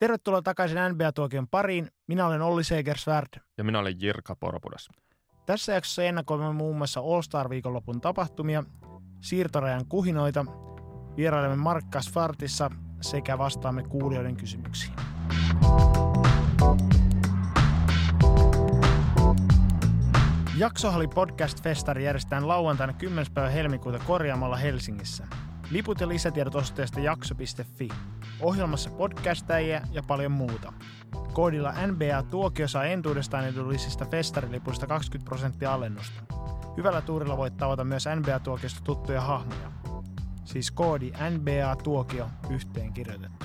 Tervetuloa takaisin NBA-tuokion pariin. Minä olen Olli Segersvärd. Ja minä olen Jirka Poropudas. Tässä jaksossa ennakoimme muun muassa All-Star-viikonlopun tapahtumia, siirtorajan kuhinoita, vierailemme Mark Kasfartissa sekä vastaamme kuulijoiden kysymyksiin. Jaksohalli podcast-festari järjestetään lauantaina 10. päivä helmikuuta Korjaamalla Helsingissä. Liput ja lisätiedot osoitteesta jakso.fi. Ohjelmassa podcastajia ja paljon muuta. Koodilla NBA-tuokio saa entuudestaan edullisista festarilipuista 20% alennusta. Hyvällä tuurilla voit tavata myös NBA-tuokiosta tuttuja hahmoja. Siis koodi NBA-tuokio yhteen kirjoitettu.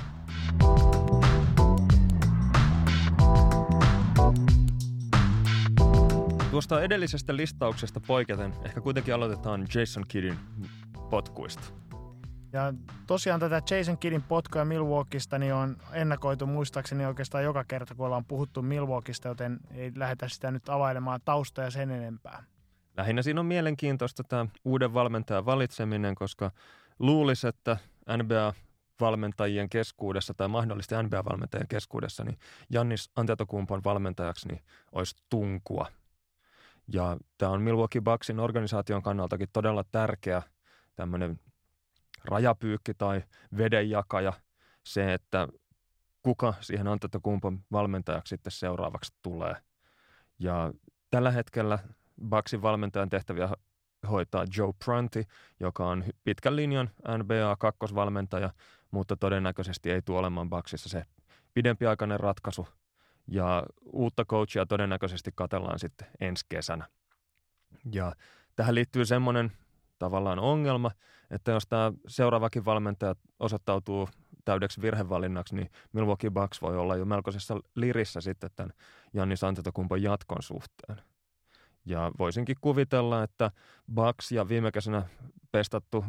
Tuosta edellisestä listauksesta poiketen ehkä kuitenkin aloitetaan Jason Kiddin potkuista. Ja tosiaan tätä Jason Kiddin potkua Milwaukeesta niin on ennakoitu muistaakseni oikeastaan joka kerta, kun ollaan puhuttu Milwaukeesta, joten ei lähdetä sitä nyt availemaan taustoja sen enempää. Lähinnä siinä on mielenkiintoista tämä uuden valmentajan valitseminen, koska luulisi, että NBA-valmentajien keskuudessa tai mahdollisesti NBA-valmentajien keskuudessa, niin Giannis Antetokounmpon valmentajaksi niin olisi tunkua. Ja tämä on Milwaukee Bucksin organisaation kannaltakin todella tärkeä tämmöinen rajapyykki tai vedenjakaja, se, että kuka siihen Antetokounmpon valmentajaksi sitten seuraavaksi tulee. Ja tällä hetkellä Bucksin valmentajan tehtäviä hoitaa Joe Prunty, joka on pitkän linjan NBA-kakkosvalmentaja, mutta todennäköisesti ei tule olemaan Bucksissa se pidempiaikainen ratkaisu. Ja uutta coachia todennäköisesti katsellaan sitten ensi kesänä. Ja tähän liittyy semmoinen tavallaan ongelma, että jos tämä seuraavakin valmentaja osoittautuu täydeksi virhevalinnaksi, niin Milwaukee Bucks voi olla jo melkoisessa lirissä sitten tämän Giannis Antetokounmpon jatkon suhteen. Ja voisinkin kuvitella, että Bucks ja viime kesänä pestattu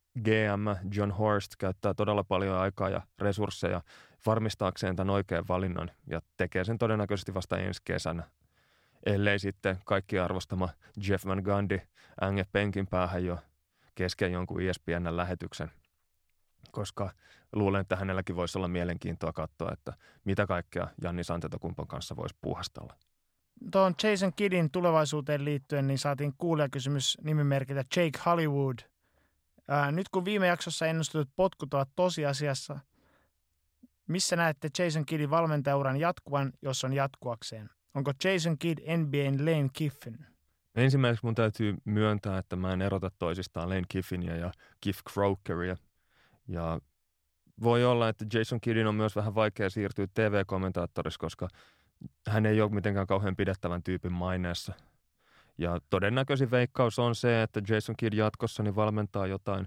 GM John Horst käyttää todella paljon aikaa ja resursseja varmistaakseen tämän oikean valinnan ja tekee sen todennäköisesti vasta ensi kesänä. Ellei sitten kaikki arvostama Jeff Van Gundy änge penkin päähän jo kesken jonkun ESPN-lähetyksen, koska luulen, että hänelläkin voisi olla mielenkiintoa katsoa, että mitä kaikkea Giannis Antetokounmpon kanssa voisi puuhastella. Tuon Jason Kiddin tulevaisuuteen liittyen niin saatiin kuulijakysymys nimimerkiltä Jake Hollywood. Nyt kun viime jaksossa ennustetut potkut ovat tosiasiassa, missä näette Jason Kiddin valmentajauran jatkuvan, jos on jatkuakseen? Onko Jason Kidd NBA:n Lane Kiffin? Ensimmäiseksi mun täytyy myöntää, että mä en erota toisistaan Lane Kiffinia ja Kiff Crokeria. Ja voi olla, että Jason Kiddin on myös vähän vaikea siirtyä TV-kommentaattoriksi, koska hän ei ole mitenkään kauhean pidettävän tyypin maineessa. Ja todennäköisin veikkaus on se, että Jason Kidd jatkossa niin valmentaa jotain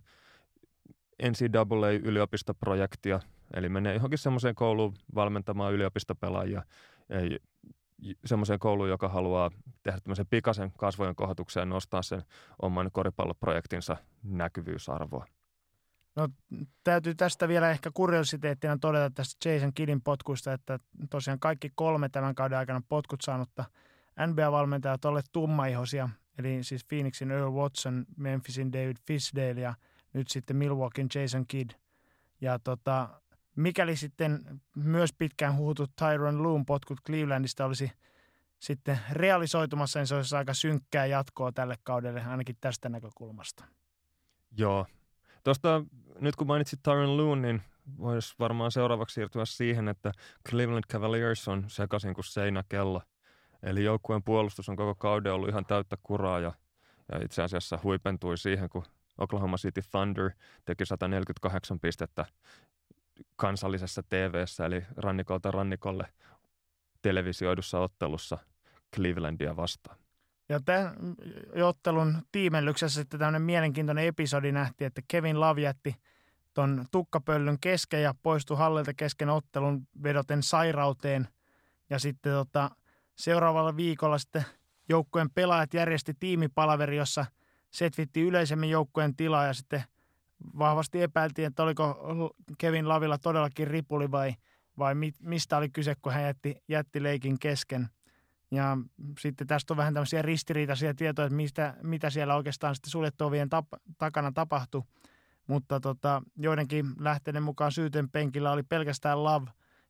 NCAA-yliopistoprojektia, eli menee johonkin semmoiseen kouluun valmentamaan yliopistopelaajia, semmoiseen kouluun, joka haluaa tehdä tämmöisen pikaisen kasvojen kohotuksen ja nostaa sen oman koripalloprojektinsa näkyvyysarvoa. No täytyy tästä vielä ehkä kuriositeettina todeta tästä Jason Kiddin potkuista, että tosiaan kaikki 3 tämän kauden aikana potkut saanutta NBA-valmentajat olleet tummaihoisia, eli siis Phoenixin Earl Watson, Memphisin David Fisdale ja nyt sitten Milwaukeein Jason Kidd. Ja mikäli sitten myös pitkään huhutut Tyronn Luen potkut Clevelandista olisi sitten realisoitumassa, niin se olisi aika synkkää jatkoa tälle kaudelle, ainakin tästä näkökulmasta. Joo. Tuosta nyt kun mainitsit Tyronn Luen, niin voisi varmaan seuraavaksi siirtyä siihen, että Cleveland Cavaliers on sekaisin kuin seinäkello. Eli joukkueen puolustus on koko kauden ollut ihan täyttä kuraa ja itse asiassa huipentui siihen, kun Oklahoma City Thunder teki 148 pistettä kansallisessa TV:ssä, eli rannikolta rannikolle televisioidussa ottelussa Clevelandia vastaan. Ja tämän ottelun tiimellyksessä sitten tämmöinen mielenkiintoinen episodi nähtiin, että Kevin Love jätti ton tukkapöllyn kesken ja poistui hallilta kesken ottelun vedoten sairauteen. Ja sitten seuraavalla viikolla sitten joukkueen pelaajat järjesti tiimipalaveri, jossa setvitti yleisemmin joukkueen tilaa ja sitten vahvasti epäiltiin, että oliko Kevin Lavilla todellakin ripuli vai mistä oli kyse, kun hän jätti leikin kesken. Ja sitten tästä on vähän tämmöisiä ristiriitaisia tietoja, että mitä siellä oikeastaan sitten suljettu ovien takana tapahtui. Mutta joidenkin lähteiden mukaan syytön penkillä oli pelkästään Love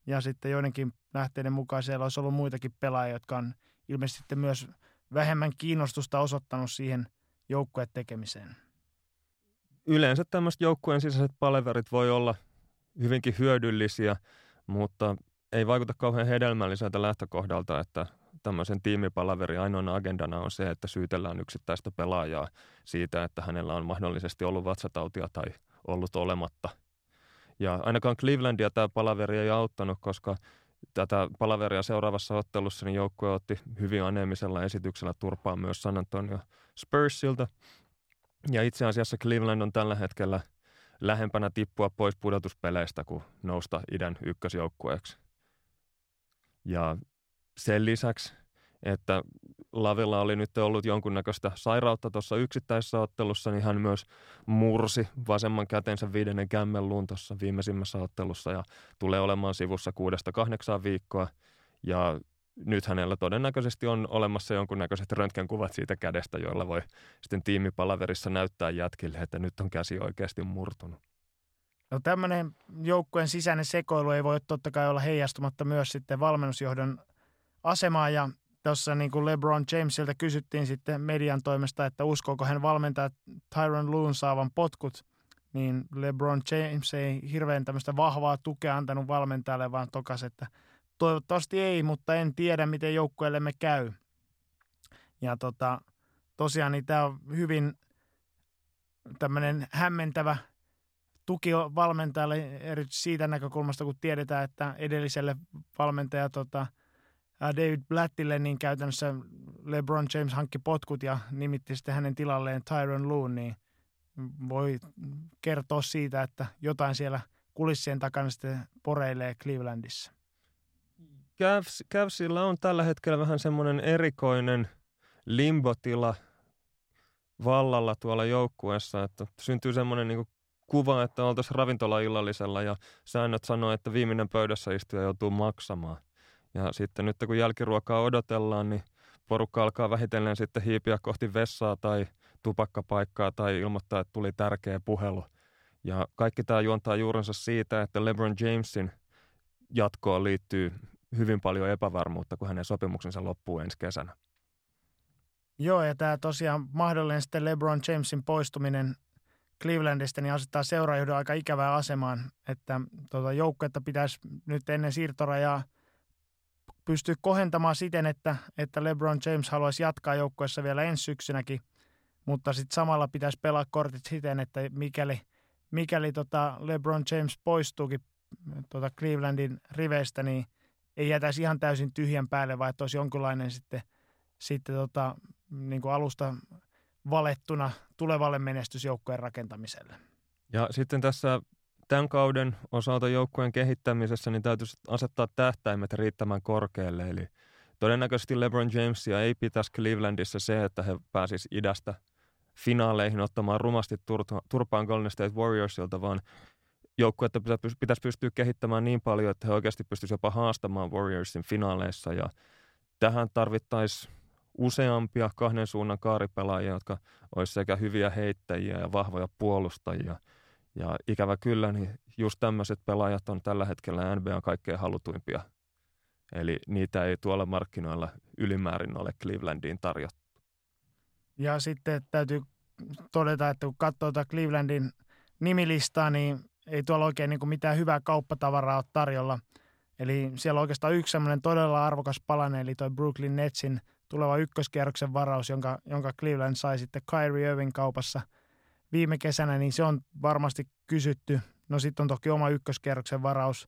ja sitten joidenkin lähteiden mukaan siellä olisi ollut muitakin pelaajia, jotka on ilmeisesti sitten myös vähemmän kiinnostusta osoittanut siihen joukkueen tekemiseen. Yleensä tämmöiset joukkueen sisäiset palaverit voi olla hyvinkin hyödyllisiä, mutta ei vaikuta kauhean hedelmälliseltä lähtökohdalta, että tämmöisen tiimipalaverin ainoana agendana on se, että syytellään yksittäistä pelaajaa siitä, että hänellä on mahdollisesti ollut vatsatautia tai ollut olematta. Ja ainakaan Clevelandia tämä palaveri ei auttanut, koska tätä palaveria seuraavassa ottelussa niin joukkue otti hyvin aneemisella esityksellä turpaan myös San Antonio Spursilta. Ja itse asiassa Cleveland on tällä hetkellä lähempänä tippua pois pudotuspeleistä kuin nousta idän ykkösjoukkueeksi. Ja sen lisäksi, että Lavilla oli nyt ollut jonkunnäköistä sairautta tuossa yksittäisessä ottelussa, niin hän myös mursi vasemman kätensä 5. kämmenluun tuossa viimeisimmässä ottelussa ja tulee olemaan sivussa 6-8 viikkoa. Ja nyt hänellä todennäköisesti on olemassa jonkunnäköiset röntgenkuvat siitä kädestä, joilla voi sitten tiimipalaverissa näyttää jätkille, että nyt on käsi oikeasti murtunut. No tämmöinen joukkueen sisäinen sekoilu ei voi totta kai olla heijastumatta myös sitten valmennusjohdon asemaa, ja tuossa niin kuin LeBron Jamesilta kysyttiin sitten median toimesta, että uskooko hän valmentaa Tyronn Luen saavan potkut, niin LeBron James ei hirveän tämmöistä vahvaa tukea antanut valmentajalle, vaan tokasi, että toivottavasti ei, mutta en tiedä, miten joukkueellemme käy. Ja tosiaan niin tämä on hyvin tämmöinen hämmentävä tuki valmentajalle erityisesti siitä näkökulmasta, kun tiedetään, että edelliselle valmentaja David Blattille niin käytännössä LeBron James hankki potkut ja nimitti sitten hänen tilalleen Tyronn Luen, niin voi kertoa siitä, että jotain siellä kulissien takana sitten poreilee Clevelandissa. Cavsilla on tällä hetkellä vähän semmoinen erikoinen limbotila vallalla tuolla joukkueessa, että syntyy semmoinen niin kuin kuva, että oltaisiin ravintolaillallisella ja säännöt sanoo, että viimeinen pöydässä istuja joutuu maksamaan. Ja sitten nyt kun jälkiruokaa odotellaan, niin porukka alkaa vähitellen sitten hiipiä kohti vessaa tai tupakkapaikkaa tai ilmoittaa, että tuli tärkeä puhelu. Ja kaikki tämä juontaa juurensa siitä, että LeBron Jamesin jatkoon liittyy hyvin paljon epävarmuutta, kun hänen sopimuksensa loppuu ensi kesänä. Joo, ja tämä tosiaan mahdollinen sitten LeBron Jamesin poistuminen Clevelandista niin asettaa seuraajohdon aika ikävään asemaan, että joukkuetta pitäisi nyt ennen siirtorajaa pystyä kohentamaan siten, että LeBron James haluaisi jatkaa joukkueessa vielä ensi syksynäkin, mutta sitten samalla pitäisi pelaa kortit siten, että mikäli LeBron James poistuukin Clevelandin riveistä, niin ei jätäisi ihan täysin tyhjän päälle, vaan että olisi jonkinlainen sitten niin kuin alusta valettuna tulevalle menestysjoukkueen rakentamiselle. Ja sitten tässä tämän kauden osalta joukkueen kehittämisessä niin täytyisi asettaa tähtäimet riittämään korkealle. Eli todennäköisesti LeBron Jamesia ei pitäisi Clevelandissa se, että he pääsisivät idästä finaaleihin ottamaan rumasti turpaan Golden State Warriorsilta, vaan joukkuetta pitäisi pystyä kehittämään niin paljon, että he oikeasti pystyisivät jopa haastamaan Warriorsin finaaleissa. Ja tähän tarvittaisiin useampia kahden suunnan kaaripelaajia, jotka olisi sekä hyviä heittäjiä ja vahvoja puolustajia. Ja ikävä kyllä, niin just tämmöiset pelaajat on tällä hetkellä NBA:n kaikkein halutuimpia. Eli niitä ei tuolla markkinoilla ylimäärin ole Clevelandiin tarjottu. Ja sitten täytyy todeta, että kun katsoo Clevelandin nimilistaa, niin ei tuolla oikein niin kuin mitään hyvää kauppatavaraa ole tarjolla. Eli siellä on oikeastaan yksi semmoinen todella arvokas palanen, eli toi Brooklyn Netsin tuleva ykköskierroksen varaus, jonka Cleveland sai sitten Kyrie Irving kaupassa viime kesänä, niin se on varmasti kysytty. No sitten on toki oma ykköskierroksen varaus,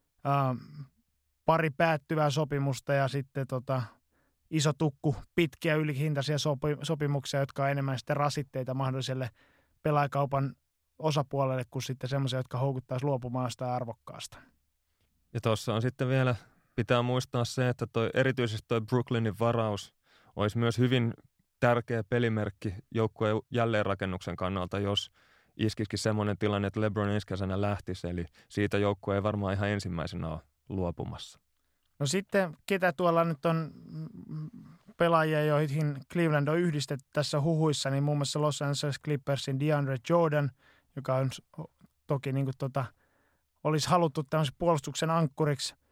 pari päättyvää sopimusta ja sitten iso tukku pitkiä ylihintaisia sopimuksia, jotka on enemmän sitten rasitteita mahdolliselle pelaajakaupan osapuolelle kuin sitten semmoisia, jotka houkuttaisi luopumaan sitä arvokkaasta. Ja tuossa on sitten vielä, pitää muistaa se, että erityisesti toi Brooklynin varaus olisi myös hyvin tärkeä pelimerkki joukkueen jälleenrakennuksen kannalta, jos iskisikin semmoinen tilanne, että LeBron ensi kesänä lähtisi, eli siitä joukkue ei varmaan ihan ensimmäisenä ole luopumassa. No sitten, ketä tuolla nyt on pelaajia, joihin Cleveland on yhdistetty tässä huhuissa, niin muun muassa Los Angeles Clippersin DeAndre Jordan, joka on toki niin kuin olisi haluttu tämmöisen puolustuksen ankkuriksi.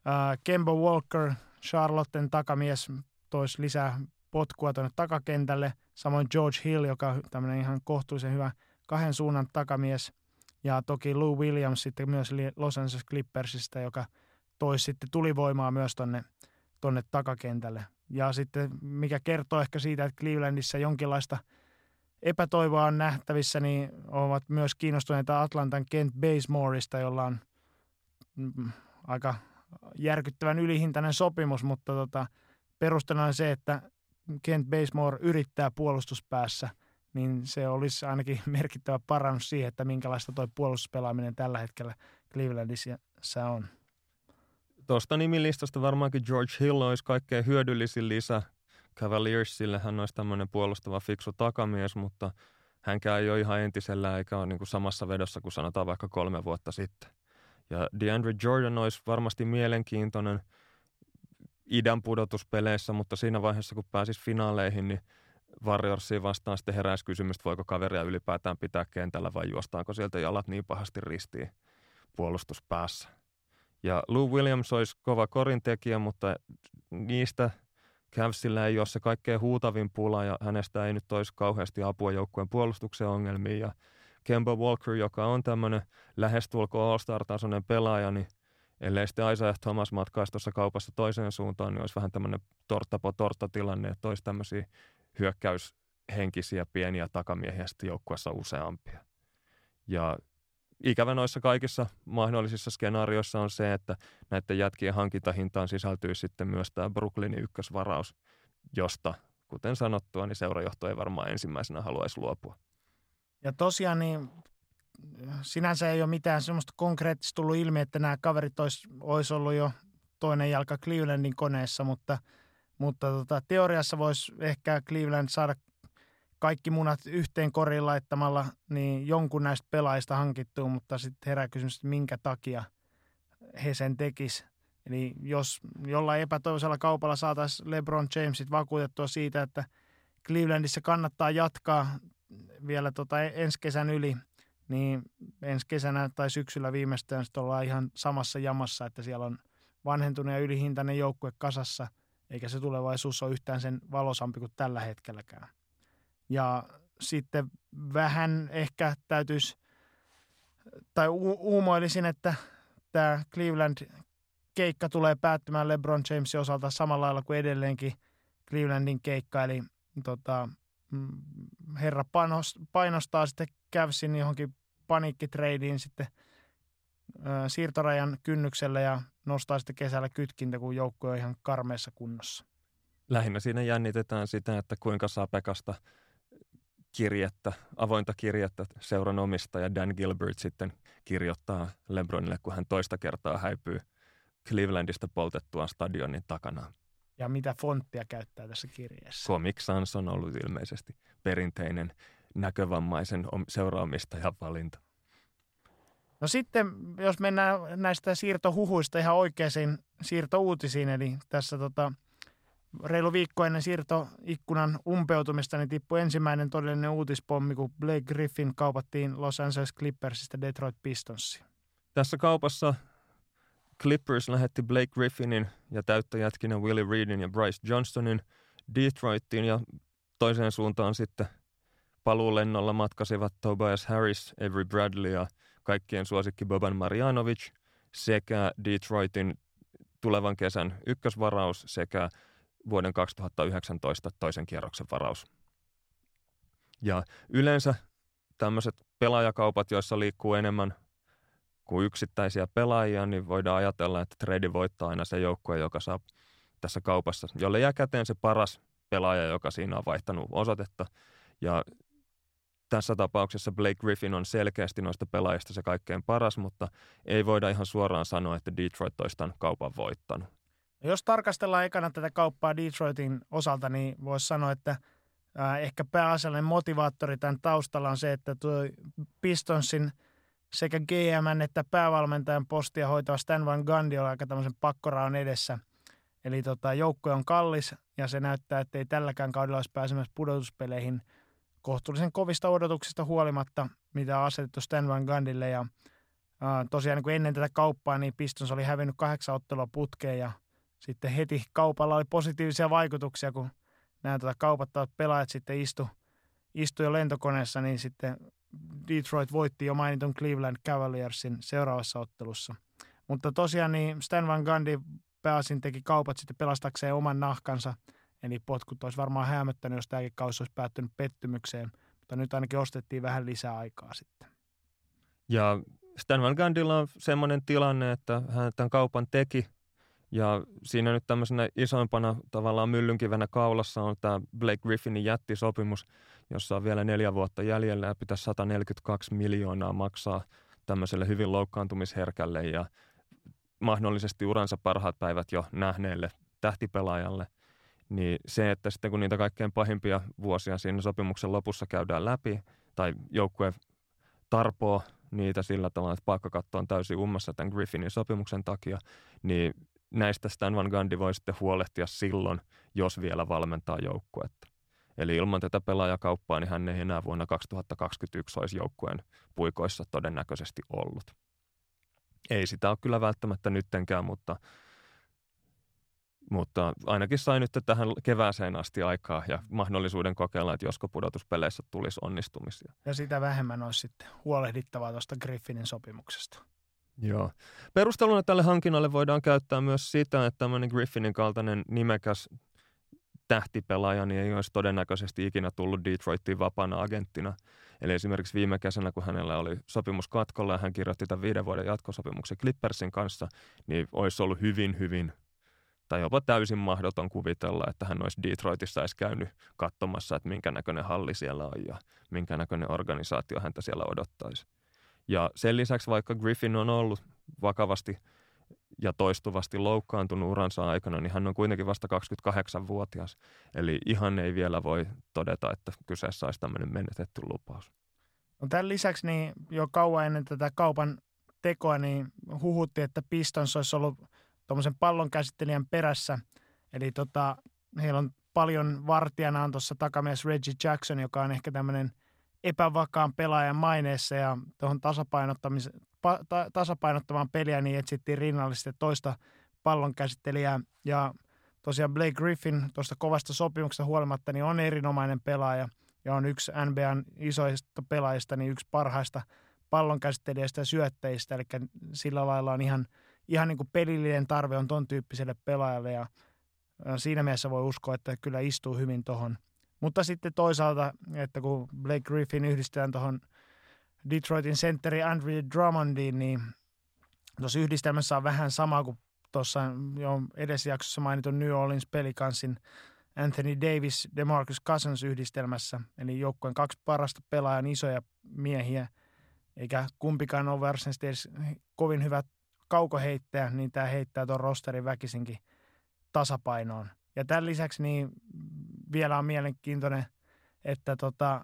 Kemba Walker, Charlotten takamies, toisi lisää potkua tuonne takakentälle. Samoin George Hill, joka on tämmöinen ihan kohtuullisen hyvä kahden suunnan takamies. Ja toki Lou Williams sitten myös Los Angeles Clippersista, joka toisi sitten tulivoimaa myös tonne takakentälle. Ja sitten mikä kertoo ehkä siitä, että Clevelandissa jonkinlaista epätoivoa on nähtävissä, niin ovat myös kiinnostuneita Atlantan Kent Bazemoreista, jolla on aika järkyttävän ylihintainen sopimus, mutta perusteluna on se, että Kent Bazemore yrittää puolustuspäässä, niin se olisi ainakin merkittävä parannus siihen, että minkälaista tuo puolustuspelaaminen tällä hetkellä Clevelandissa on. Tuosta nimilistasta varmaankin George Hill olisi kaikkein hyödyllisin lisä Cavaliersille. Hän olisi tämmöinen puolustava fiksu takamies, mutta hänkään ei ole ihan entisellään eikä ole niin kuin samassa vedossa kuin sanotaan vaikka 3 vuotta sitten. Ja DeAndre Jordan olisi varmasti mielenkiintoinen idän pudotuspeleissä, mutta siinä vaiheessa kun pääsisi finaaleihin, niin Warriorsiin vastaan sitten heräisi kysymys, voiko kaveria ylipäätään pitää kentällä vai juostaanko sieltä jalat niin pahasti ristiin puolustuspäässä. Ja Lou Williams olisi kova korintekijä, mutta niistä Cavsillä ei ole se kaikkein huutavin pula ja hänestä ei nyt olisi kauheasti apua joukkueen puolustuksen ongelmiin. Ja Kemba Walker, joka on tämmöinen lähestulkoon All-Star-tasoinen pelaaja, niin ellei sitten Isaiah Thomas matkaisi tuossa kaupassa toiseen suuntaan, niin olisi vähän tämmöinen tortta-po-tortta-tilanne, että olisi tämmöisiä hyökkäyshenkisiä pieniä takamiehiä sitten joukkueessa useampia. Ja ikävä noissa kaikissa mahdollisissa skenaarioissa on se, että näiden jätkien hankintahintaan sisältyy sitten myös tämä Brooklynin ykkösvaraus, josta, kuten sanottua, niin seurajohto ei varmaan ensimmäisenä haluaisi luopua. Ja tosiaan niin sinänsä ei ole mitään semmoista konkreettista tullut ilmi, että nämä kaverit olisi ollut jo toinen jalka Clevelandin koneessa, mutta teoriassa voisi ehkä Cleveland saada kaikki munat yhteen koriin laittamalla niin jonkun näistä pelaajista hankittua, mutta sitten herää kysymys, että minkä takia he sen tekis. Eli jos jollain epätoivoisella kaupalla saataisiin LeBron Jamesit vakuutettua siitä, että Clevelandissa kannattaa jatkaa vielä ensi kesän yli, niin ensi kesänä tai syksyllä viimeistään sitten ollaan ihan samassa jamassa, että siellä on vanhentunut ja ylihintainen joukkue kasassa, eikä se tulevaisuus ole yhtään sen valosampi kuin tällä hetkelläkään. Ja sitten vähän ehkä täytyisi, tai uumoilisin, että tämä Cleveland-keikka tulee päättymään LeBron Jamesin osalta samalla lailla kuin edelleenkin Clevelandin keikka, eli herra painostaa sitten Cavsin johonkin paniikkitreidiin sitten siirtorajan kynnykselle ja nostaa sitten kesällä kytkintä, kun joukkue on ihan karmeessa kunnossa. Lähinnä siinä jännitetään sitä, että kuinka sapekasta avointa kirjettä seuran omistaja Dan Gilbert sitten kirjoittaa LeBronille, kun hän toista kertaa häipyy Clevelandista poltettuaan stadionin takana. Ja mitä fonttia käyttää tässä kirjeessä? Comic Sans on ollut ilmeisesti perinteinen näkövammaisen seuraamistajan valinta. No sitten, jos mennään näistä siirtohuhuista ihan oikeisiin siirtouutisiin, eli tässä reilu viikko ennen siirtoikkunan umpeutumista niin tippui ensimmäinen todellinen uutispommi, kun Blake Griffin kaupattiin Los Angeles Clippersista Detroit Pistonsiin. Tässä kaupassa Clippers lähetti Blake Griffinin ja täyttöjätkinä Willie Reedin ja Bryce Johnstonin Detroittiin ja toiseen suuntaan sitten paluulennolla matkasivat Tobias Harris, Avery Bradley ja kaikkien suosikki Boban Marjanovic sekä Detroitin tulevan kesän ykkösvaraus sekä vuoden 2019 toisen kierroksen varaus. Ja yleensä tämmöiset pelaajakaupat, joissa liikkuu enemmän kuin yksittäisiä pelaajia, niin voidaan ajatella, että trade voittaa aina se joukkue, joka saa tässä kaupassa, jolle jää käteen se paras pelaaja, joka siinä on vaihtanut osoitetta. Ja tässä tapauksessa Blake Griffin on selkeästi noista pelaajista se kaikkein paras, mutta ei voida ihan suoraan sanoa, että Detroit olisi tämän kaupan voittanut. Jos tarkastellaan ekana tätä kauppaa Detroitin osalta, niin voisi sanoa, että ehkä pääasiallinen motivaattori tämän taustalla on se, että tuo Pistonsin sekä GM:n että päävalmentajan postia hoitava Stan Van Gundy on aika tämmöisen pakkoraon edessä. Eli joukkue on kallis ja se näyttää, että ei tälläkään kaudella olisi pääsemässä pudotuspeleihin kohtuullisen kovista odotuksista huolimatta, mitä on asetettu Stan Van Gundylle. Ja Tosiaan niin kuin ennen tätä kauppaa, niin Pistons oli hävinnyt 8 ottelua putkeen ja sitten heti kaupalla oli positiivisia vaikutuksia, kun nämä kaupattavat pelaajat sitten istui jo lentokoneessa, niin sitten Detroit voitti jo mainitun Cleveland Cavaliersin seuraavassa ottelussa. Mutta tosiaan niin Stan Van Gundy pääosin teki kaupat sitten pelastakseen oman nahkansa, eli potkut olisi varmaan häämöttänyt, jos tämäkin kausi olisi päättynyt pettymykseen, mutta nyt ainakin ostettiin vähän lisää aikaa sitten. Ja Stan Van Gundylla on semmoinen tilanne, että hän tämän kaupan teki, ja siinä nyt tämmöisenä isoimpana tavallaan myllynkivenä kaulassa on tämä Blake Griffinin jättisopimus, jossa on vielä 4 vuotta jäljellä ja pitäisi 142 miljoonaa maksaa tämmöiselle hyvin loukkaantumisherkälle ja mahdollisesti uransa parhaat päivät jo nähneelle tähtipelaajalle. Niin se, että sitten kun niitä kaikkein pahimpia vuosia siinä sopimuksen lopussa käydään läpi, tai joukkue tarpoo niitä sillä tavalla, että palkkakatto on täysin ummassa tämän Griffinin sopimuksen takia, niin näistä Stan Van Gundy voi sitten huolehtia silloin, jos vielä valmentaa joukkuetta. Eli ilman tätä pelaajakauppaa, niin hän ei enää vuonna 2021 olisi joukkueen puikoissa todennäköisesti ollut. Ei sitä ole kyllä välttämättä nyttenkään, mutta ainakin sai nyt tähän kevääseen asti aikaa ja mahdollisuuden kokeilla, että josko pudotuspeleissä tulisi onnistumisia. Ja sitä vähemmän olisi sitten huolehdittavaa tuosta Griffinin sopimuksesta. Joo. Perusteluna tälle hankinnalle voidaan käyttää myös sitä, että tämmöinen Griffinin kaltainen nimekäs tähtipelaaja niin ei olisi todennäköisesti ikinä tullut Detroitiin vapaana agenttina. Eli esimerkiksi viime kesänä, kun hänellä oli sopimus katkolla ja hän kirjoitti tämän 5 vuoden jatkosopimuksen Clippersin kanssa, niin olisi ollut hyvin tai jopa täysin mahdoton kuvitella, että hän olisi Detroitissa edes käynyt katsomassa, että minkä näköinen halli siellä on ja minkä näköinen organisaatio häntä siellä odottaisi. Ja sen lisäksi, vaikka Griffin on ollut vakavasti ja toistuvasti loukkaantunut uransa aikana, niin hän on kuitenkin vasta 28-vuotias. Eli ihan ei vielä voi todeta, että kyseessä olisi tämmöinen menetetty lupaus. No tämän lisäksi niin jo kauan ennen tätä kaupan tekoa niin huhuttiin, että Pistons olisi ollut tuommoisen pallonkäsittelijän perässä. Eli heillä on paljon vartijana on tuossa takamies Reggie Jackson, joka on ehkä tämmöinen epävakaan pelaajan maineessa ja tuohon tasapainottamaan peliä niin etsittiin rinnallisesti toista pallonkäsittelijää. Ja tosiaan Blake Griffin tuosta kovasta sopimuksesta huolimatta niin on erinomainen pelaaja ja on yksi NBAn isoista pelaajista, niin yksi parhaista pallonkäsittelijöistä ja syöttäjistä. Eli sillä lailla on ihan niin kuin pelillinen tarve on ton tyyppiselle pelaajalle ja siinä mielessä voi uskoa, että kyllä istuu hyvin tuohon. Mutta sitten toisaalta, että kun Blake Griffin yhdistetään tuohon Detroitin sentteri Andre Drummondiin, niin tuossa yhdistelmässä on vähän sama kuin tuossa jo edesjaksossa mainitun New Orleans Pelicansin Anthony Davis, DeMarcus Cousins yhdistelmässä. Eli joukkueen 2 parasta pelaajaa, isoja miehiä, eikä kumpikaan ole varsinaisesti edes kovin hyvä kaukoheittäjä, niin tämä heittää tuon rosterin väkisinkin tasapainoon. Ja tämän lisäksi niin vielä on mielenkiintoinen, että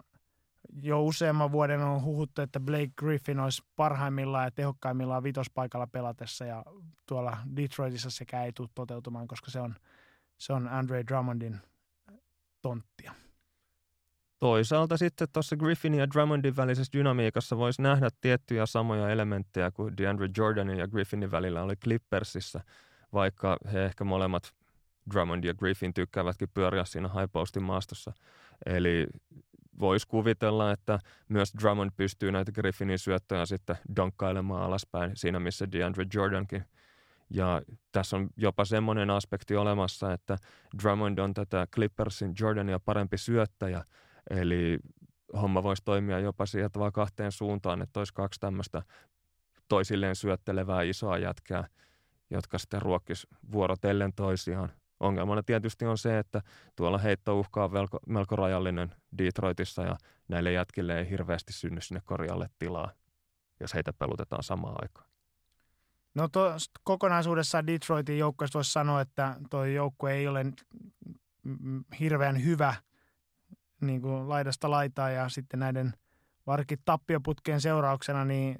jo useamman vuoden on huhuttu, että Blake Griffin olisi parhaimmillaan ja tehokkaimmillaan vitospaikalla pelatessa ja tuolla Detroitissa sekä ei tule toteutumaan, koska se on Andre Drummondin tonttia. Toisaalta sitten tuossa Griffinin ja Drummondin välisessä dynamiikassa voisi nähdä tiettyjä samoja elementtejä kuin DeAndre Jordanin ja Griffinin välillä oli Clippersissa, vaikka he ehkä molemmat Drummond ja Griffin tykkäävätkin pyöriä siinä high postin maastossa. Eli voisi kuvitella, että myös Drummond pystyy näitä Griffinin syöttöjä sitten donkkailemaan alaspäin siinä, missä DeAndre Jordankin. Ja tässä on jopa semmoinen aspekti olemassa, että Drummond on tätä Clippersin Jordania parempi syöttäjä. Eli homma voisi toimia jopa sieltä vaan 2 suuntaan, että olisi 2 tämmöistä toisilleen syöttelevää isoa jätkää, jotka sitten ruokkisi vuorotellen toisiaan. Ongelmana tietysti on se, että tuolla heittouhka on melko rajallinen Detroitissa ja näille jätkille ei hirveästi synny sinne korjalle tilaa, jos heitä pelutetaan samaan aikaan. No kokonaisuudessaan Detroitin joukkueesta voisi sanoa, että tuo joukkue ei ole hirveän hyvä niin kuin laidasta laitaa ja sitten näiden varsinkin tappioputkien seurauksena niin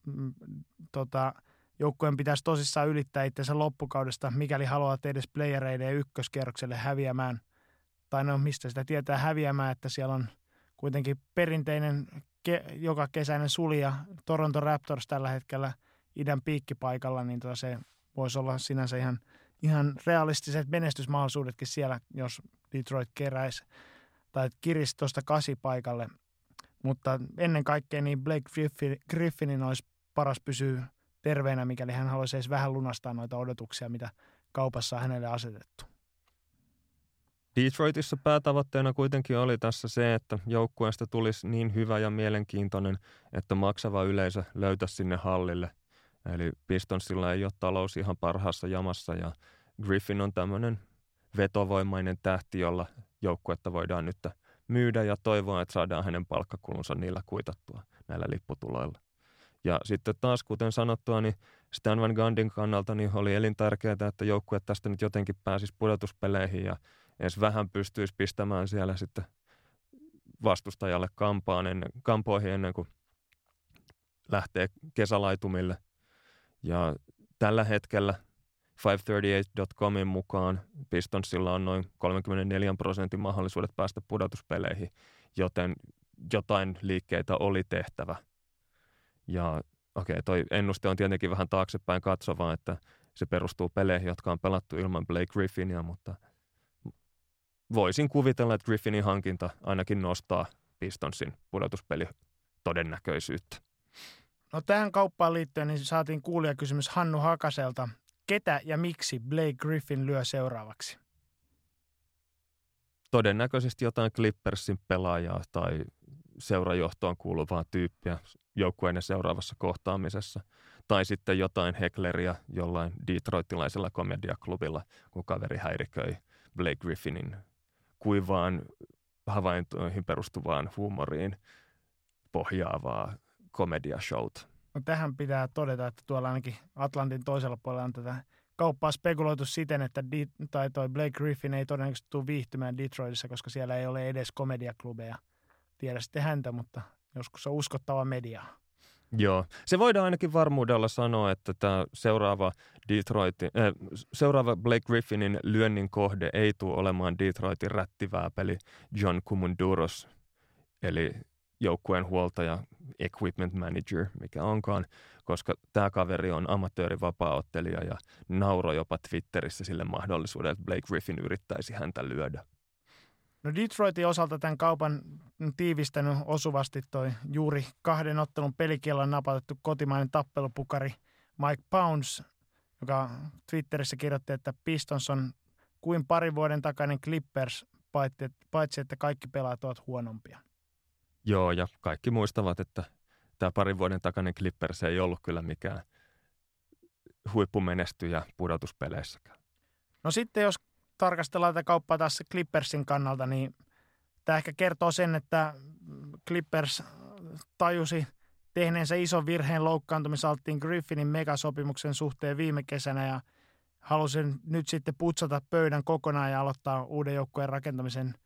joukkueen pitäisi tosissaan ylittää itsensä loppukaudesta, mikäli haluat edes playereiden ykköskierrokselle häviämään. Tai no mistä sitä tietää häviämään, että siellä on kuitenkin perinteinen joka kesäinen sulja Toronto Raptors tällä hetkellä idän piikkipaikalla, niin se voisi olla sinänsä ihan realistiset menestysmahdollisuudetkin siellä, jos Detroit keräisi tai kirisi tuosta 8 paikalle. Mutta ennen kaikkea niin Blake Griffinin olisi paras pysyä terveenä, mikäli hän haluaisi edes vähän lunastaa noita odotuksia, mitä kaupassa on hänelle asetettu. Detroitissa päätavoitteena kuitenkin oli tässä se, että joukkueesta tulisi niin hyvä ja mielenkiintoinen, että maksava yleisö löytäisi sinne hallille. Eli Pistonsilla ei ole talous ihan parhaassa jamassa ja Griffin on tämmöinen vetovoimainen tähti, jolla joukkuetta voidaan nyt myydä ja toivoa, että saadaan hänen palkkakulunsa niillä kuitattua näillä lipputuloilla. Ja sitten taas, kuten sanottua, niin Stan Van Gundy'n kannalta niin oli elintärkeää, että joukkue tästä nyt jotenkin pääsisi pudotuspeleihin ja edes vähän pystyisi pistämään siellä sitten vastustajalle kampoihin ennen kuin lähtee kesälaitumille. Ja tällä hetkellä 538.comin mukaan Pistonsilla on noin 34% mahdollisuudet päästä pudotuspeleihin, joten jotain liikkeitä oli tehtävä. Ja toi ennuste on tietenkin vähän taaksepäin katsovaa, että se perustuu peleihin, jotka on pelattu ilman Blake Griffinia, mutta voisin kuvitella, että Griffinin hankinta ainakin nostaa Pistonsin pudotuspeli todennäköisyyttä. No tähän kauppaan liittyen niin saatiin kuulijakysymys Hannu Hakaselta. Ketä ja miksi Blake Griffin lyö seuraavaksi? Todennäköisesti jotain Clippersin pelaajaa tai seurajohtoon kuuluvaa tyyppiä joukkueiden seuraavassa kohtaamisessa. Tai sitten jotain hekleriä jollain detroitilaisella komediaklubilla, kun kaveri häiriköi Blake Griffinin kuivaan havaintoihin perustuvaan huumoriin pohjaavaa komediashowta. No tähän pitää todeta, että tuolla ainakin Atlantin toisella puolella on tätä kauppaa spekuloitu siten, että toi Blake Griffin ei todennäköisesti tule viihtymään Detroitissa, koska siellä ei ole edes komediaklubeja. Tiedä sitten häntä, mutta joskus on uskottava media. Joo, se voidaan ainakin varmuudella sanoa, että tämä seuraava Blake Griffinin lyönnin kohde ei tule olemaan Detroitin rättivääpeli John Kumunduros, eli joukkueen huoltaja, equipment manager, mikä onkaan, koska tämä kaveri on amatöörivapaaottelija ja nauroi jopa Twitterissä sille mahdollisuudelle, että Blake Griffin yrittäisi häntä lyödä. No Detroitin osalta tämän kaupan tiivistänyt osuvasti toi juuri 2 ottelun pelikiellon napatettu kotimainen tappelupukari Mike Pounds, joka Twitterissä kirjoitti, että Pistons on kuin 2 vuoden takainen Clippers, paitsi että kaikki pelaajat ovat huonompia. Joo, ja kaikki muistavat, että tämä 2 vuoden takainen Clippers ei ollut kyllä mikään huippumenestyjä pudotuspeleissäkään. No sitten jos tarkastellaan tätä kauppaa taas Clippersin kannalta, niin tämä ehkä kertoo sen, että Clippers tajusi tehneensä ison virheen loukkaantumisalttiin Griffinin megasopimuksen suhteen viime kesänä ja halusi nyt sitten putsata pöydän kokonaan ja aloittaa uuden joukkueen rakentamisen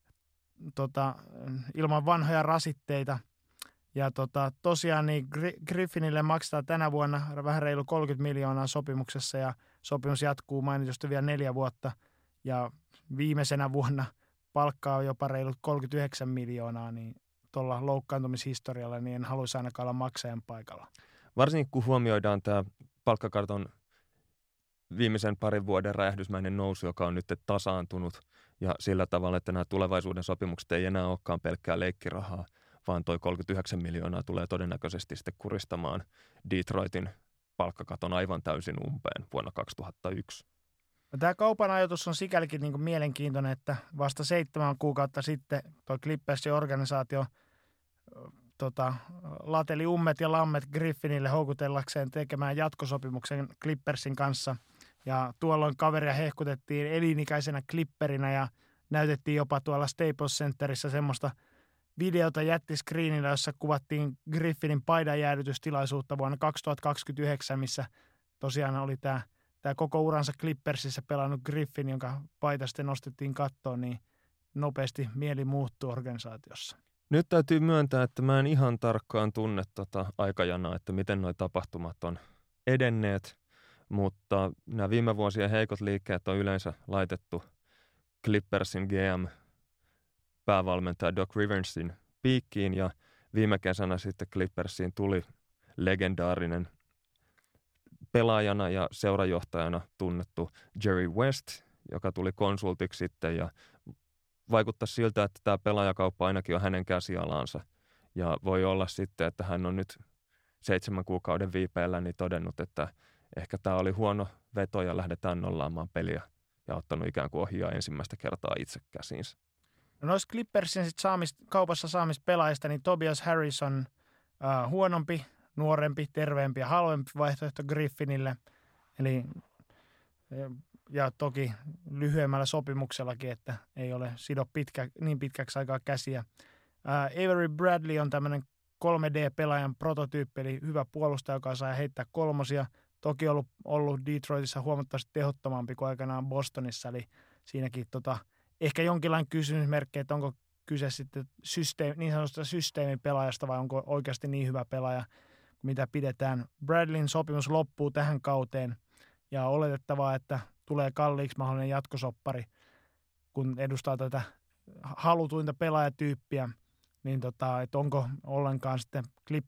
ilman vanhoja rasitteita. Ja tosiaan niin Griffinille maksetaan tänä vuonna vähän reilu 30 miljoonaa sopimuksessa ja sopimus jatkuu mainitusti vielä 4 vuotta. Ja viimeisenä vuonna palkkaa on jopa reilut 39 miljoonaa, niin tuolla loukkaantumishistorialla niin en haluaisi ainakaan olla maksajan paikalla. Varsinkin kun huomioidaan tämä palkkakarton viimeisen 2 vuoden räjähdysmäinen nousu, joka on nyt tasaantunut ja sillä tavalla, että nämä tulevaisuuden sopimukset ei enää olekaan pelkkää leikkirahaa, vaan toi 39 miljoonaa tulee todennäköisesti sitten kuristamaan Detroitin palkkakaton aivan täysin umpeen vuonna 2001. No, tämä kaupan ajatus on sikälikin niin kuin mielenkiintoinen, että vasta 7 kuukautta sitten tuo Clippersin organisaatio lateli ummet ja lammet Griffinille houkutellakseen tekemään jatkosopimuksen Clippersin kanssa. Ja tuolloin kaveria hehkutettiin elinikäisenä Clipperinä ja näytettiin jopa tuolla Staples Centerissä semmoista videota jättiskriinillä, jossa kuvattiin Griffinin paidanjäädytystilaisuutta vuonna 2029, missä tosiaan oli tämä koko uransa Clippersissä pelannut Griffin, jonka paita sitten nostettiin kattoon, niin nopeasti mieli muuttui organisaatiossa. Nyt täytyy myöntää, että mä en ihan tarkkaan tunne aikajanaa, että miten nuo tapahtumat on edenneet, mutta nämä viime vuosien heikot liikkeet on yleensä laitettu Clippersin GM-päävalmentaja Doc Riversin piikkiin ja viime kesänä sitten Clippersiin tuli legendaarinen pelaajana ja seurajohtajana tunnettu Jerry West, joka tuli konsultiksi sitten ja vaikuttaa siltä, että tämä pelaajakauppa ainakin on hänen käsialansa. Ja voi olla sitten, että hän on nyt 7 kuukauden viipeellä niin todennut, että ehkä tämä oli huono veto ja lähdetään nollaamaan peliä ja ottanut ikään kuin ohjaa ensimmäistä kertaa itse käsiinsä. No noista Clippersin kaupassa saamista pelaajista, niin Tobias Harris on huonompi, nuorempi, terveempi ja halvempi vaihtoehto Griffinille. Eli, ja toki lyhyemmällä sopimuksellakin, että ei ole sido niin pitkäksi aikaa käsiä. Avery Bradley on tämmöinen 3D-pelaajan prototyyppi, eli hyvä puolustaja, joka saa heittää kolmosia. Toki ollut Detroitissa huomattavasti tehottomampi kuin aikanaan Bostonissa, eli siinäkin ehkä jonkinlainen kysymysmerkki, että onko kyse sitten niin sanotusta systeemipelaajasta vai onko oikeasti niin hyvä pelaaja, mitä pidetään. Bradleyn sopimus loppuu tähän kauteen ja oletettavaa, että tulee kalliiksi mahdollinen jatkosoppari, kun edustaa tätä halutuinta pelaajatyyppiä, niin että onko ollenkaan sitten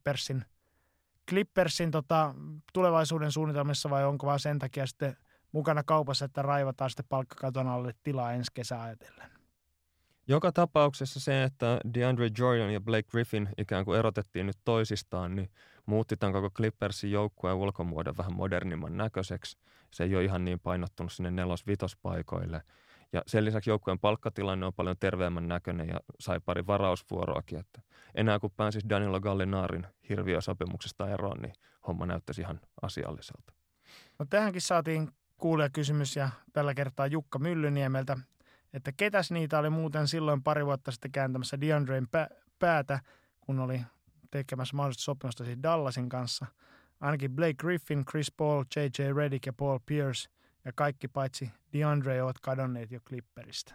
Clippersin tulevaisuuden suunnitelmissa vai onko vaan sen takia sitten mukana kaupassa, että raivataan sitten palkkakaton alle tilaa ensi kesää ajatellen. Joka tapauksessa se, että DeAndre Jordan ja Blake Griffin ikään kuin erotettiin nyt toisistaan, niin muutti tämän koko Clippersin joukkueen ulkomuodon vähän modernimman näköiseksi. Se ei ole ihan niin painottunut sinne 4-5 paikoille. Ja sen lisäksi joukkueen palkkatilanne on paljon terveemmän näköinen ja sai pari varausvuoroakin. Että enää kun pääsisi Danilo Gallinaarin hirviösopimuksesta eroon, niin homma näyttäisi ihan asialliselta. No tähänkin saatiin kuulijakysymys ja tällä kertaa Jukka Myllyniemeltä, että ketäs niitä oli muuten silloin pari vuotta sitten kääntämässä DeAndren päätä, kun oli tekemässä mahdollista sopimusta siis Dallasin kanssa. Ainakin Blake Griffin, Chris Paul, J.J. Redick ja Paul Pierce ja kaikki paitsi DeAndre ovat kadonneet jo Clipperistä.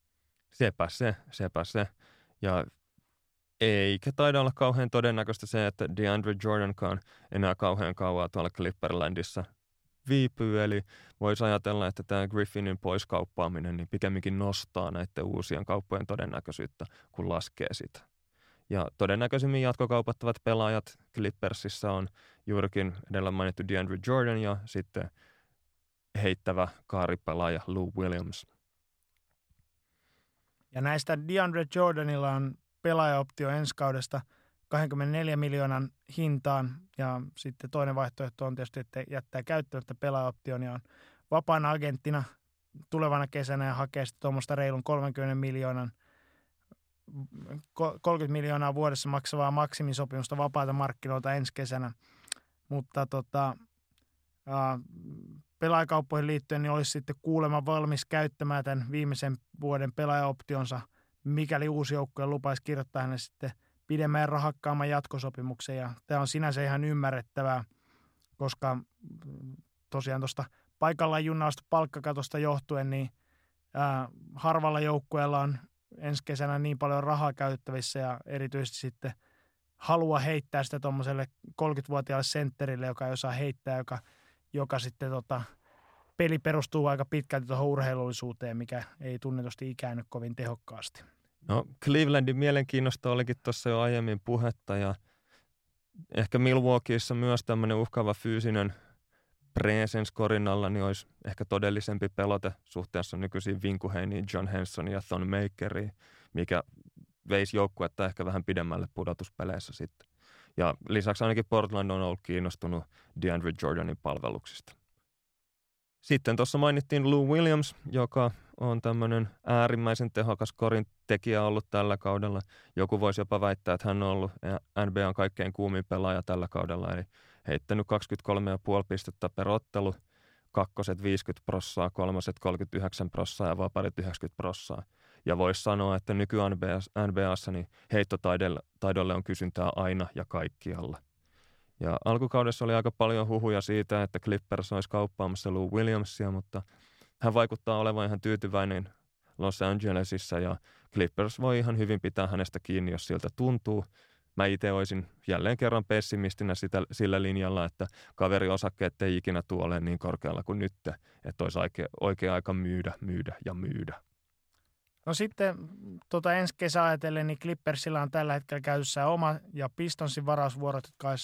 Sepä se. Ja eikä taida olla kauhean todennäköistä se, että DeAndre Jordankaan enää kauhean kauaa tuolla Clipperlandissa viipyy. Eli voisi ajatella, että tämä Griffinin poiskauppaaminen niin pikemminkin nostaa näiden uusien kauppojen todennäköisyyttä, kun laskee sitä. Ja todennäköisimmin jatkokaupattavat pelaajat Clippersissa on juurikin edellä mainittu DeAndre Jordan ja sitten heittävä kaaripelaaja Lou Williams. Ja näistä DeAndre Jordanilla on pelaajaoptio ensi kaudesta 24 miljoonan hintaan ja sitten toinen vaihtoehto on tietysti, että jättää käyttämättä pelaajaoption ja on vapaana agenttina tulevana kesänä ja hakee sitten tuommoista reilun 30 miljoonaa vuodessa maksavaa maksimisopimusta vapaata markkinoilta ensi kesänä. Mutta pelaajakauppoihin liittyen niin olisi sitten kuulemma valmis käyttämään tämän viimeisen vuoden pelaajaoptionsa, mikäli uusi joukkue lupaisi kirjoittaa hänelle sitten pidemmän ja rahakkaamman jatkosopimuksen. Ja tämä on sinänsä ihan ymmärrettävää, koska tosiaan tuosta paikallaan junnausta palkkakatosta johtuen, niin harvalla joukkueella on ensi kesänä niin paljon rahaa käytettävissä ja erityisesti sitten halua heittää sitä tuommoiselle 30-vuotiaalle sentterille, joka ei osaa heittää, joka sitten peli perustuu aika pitkälti tuohon urheilullisuuteen, mikä ei tunnetusti ikäänny kovin tehokkaasti. No Clevelandin mielenkiinnosta olikin tuossa jo aiemmin puhetta ja ehkä Milwaukeeissa myös tämmöinen uhkaava fyysinen presence korin alla niin olisi ehkä todellisempi pelote suhteessa nykyisiin vinkuheiniin John Henson ja Thon Makeriin, mikä veisi joukkuetta ehkä vähän pidemmälle pudotuspeleissä sitten. Ja lisäksi ainakin Portland on ollut kiinnostunut DeAndre Jordanin palveluksista. Sitten tuossa mainittiin Lou Williams, joka on tämmöinen äärimmäisen tehokas korin tekijä ollut tällä kaudella. Joku voisi jopa väittää, että hän on ollut NBA:n kaikkein kuumin pelaaja tällä kaudella, eli heittänyt 23,5 pistettä per ottelu, kakkoset 50%, kolmoset 39% ja vaparit 90%. Ja voisi sanoa, että nyky-NBA:ssa niin heittotaidolle on kysyntää aina ja kaikkialla. Ja alkukaudessa oli aika paljon huhuja siitä, että Clippers olisi kauppaamassa Lou Williamsia, mutta hän vaikuttaa olevan ihan tyytyväinen Los Angelesissa ja Clippers voi ihan hyvin pitää hänestä kiinni, jos siltä tuntuu. Mä itse olisin jälleen kerran pessimistinä sillä linjalla, että kaveriosakkeet ei ikinä tule olemaan niin korkealla kuin nyt, että olisi oikea aika myydä. No sitten ensi kesä ajatellen, niin Clippersillä on tällä hetkellä käytössä oma ja Pistonsin varausvuorot, jotka olisi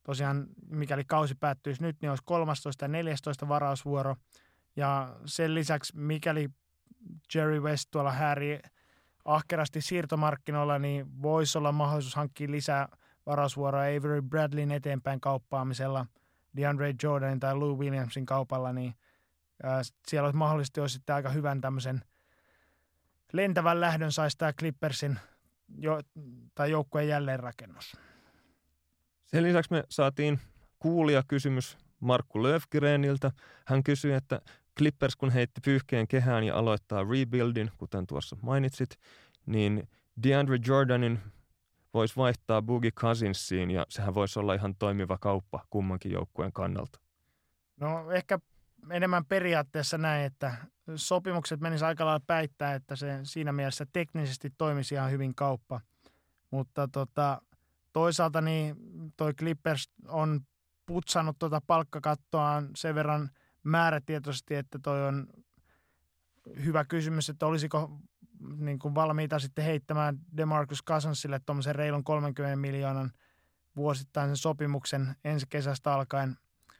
tosiaan mikäli kausi päättyisi nyt, niin olisi 13 ja 14 varausvuoro. Ja sen lisäksi, mikäli Jerry West tuolla häärii ahkerasti siirtomarkkinoilla, niin voisi olla mahdollisuus hankkia lisää varausvuoroa Avery Bradleyn eteenpäin kauppaamisella, DeAndre Jordanin tai Lou Williamsin kaupalla, niin siellä olisi mahdollisesti sitten aika hyvän tämmöisen lentävän lähdön saisi tämä Clippersin tai joukkueen jälleenrakennus. Sen lisäksi me saatiin kuulijakysymys Markku Löfgreniltä. Hän kysyi, että Clippers kun heitti pyyhkeen kehään ja aloittaa rebuildin, kuten tuossa mainitsit, niin DeAndre Jordanin voisi vaihtaa Boogie Cousinsiin ja sehän voisi olla ihan toimiva kauppa kummankin joukkueen kannalta. No ehkä enemmän periaatteessa näin, että sopimukset menisivät aika lailla päittää, että se siinä mielessä teknisesti toimisi ihan hyvin kauppa. Mutta toisaalta niin toi Clippers on putsannut palkkakattoaan sen verran määrätietoisesti, että toi on hyvä kysymys, että olisiko niin kuin valmiita sitten heittämään DeMarcus Cousinsille tuommoisen reilun 30 miljoonan vuosittaisen sopimuksen ensi kesästä alkaen.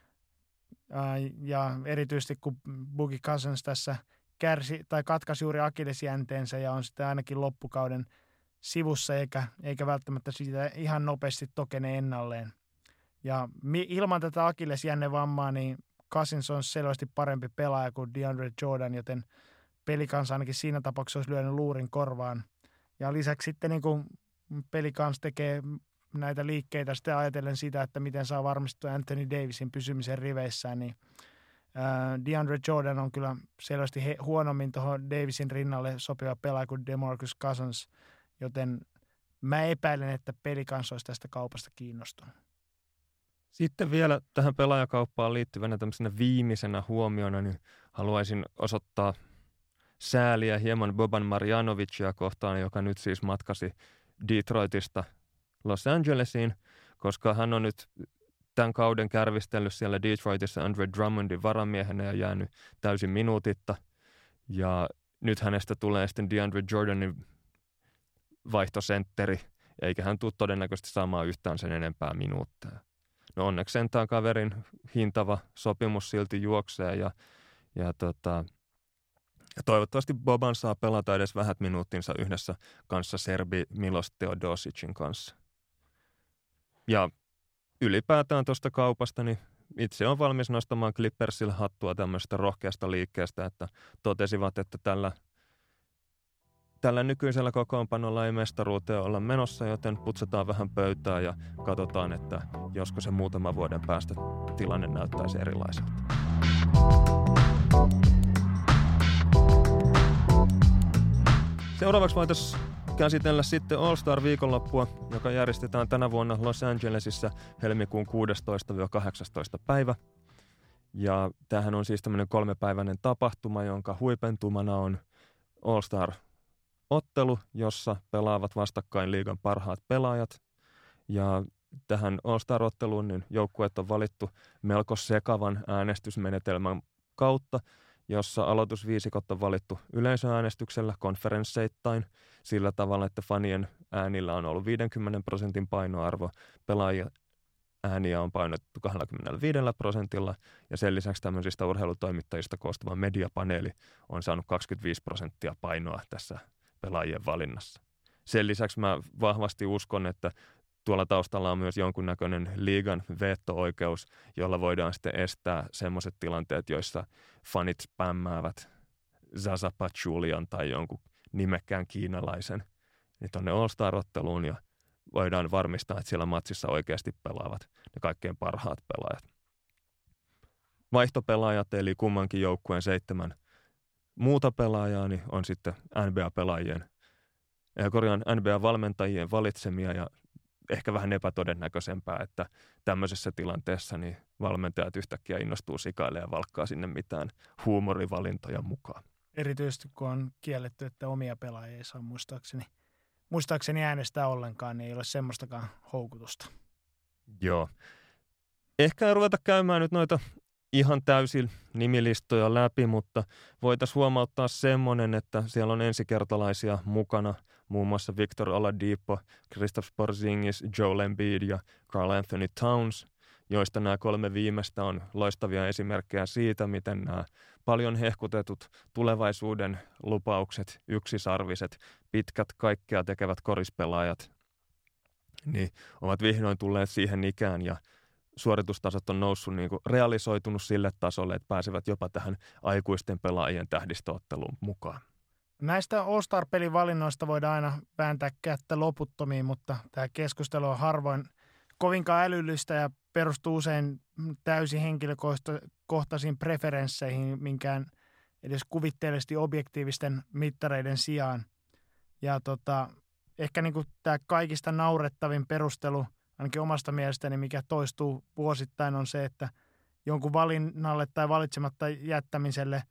Ja erityisesti kun Boogie Cousins tässä katkaisi juuri akillesjänteensä ja on sitten ainakin loppukauden sivussa eikä välttämättä siitä ihan nopeasti tokene ennalleen. Ja ilman tätä akillesjännevammaa niin Cousins on selvästi parempi pelaaja kuin DeAndre Jordan, joten Pelicans ainakin siinä tapauksessa olisi lyönyt luurin korvaan. Ja lisäksi sitten niin kuin Pelicans tekee näitä liikkeitä sitten ajatellen sitä, että miten saa varmistua Anthony Davisin pysymisen riveissään, niin DeAndre Jordan on kyllä selvästi huonommin tuohon Davisin rinnalle sopiva pelaaja kuin DeMarcus Cousins, joten mä epäilen, että Pelicans olisi tästä kaupasta kiinnostunut. Sitten vielä tähän pelaajakauppaan liittyvänä tämmöisenä viimeisenä huomiona, niin haluaisin osoittaa sääliä hieman Boban Marjanovicia kohtaan, joka nyt siis matkasi Detroitista Los Angelesiin, koska hän on nyt tämän kauden kärvistellyt siellä Detroitissa Andre Drummondin varamiehenä ja jäänyt täysin minuutitta. Ja nyt hänestä tulee sitten DeAndre Jordanin vaihtosentteri, eikä hän tule todennäköisesti saamaan yhtään sen enempää minuutteja. No onneksi sentään kaverin hintava sopimus silti juoksee ja toivottavasti Boban saa pelata edes vähät minuuttinsa yhdessä kanssa serbi Milos Teodosicin kanssa. Ja ylipäätään tuosta kaupasta, niin itse on valmis nostamaan Clippersille hattua tämmöisestä rohkeasta liikkeestä, että totesivat, että tällä nykyisellä kokoonpanolla ei mestaruuteen olla menossa, joten putsataan vähän pöytää ja katsotaan, että josko se muutaman vuoden päästä tilanne näyttäisi erilaiselta. Seuraavaksi voitaisiin käsitellä sitten All-Star-viikonloppua, joka järjestetään tänä vuonna Los Angelesissa helmikuun 16-18 päivä. Ja tämähän on siis tämmöinen 3-päiväinen tapahtuma, jonka huipentumana on All-Star-ottelu, jossa pelaavat vastakkain liigan parhaat pelaajat. Ja tähän All-Star-otteluun niin joukkueet on valittu melko sekavan äänestysmenetelmän kautta, jossa aloitusviisikot on valittu yleisöäänestyksellä konferensseittain sillä tavalla, että fanien äänillä on ollut 50% painoarvo, pelaajien ääniä on painottu 25% ja sen lisäksi tämmöisistä urheilutoimittajista koostuva mediapaneeli on saanut 25% painoa tässä pelaajien valinnassa. Sen lisäksi mä vahvasti uskon, että tuolla taustalla on myös jonkunnäköinen liigan veto-oikeus, jolla voidaan sitten estää semmoiset tilanteet, joissa fanit spämmäävät Zaza Pachulian tai jonkun nimekkään kiinalaisen niin tuonne All-Star-otteluun ja voidaan varmistaa, että siellä matsissa oikeasti pelaavat ne kaikkein parhaat pelaajat. Vaihtopelaajat eli kummankin joukkueen 7 muuta pelaajaa niin on sitten NBA-valmentajien valitsemia ja ehkä vähän epätodennäköisempää, että tämmöisessä tilanteessa niin valmentajat yhtäkkiä innostuu sikailemaan ja valkkaa sinne mitään huumorivalintoja mukaan. Erityisesti kun on kielletty, että omia pelaajia ei saa muistaakseni äänestää ollenkaan, niin ei ole semmoistakaan houkutusta. Joo. Ehkä ei ruveta käymään nyt noita ihan täysin nimilistoja läpi, mutta voitaisiin huomauttaa semmoinen, että siellä on ensikertalaisia mukana, muun muassa Victor Oladipo, Kristaps Porzingis, Joel Embiid ja Karl Anthony Towns. joista nämä 3 viimeistä on loistavia esimerkkejä siitä, miten nämä paljon hehkutetut tulevaisuuden lupaukset, yksisarviset, pitkät kaikkea tekevät korispelaajat, niin ovat vihdoin tulleet siihen ikään ja suoritustasot on noussut niin kuin realisoitunut sille tasolle, että pääsevät jopa tähän aikuisten pelaajien tähdistöotteluun mukaan. Näistä All-Star-pelin valinnoista voidaan aina vääntää kättä loputtomiin, mutta tämä keskustelu on harvoin kovinkaan älyllistä ja perustuu usein täysin henkilökohtaisiin preferensseihin, minkään edes kuvitteellisesti objektiivisten mittareiden sijaan. Ja ehkä niin kuin tämä kaikista naurettavin perustelu, ainakin omasta mielestäni, mikä toistuu vuosittain, on se, että jonkun valinnalle tai valitsematta jättämiselle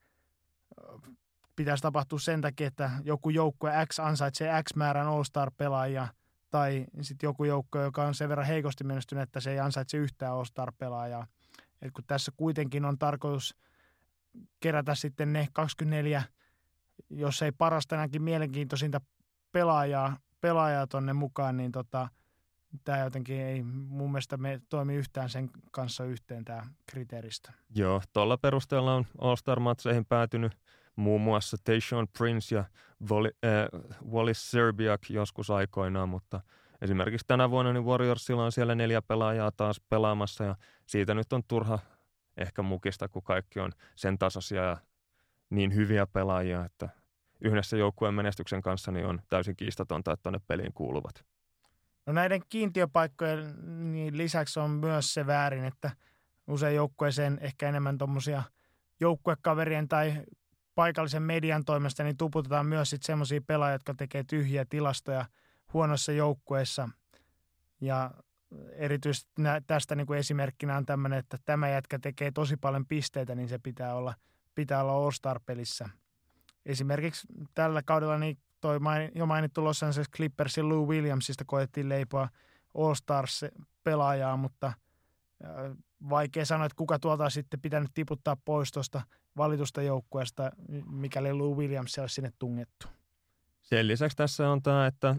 pitäisi tapahtua sen takia, että joku joukkue X ansaitsee X määrän All-Star-pelaajia, tai sitten joku joukkue, joka on sen verran heikosti menestynyt, että se ei ansaitse yhtään All-Star-pelaajaa. Et kun tässä kuitenkin on tarkoitus kerätä sitten ne 24, jos ei parasta ainakin mielenkiintoisinta pelaajaa tonne mukaan, niin tämä jotenkin ei mun mielestä toimi yhtään sen kanssa yhteen tämä kriteeristö. Joo, tuolla perusteella on All-Star-matseihin päätynyt muun muassa Tayshaun Prince ja Wallis Serbiak joskus aikoinaan, mutta esimerkiksi tänä vuonna niin Warriorsilla on siellä 4 pelaajaa taas pelaamassa ja siitä nyt on turha ehkä mukista, kun kaikki on sen tasoisia ja niin hyviä pelaajia, että yhdessä joukkueen menestyksen kanssa niin on täysin kiistatonta, että tuonne peliin kuuluvat. No näiden kiintiöpaikkojen niin lisäksi on myös se väärin, että usein joukkueeseen ehkä enemmän tuommoisia joukkuekaverien tai paikallisen median toimesta niin tuputetaan myös sitten semmoisia pelaajia, jotka tekee tyhjiä tilastoja huonossa joukkueessa. Ja erityisesti tästä niin kuin esimerkkinä on tämmöinen, että tämä jätkä tekee tosi paljon pisteitä, niin se pitää olla All-Star-pelissä. Esimerkiksi tällä kaudella niin toi jo mainittu Los Angeles Clippersin Lou Williamsista koettiin leipoa All-Stars-pelaajaa, mutta vaikea sanoa, että kuka tuolta sitten pitänyt tiputtaa pois tuosta valitusta joukkueesta, mikäli Lou Williams olisi sinne tungettu. Sen lisäksi tässä on tämä, että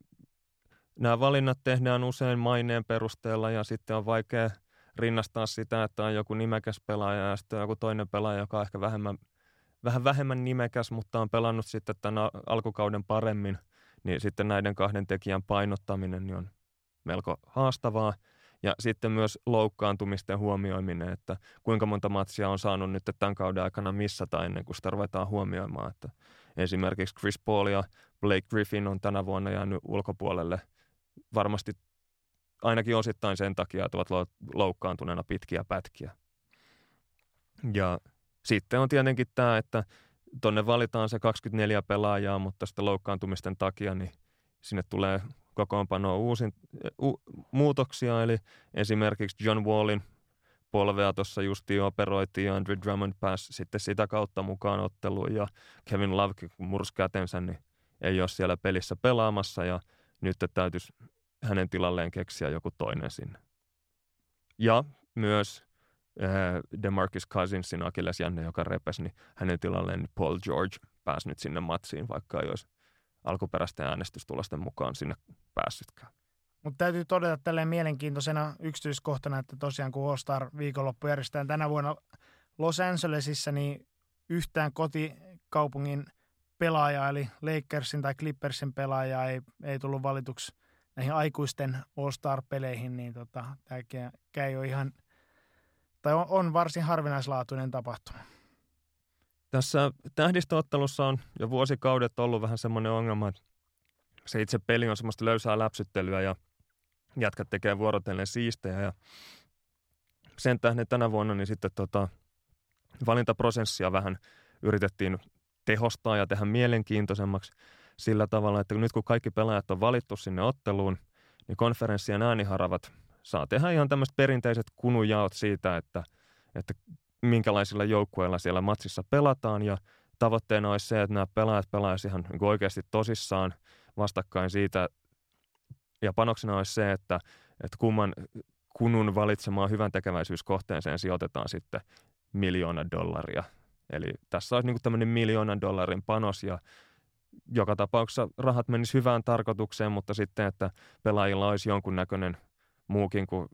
nämä valinnat tehdään usein maineen perusteella ja sitten on vaikea rinnastaa sitä, että on joku nimekäs pelaaja ja sitten on joku toinen pelaaja, joka on ehkä vähän vähemmän nimekäs, mutta on pelannut sitten tämän alkukauden paremmin, niin sitten näiden 2 tekijän painottaminen niin on melko haastavaa. Ja sitten myös loukkaantumisten huomioiminen, että kuinka monta matsia on saanut nyt tämän kauden aikana missata ennen kuin sitä ruvetaan huomioimaan. Että esimerkiksi Chris Paul ja Blake Griffin on tänä vuonna jäänyt ulkopuolelle varmasti ainakin osittain sen takia, että ovat loukkaantuneena pitkiä pätkiä. Ja sitten on tietenkin tämä, että tonne valitaan se 24 pelaajaa, mutta sitten loukkaantumisten takia niin sinne tulee kokoonpanoon muutoksia, eli esimerkiksi John Wallin polvea tuossa justiin operoitiin ja Andre Drummond pääsi sitten sitä kautta mukaan otteluun ja Kevin Love, kun mursi kätensä, niin ei ole siellä pelissä pelaamassa ja nyt täytyisi hänen tilalleen keksiä joku toinen sinne. Ja myös DeMarcus Cousinsin akillesjänne, joka repesi, niin hänen tilalleen Paul George pääsi nyt sinne matsiin, vaikka ei olisi alkuperäisten äänestystulosten mukaan sinne päässytkään. Mutta täytyy todeta tälleen mielenkiintoisena yksityiskohtana, että tosiaan kun All-Star-viikonloppu järjestetään tänä vuonna Los Angelesissa, niin yhtään kotikaupungin pelaajaa, eli Lakersin tai Clippersin pelaajaa ei tullut valituksi näihin aikuisten All-Star-peleihin, niin tämä ei ole ihan, tai on varsin harvinaislaatuinen tapahtuma. Tässä tähdistöottelussa on jo vuosikaudet ollut vähän semmoinen ongelma, että se itse peli on semmoista löysää läpsyttelyä ja jätkät tekee vuorotellen siistejä ja sen tähden tänä vuonna niin sitten valintaprosessia vähän yritettiin tehostaa ja tehdä mielenkiintoisemmaksi sillä tavalla, että nyt kun kaikki pelaajat on valittu sinne otteluun, niin konferenssien ääniharavat saa tehdä ihan tämmöiset perinteiset kunujaot siitä, että minkälaisilla joukkueilla siellä matsissa pelataan ja tavoitteena olisi se, että nämä pelaajat pelaisivat ihan niin oikeasti tosissaan vastakkain siitä ja panoksena olisi se, että kumman kunun valitsemaan hyvän tekeväisyyskohteeseen sijoitetaan sitten $1 miljoona. Eli tässä olisi niin kuin tämmöinen $1 miljoonan panos ja joka tapauksessa rahat menisivät hyvään tarkoitukseen, mutta sitten, että pelaajilla olisi jonkunnäköinen muukin kuin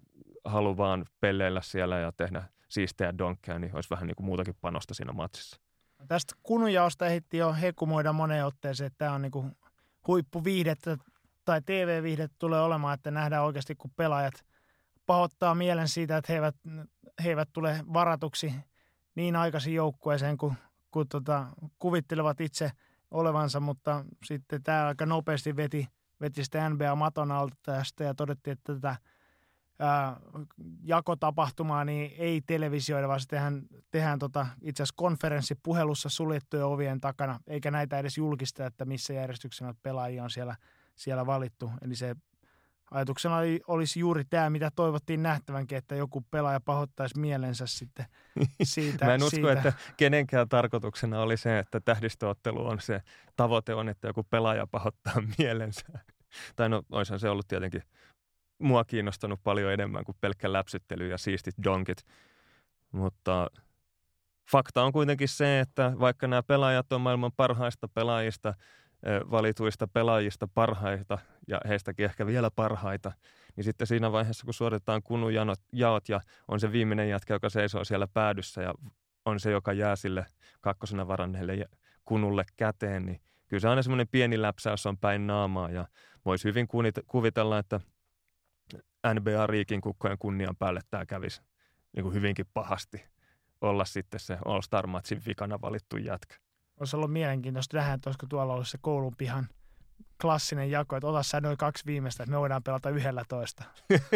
halu vaan pelleillä siellä ja tehdä siistejä donkkeja, niin olisi vähän niin kuin muutakin panosta siinä matsissa. Tästä kununjaosta ehti jo hekumoida moneen otteeseen, että tämä on niin kuin huippuviihdettä tai TV-viihdettä tulee olemaan, että nähdään oikeasti, kun pelaajat pahoittaa mielen siitä, että he eivät tule varatuksi niin aikaisin joukkueeseen, kun kuvittelevat itse olevansa, mutta sitten tämä aika nopeasti veti sitä NBA-maton alta tästä ja todettiin, että tätä jakotapahtumaa niin ei televisioida, vaan se tehdään itse asiassa konferenssipuhelussa suljettujen ovien takana, eikä näitä edes julkista, että missä järjestyksessä pelaajia on siellä valittu. Eli se ajatuksena olisi juuri tämä, mitä toivottiin nähtävänkin, että joku pelaaja pahoittaisi mielensä sitten siitä. Mä en usko, että kenenkään tarkoituksena oli se, että tähdistöottelu on se tavoite on, että joku pelaaja pahoittaa mielensä. Tai no, olisihan se ollut tietenkin mua kiinnostanut paljon enemmän kuin pelkkä läpsyttely ja siistit donkit. Mutta fakta on kuitenkin se, että vaikka nämä pelaajat on maailman parhaista pelaajista, valituista pelaajista parhaita ja heistäkin ehkä vielä parhaita, niin sitten siinä vaiheessa, kun suoritetaan kununjaot ja on se viimeinen jätkä, joka seisoo siellä päädyssä ja on se, joka jää sille kakkosena varanneelle kunulle käteen, niin kyllä se aina semmoinen pieni läpsäys on päin naamaa ja voisi hyvin kuvitella, että NBA-riikin kukkojen kunnian päälle tämä kävisi niin kuin hyvinkin pahasti olla sitten se All-Star-matsin vikana valittu jätkä. Olisi ollut mielenkiintoista nähdä, että olisiko tuolla ollut se koulun pihan klassinen jako, että ota sä noin 2 viimeistä, että me voidaan pelata 11.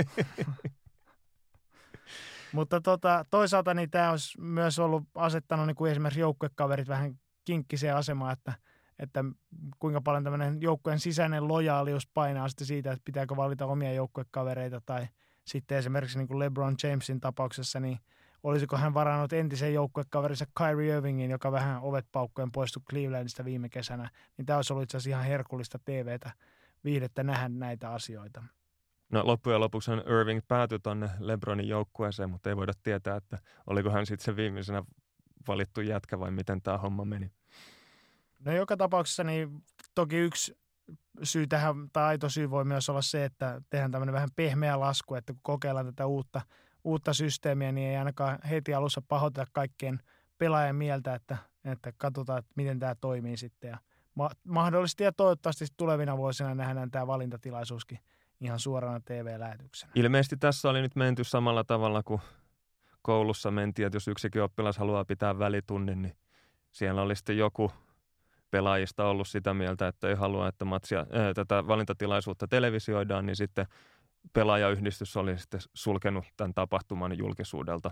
Mutta toisaalta niin tämä olisi myös ollut asettanut niin kuin esimerkiksi joukkuekaverit vähän kinkkiseen asemaan, että kuinka paljon tämmöinen joukkueen sisäinen lojaalius painaa sitten siitä, että pitääkö valita omia joukkuekavereita tai sitten esimerkiksi niin kuin LeBron Jamesin tapauksessa, niin olisiko hän varannut entisen joukkuekaverinsa Kyrie Irvingin, joka vähän ovet paukkojen poistui Clevelandista viime kesänä, niin tämä olisi ollut itse asiassa ihan herkullista TVtä viihdettä nähdä näitä asioita. No loppujen lopuksi Irving päätyi tuonne LeBronin joukkueeseen, mutta ei voida tietää, että oliko hän sitten se viimeisenä valittu jätkä vai miten tämä homma meni. No joka tapauksessa niin toki yksi syy tähän, tai aito syy voi myös olla se, että tehdään tämmöinen vähän pehmeä lasku, että kun kokeillaan tätä uutta systeemiä, niin ei ainakaan heti alussa pahoiteta kaikkien pelaajien mieltä, että katsotaan, että miten tämä toimii sitten. Ja mahdollisesti ja toivottavasti tulevina vuosina nähdään tämä valintatilaisuuskin ihan suorana TV-lähetyksenä. Ilmeisesti tässä oli nyt menty samalla tavalla kuin koulussa mentiin, että jos yksikin oppilas haluaa pitää välitunnin, niin siellä oli sitten joku pelaajista ollut sitä mieltä, että ei halua, että tätä valintatilaisuutta televisioidaan, niin sitten pelaajayhdistys oli sitten sulkenut tämän tapahtuman julkisuudelta.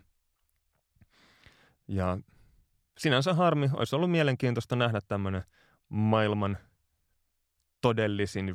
Ja sinänsä harmi, olisi ollut mielenkiintoista nähdä tämmöinen maailman todellisin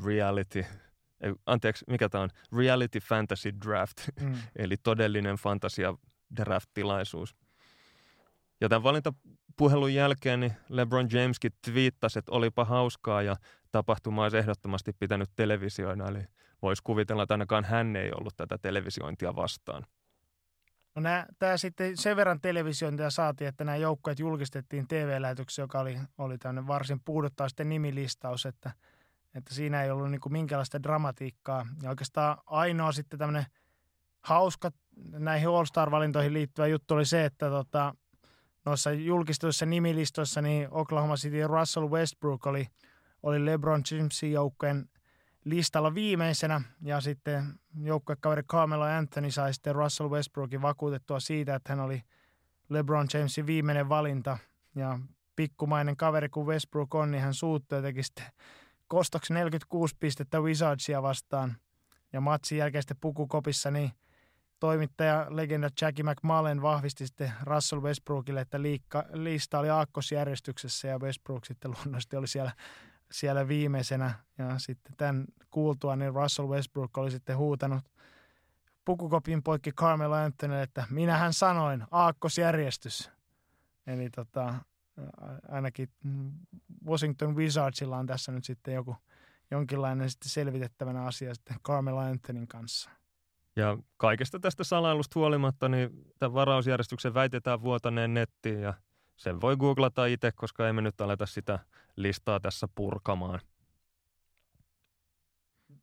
reality fantasy draft, eli todellinen fantasia draft-tilaisuus. Ja tämän valintapuhelun jälkeen niin LeBron Jameskin twiittasi, että olipa hauskaa ja tapahtuma olisi ehdottomasti pitänyt televisioida, eli voisi kuvitella, että ainakaan hän ei ollut tätä televisiointia vastaan. No tämä sitten sen verran televisiointia saatiin, että nämä joukkueet julkistettiin TV-lähetyksessä, joka oli tämmöinen varsin puuduttava sitten nimilistaus, että siinä ei ollut niin kuin minkäänlaista dramatiikkaa. Ja oikeastaan ainoa sitten tämmöinen hauska näihin All-Star-valintoihin liittyvä juttu oli se, että noissa julkistetuissa nimilistoissa niin Oklahoma City Russell Westbrook oli LeBron Jamesin joukkueen listalla viimeisenä ja sitten joukkuekaveri Carmelo Anthony sai sitten Russell Westbrookin vakuutettua siitä, että hän oli LeBron Jamesin viimeinen valinta ja pikkumainen kaveri kuin Westbrook on, niin hän suuttui ja teki sitten kostoksi 46 pistettä Wizardsia vastaan ja matsin jälkeen sitten pukukopissa niin toimittaja legenda Jackie McMullen vahvisti sitten Russell Westbrookille, että lista oli aakkosjärjestyksessä ja Westbrook sitten luonnollisesti oli siellä viimeisenä. Ja sitten tämän kuultua, niin Russell Westbrook oli sitten huutanut pukukopin poikki Carmelo Anthonylle, että minähän sanoin, aakkosjärjestys. Eli ainakin Washington Wizardsilla on tässä nyt sitten jonkinlainen sitten selvitettävänä asia sitten Carmelo Anthonyn kanssa. Ja kaikesta tästä salailusta huolimatta, niin tämän varausjärjestyksen väitetään vuotaneen nettiin ja sen voi googlata itse, koska ei me nyt aleta sitä listaa tässä purkamaan.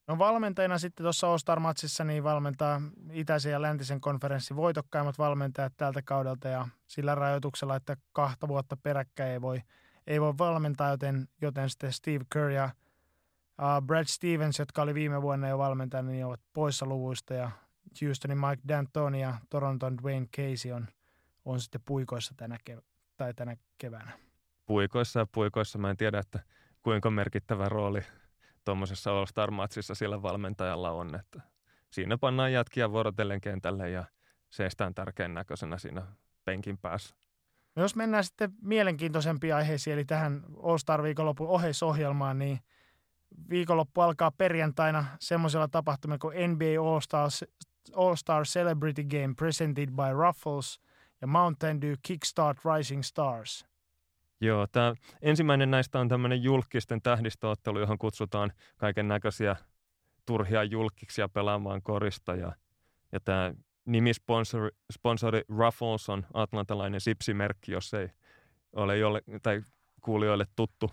No valmentajana sitten tuossa All-Star-matsissa niin valmentaa itäisen ja läntisen konferenssin voitokkaimmat valmentajat tältä kaudelta ja sillä rajoituksella, että 2 vuotta peräkkäin ei voi valmentaa, joten sitten Steve Kerr ja Brad Stevens, jotka oli viime vuonna jo valmentajana, niin ovat poissa luvuista ja Houstonin Mike D'Antoni ja Toronton Dwayne Casey on sitten puikoissa tänä keväänä. Puikoissa mä en tiedä, että kuinka merkittävä rooli tuommoisessa All-Star-matsissa sillä valmentajalla on, että siinä pannaan jätkiä vuorotellen kentälle ja seistään tärkeän näköisenä siinä penkin päässä. No jos mennään sitten mielenkiintoisempiin aiheisiin, eli tähän All-Star-viikonlopun oheisohjelmaan, niin viikonloppu alkaa perjantaina semmoisella tapahtumilla kuin NBA All-Star Celebrity Game presented by Ruffles ja Mountain Dew Kickstart Rising Stars. Joo, tämä ensimmäinen näistä on tämmöinen julkisten tähdistöottelu, johon kutsutaan kaiken näköisiä turhia julkkiksia pelaamaan korista. Ja tämä nimisponsori Ruffles on atlantalainen sipsimerkki, jos ei ole tai kuulijoille tuttu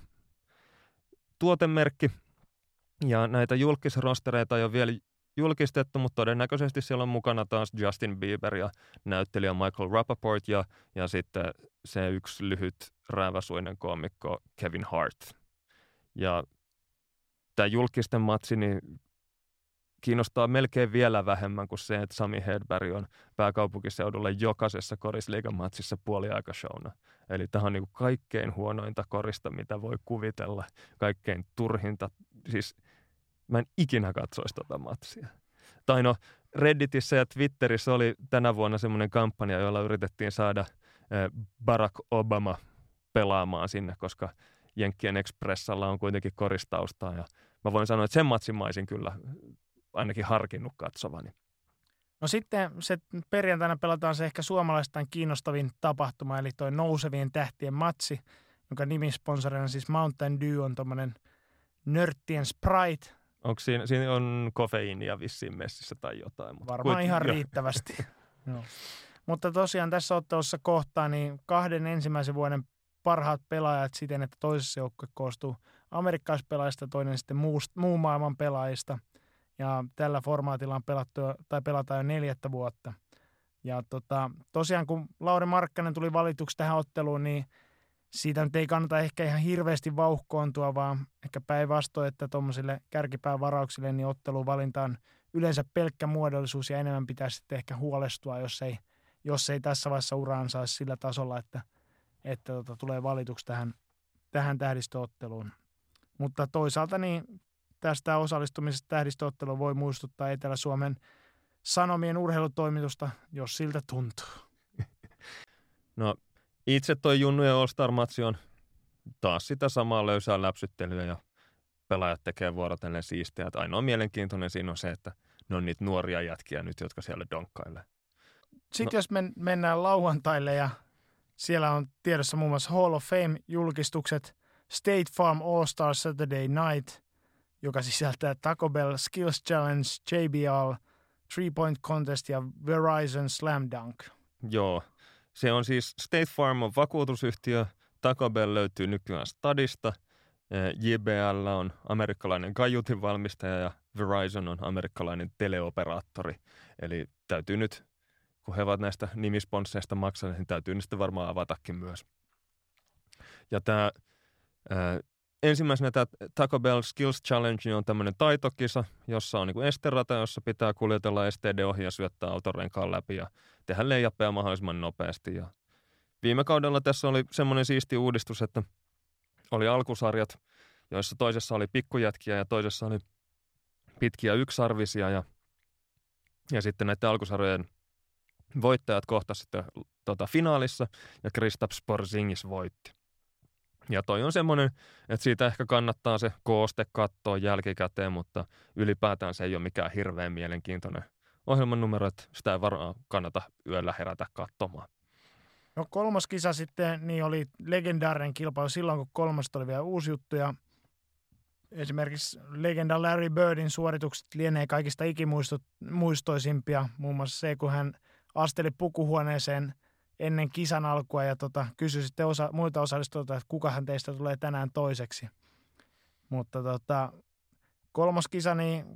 tuotemerkki. Ja näitä julkisrostereita ei ole vielä julkistettu, mutta todennäköisesti siellä on mukana taas Justin Bieber ja näyttelijä Michael Rappaport ja sitten se yksi lyhyt rääväsuinen koomikko Kevin Hart. Ja tämä julkisten matsi niin kiinnostaa melkein vielä vähemmän kuin se, että Sami Hedberg on pääkaupunkiseudulla jokaisessa korisliigamatsissa puoliaikashowna. Eli tämä on niin kuin kaikkein huonointa korista, mitä voi kuvitella, kaikkein turhinta. Siis mä en ikinä katsoisi tota matsia. Tai no, Redditissä ja Twitterissä oli tänä vuonna semmoinen kampanja, jolla yritettiin saada Barack Obama pelaamaan sinne, koska Jenkkien Expressalla on kuitenkin koristaustaa. Ja mä voin sanoa, että sen matsin mä olisin kyllä ainakin harkinnut katsovani. No sitten se perjantaina pelataan se ehkä suomalaistaan kiinnostavin tapahtuma, eli toi nousevien tähtien matsi, jonka nimisponsorina siis Mountain Dew on tommonen nörttien Sprite. Onko siinä on kofeiinia vissiin messissä tai jotain? Mutta varmaan ihan riittävästi. No. Mutta tosiaan tässä ottelussa kohtaa niin 2 ensimmäisen vuoden parhaat pelaajat siten, että toisessa joukkue koostuu amerikkalaispelaajista, toinen sitten muun maailman pelaajista. Ja tällä formaatilla on pelataan jo 4. vuotta. Ja tosiaan kun Lauri Markkanen tuli valituksi tähän otteluun, niin siitä nyt ei kannata ehkä ihan hirveästi vauhkoontua, vaan ehkä päinvastoin, että tuommoisille kärkipään varauksille niin otteluun valintaan yleensä pelkkä muodollisuus ja enemmän pitäisi sitten ehkä huolestua, jos ei tässä vaiheessa uraan saisi sillä tasolla, että tulee valituksi tähän tähdistöotteluun. Mutta toisaalta niin tästä osallistumisesta tähdistöotteluun voi muistuttaa Etelä-Suomen Sanomien urheilutoimitusta, jos siltä tuntuu. No itse toi Junnujen All-Star-matsi on taas sitä samaa löysää läpsyttelyä ja pelaajat tekee vuorotellen siistiä. Ainoa mielenkiintoinen siinä on se, että ne on niitä nuoria jätkiä nyt, jotka siellä donkkailee. Sitten jos mennään lauantaille ja siellä on tiedossa muun muassa Hall of Fame-julkistukset, State Farm All-Star Saturday Night, joka sisältää Taco Bell Skills Challenge, JBL, 3-Point Contest ja Verizon Slam Dunk. Joo, se on siis State Farm on vakuutusyhtiö, Taco Bell löytyy nykyään Stadista, JBL on amerikkalainen kaiutinvalmistaja ja Verizon on amerikkalainen teleoperaattori. Eli täytyy nyt, kun he ovat näistä nimisponsseista maksaneet, niin täytyy nyt varmaan avatakin myös. Ja tämä ensimmäisenä tämä Taco Bell Skills Challenge on tämmöinen taitokisa, jossa on niin kuin esterata, jossa pitää kuljetella esteiden ohi ja syöttää autorenkaan läpi ja tehdä leijappeja mahdollisimman nopeasti. Ja viime kaudella tässä oli semmoinen siisti uudistus, että oli alkusarjat, joissa toisessa oli pikkujätkiä ja toisessa oli pitkiä yksarvisia ja sitten näiden alkusarjojen voittajat kohtasivat sitten finaalissa ja Kristaps Porzingis voitti. Ja toi on semmoinen, että siitä ehkä kannattaa se kooste katsoa jälkikäteen, mutta ylipäätään se ei ole mikään hirveän mielenkiintoinen ohjelman numero, että sitä ei varmaan kannata yöllä herätä katsomaan. No 3. kisa sitten niin oli legendaarinen kilpailu silloin, kun 3. oli vielä uusi juttu. Ja esimerkiksi legenda Larry Birdin suoritukset lienee kaikista ikimuistoisimpia. Muun muassa se, kun hän asteli pukuhuoneeseen ennen kisan alkua ja kysyi sitten muilta osallistujilta, että kukahan teistä tulee tänään toiseksi. Mutta 3. kisa, niin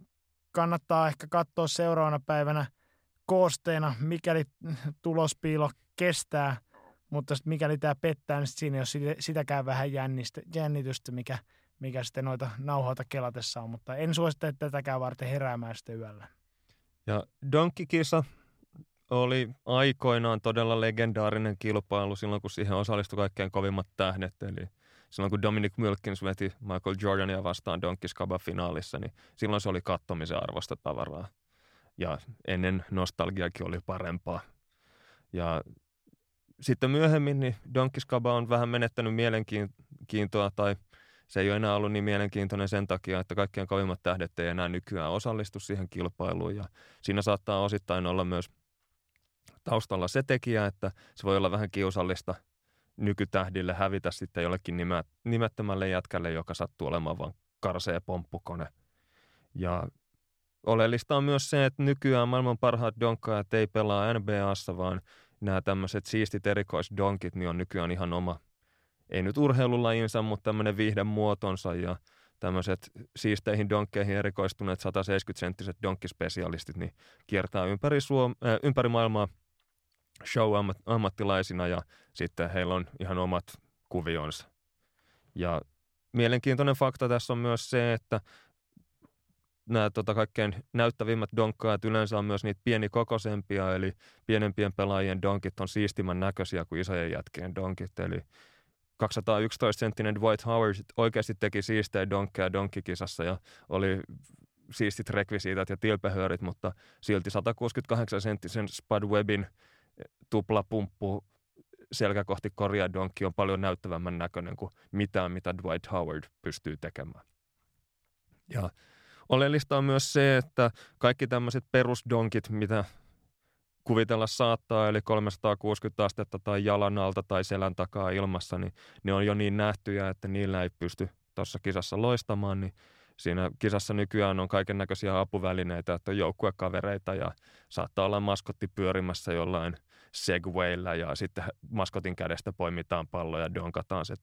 kannattaa ehkä katsoa seuraavana päivänä koosteena, mikäli tulospiilo kestää, mutta sitten mikäli tämä pettää, niin siinä ei ole sitäkään vähän jännitystä, mikä sitten noita nauhoita kelatessa on, mutta en suosittele tätäkään varten heräämään sitten yöllä. Ja donkkikisa oli aikoinaan todella legendaarinen kilpailu silloin, kun siihen osallistui kaikkein kovimmat tähdet. Eli silloin, kun Dominic Wilkins veti Michael Jordania vastaan Donkey Scaba-finaalissa, niin silloin se oli kattomisen arvosta tavaraa. Ja ennen nostalgiakin oli parempaa. Ja sitten myöhemmin niin Donkey Scaba on vähän menettänyt mielenkiintoa, tai se ei ole enää ollut niin mielenkiintoinen sen takia, että kaikkein kovimmat tähdet ei enää nykyään osallistu siihen kilpailuun. Ja siinä saattaa osittain olla myös taustalla se tekijä, että se voi olla vähän kiusallista nykytähdille hävitä sitten jollekin nimettömälle jätkälle, joka sattuu olemaan vain karsea pomppukone. Ja oleellista on myös se, että nykyään maailman parhaat donkkaajat ei pelaa NBA:ssa, vaan nämä tämmöiset siistit erikoisdonkit niin on nykyään ihan oma, ei nyt urheilulajinsa, mutta tämmöinen viihdemuotonsa ja tämmöiset siisteihin donkkeihin erikoistuneet 170-senttiset donkkispesialistit niin kiertää ympäri maailmaa show-ammattilaisina ja sitten heillä on ihan omat kuvionsa. Ja mielenkiintoinen fakta tässä on myös se, että nämä kaikkein näyttävimmät donkkaajat yleensä on myös niitä pienikokoisempia, eli pienempien pelaajien donkit on siistimän näköisiä kuin isojen jätkien donkit. Eli 211-senttinen Dwight Howard oikeasti teki siistejä donkkeja donkkikisassa ja oli siistit rekvisiitat ja tilpehöörit, mutta silti 168-senttisen Spud Webbin tuplapumppu selkä kohti koria donkki on paljon näyttävämmän näköinen kuin mitään, mitä Dwight Howard pystyy tekemään. Ja oleellista on myös se, että kaikki tämmöiset perusdonkit, mitä kuvitella saattaa, eli 360 astetta tai jalan alta tai selän takaa ilmassa, niin ne on jo niin nähtyjä, että niillä ei pysty tuossa kisassa loistamaan, niin siinä kisassa nykyään on kaiken näköisiä apuvälineitä, että on joukkuekavereita ja saattaa olla maskotti pyörimässä jollain segwaylla ja sitten maskotin kädestä poimitaan pallo ja donkataan se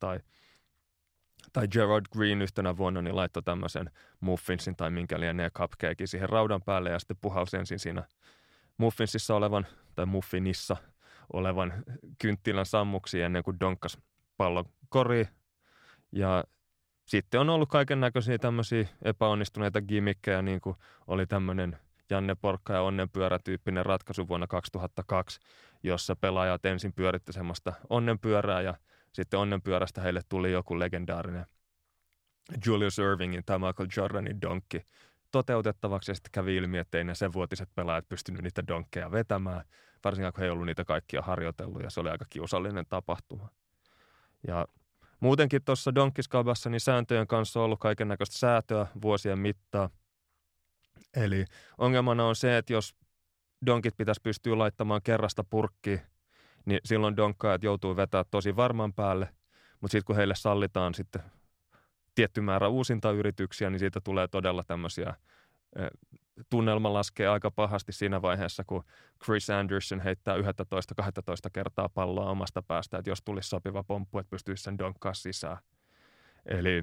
tai Gerard Green yhtenä vuonna niin laittoi tämmöisen muffinsin tai minkä lienee cupcakein siihen raudan päälle ja sitten puhalsi ensin siinä muffinsissa olevan tai muffinissa olevan kynttilän sammuksiin ennen kuin donkkas pallon koriin. Ja sitten on ollut kaiken näköisiä tämmöisiä epäonnistuneita gimmikkejä, niin kuin oli tämmöinen Janne Porkka ja onnenpyörä-tyyppinen ratkaisu vuonna 2002, jossa pelaajat ensin pyöritti semmoista onnenpyörää ja sitten onnenpyörästä heille tuli joku legendaarinen Julius Ervingin tai Michael Jordanin donkki toteutettavaksi ja sitten kävi ilmi, että ei ne sen vuotiset pelaajat pystynyt niitä donkkeja vetämään, varsinkaan kun he ei ollut niitä kaikkia harjoitellut ja se oli aika kiusallinen tapahtuma. Ja muutenkin tuossa donkkiskabassa niin sääntöjen kanssa on ollut kaiken näköistä säätöä vuosien mittaan. Eli ongelmana on se, että jos donkit pitäisi pystyä laittamaan kerrasta purkkiin, niin silloin donkkaajat joutuu vetämään tosi varman päälle, mutta sitten kun heille sallitaan sitten tietty määrä uusintayrityksiä, niin siitä tulee todella tämmöisiä, tunnelma laskee aika pahasti siinä vaiheessa, kun Chris Anderson heittää 11-12 kertaa palloa omasta päästä, että jos tulisi sopiva pomppu, että pystyisi sen donkkaa sisään. Eli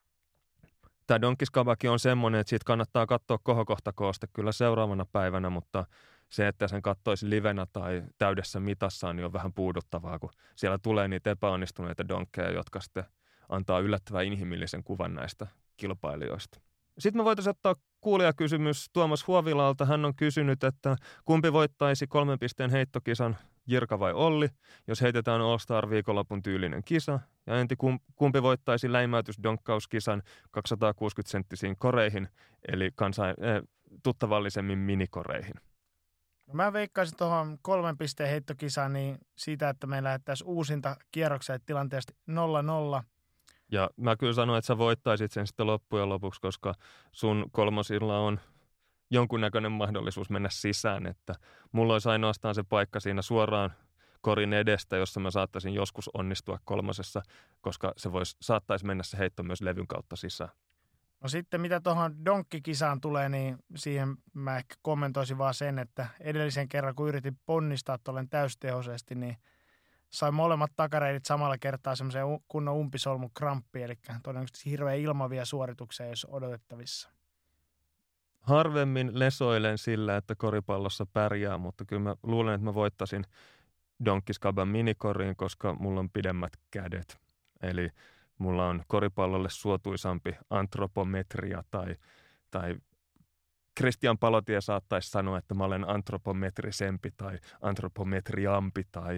tämä donkkiskabakin on semmoinen, että siitä kannattaa katsoa kohokohtakooste kyllä seuraavana päivänä, mutta se, että sen katsoisi livenä tai täydessä mitassaan, niin on vähän puuduttavaa, kun siellä tulee niitä epäonnistuneita donkkeja, jotka sitten antaa yllättävän inhimillisen kuvan näistä kilpailijoista. Sitten me voitaisiin ottaa kuulijakysymys Tuomas Huovilalta. Hän on kysynyt, että kumpi voittaisi 3 pisteen heittokisan, Jirka vai Olli, jos heitetään All-Star viikonlopun tyylinen kisa. Ja kumpi voittaisi läimäytysdonkkauskisan 260-senttisiin koreihin, eli tuttavallisemmin minikoreihin. No mä veikkaisin tuohon 3 pisteen heittokisaan niin siitä, että me lähdettäisiin uusinta kierroksia tilanteesta 0-0. Ja mä kyllä sanoin, että sä voittaisit sen sitten loppujen lopuksi, koska sun kolmosilla on jonkunnäköinen mahdollisuus mennä sisään, että mulla olisi ainoastaan se paikka siinä suoraan korin edestä, jossa mä saattaisin joskus onnistua kolmosessa, koska saattaisi mennä se heitto myös levyn kautta sisään. No sitten mitä tuohon donkkikisaan tulee, niin siihen mä ehkä kommentoisin vaan sen, että edellisen kerran kun yritin ponnistaa tuolleen täystehoisesti, niin sain molemmat takareidit samalla kertaa semmoisen kunnon umpisolmun kramppi, eli todennäköisesti hirveän ilmavia suorituksia, jos odotettavissa. harvemmin lesoilen sillä, että koripallossa pärjää, mutta kyllä mä luulen, että mä voittaisin Donkkiskaban minikoriin, koska mulla on pidemmät kädet. Eli mulla on koripallolle suotuisampi antropometria tai Christian Palotie saattaisi sanoa, että mä olen antropometrisempi tai antropometriampi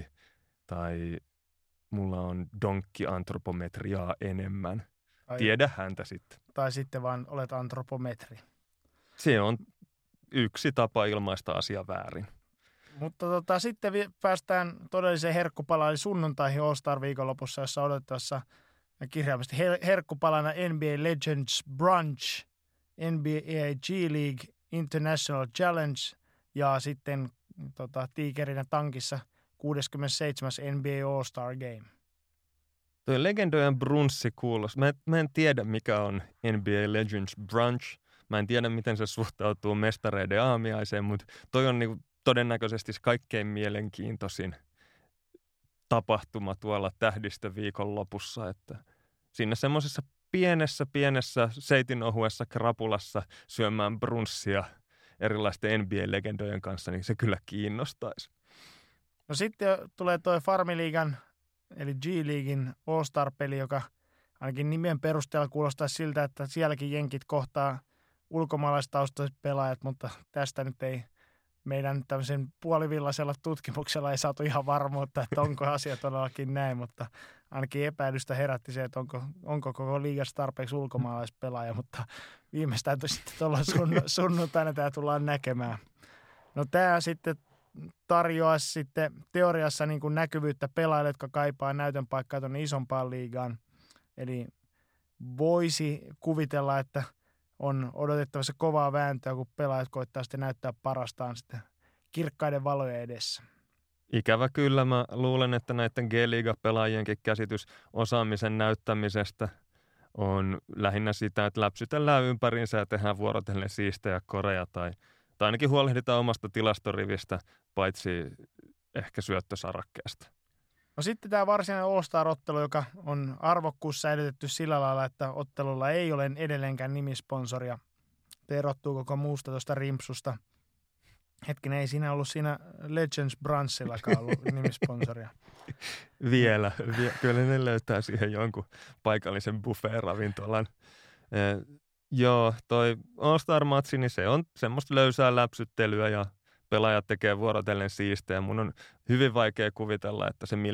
tai mulla on donkki-antropometriaa enemmän. Tiedä häntä sitten. Tai sitten vaan olet antropometri. Se on yksi tapa ilmaista asia väärin. Mutta sitten päästään todelliseen herkkupalaan, eli sunnuntaihin All-Star-viikonlopussa, jossa odotettavassa kirjaimesti herkkupalana NBA Legends Brunch, NBA G-League International Challenge ja sitten tiikerinä tankissa 67. NBA All-Star Game. Tuo legendojen brunssi kuulostaa. Mä en tiedä, mikä on NBA Legends Brunch. Mä en tiedä, miten se suhtautuu mestareiden aamiaiseen, mutta toi on niinku todennäköisesti se kaikkein mielenkiintoisin tapahtuma tuolla tähdistöviikon lopussa, että siinä semmoisessa pienessä seitinohuessa krapulassa syömään brunssia erilaisten NBA-legendojen kanssa, niin se kyllä kiinnostaisi. No sitten tulee toi Farmiliigan eli G-Leaguein All-Star-peli, joka ainakin nimen perusteella kuulostaa siltä, että sielläkin jenkit kohtaa ulkomaalaistaustaiset pelaajat, mutta tästä nyt ei meidän tämmöisen puolivillaisella tutkimuksella ei saatu ihan varmuutta, että onko asia todellakin näin, mutta ainakin epäilystä herätti se, että onko koko liigassa tarpeeksi ulkomaalaispelaaja, mutta viimeistään sitten tuolla sunnuntaina tämä tullaan näkemään. No tämä sitten tarjoaa sitten teoriassa niin kuin näkyvyyttä pelaajille, jotka kaipaa näytön paikkaa tuonne isompaan liigaan. Eli voisi kuvitella, että on odotettavassa kovaa vääntöä, kun pelaajat koittaa sitten näyttää parastaan sitten kirkkaiden valojen edessä. Ikävä kyllä, mä luulen, että näiden G-liiga-pelaajienkin käsitys osaamisen näyttämisestä on lähinnä sitä, että läpsytellään ympäriinsä ja tehdään vuorotellen siistejä koreja tai ainakin huolehditaan omasta tilastorivistä, paitsi ehkä syöttösarakkeesta. No sitten tämä varsinainen All-Star-ottelu, joka on arvokkuus säilytetty sillä lailla, että ottelulla ei ole edelleenkään nimisponsoria. Erottuu koko muusta tuosta rimpsusta. Hetkinen, ei siinä ollut siinä Legends Brunchillakaan ollut nimisponsoria. Vielä. Kyllä ne löytää siihen jonkun paikallisen buffet-ravintolan. Joo, toi All-Star-matsi, niin se on semmoista löysää läpsyttelyä ja pelaajat tekee vuorotellen siistejä. Mun on hyvin vaikea kuvitella, että se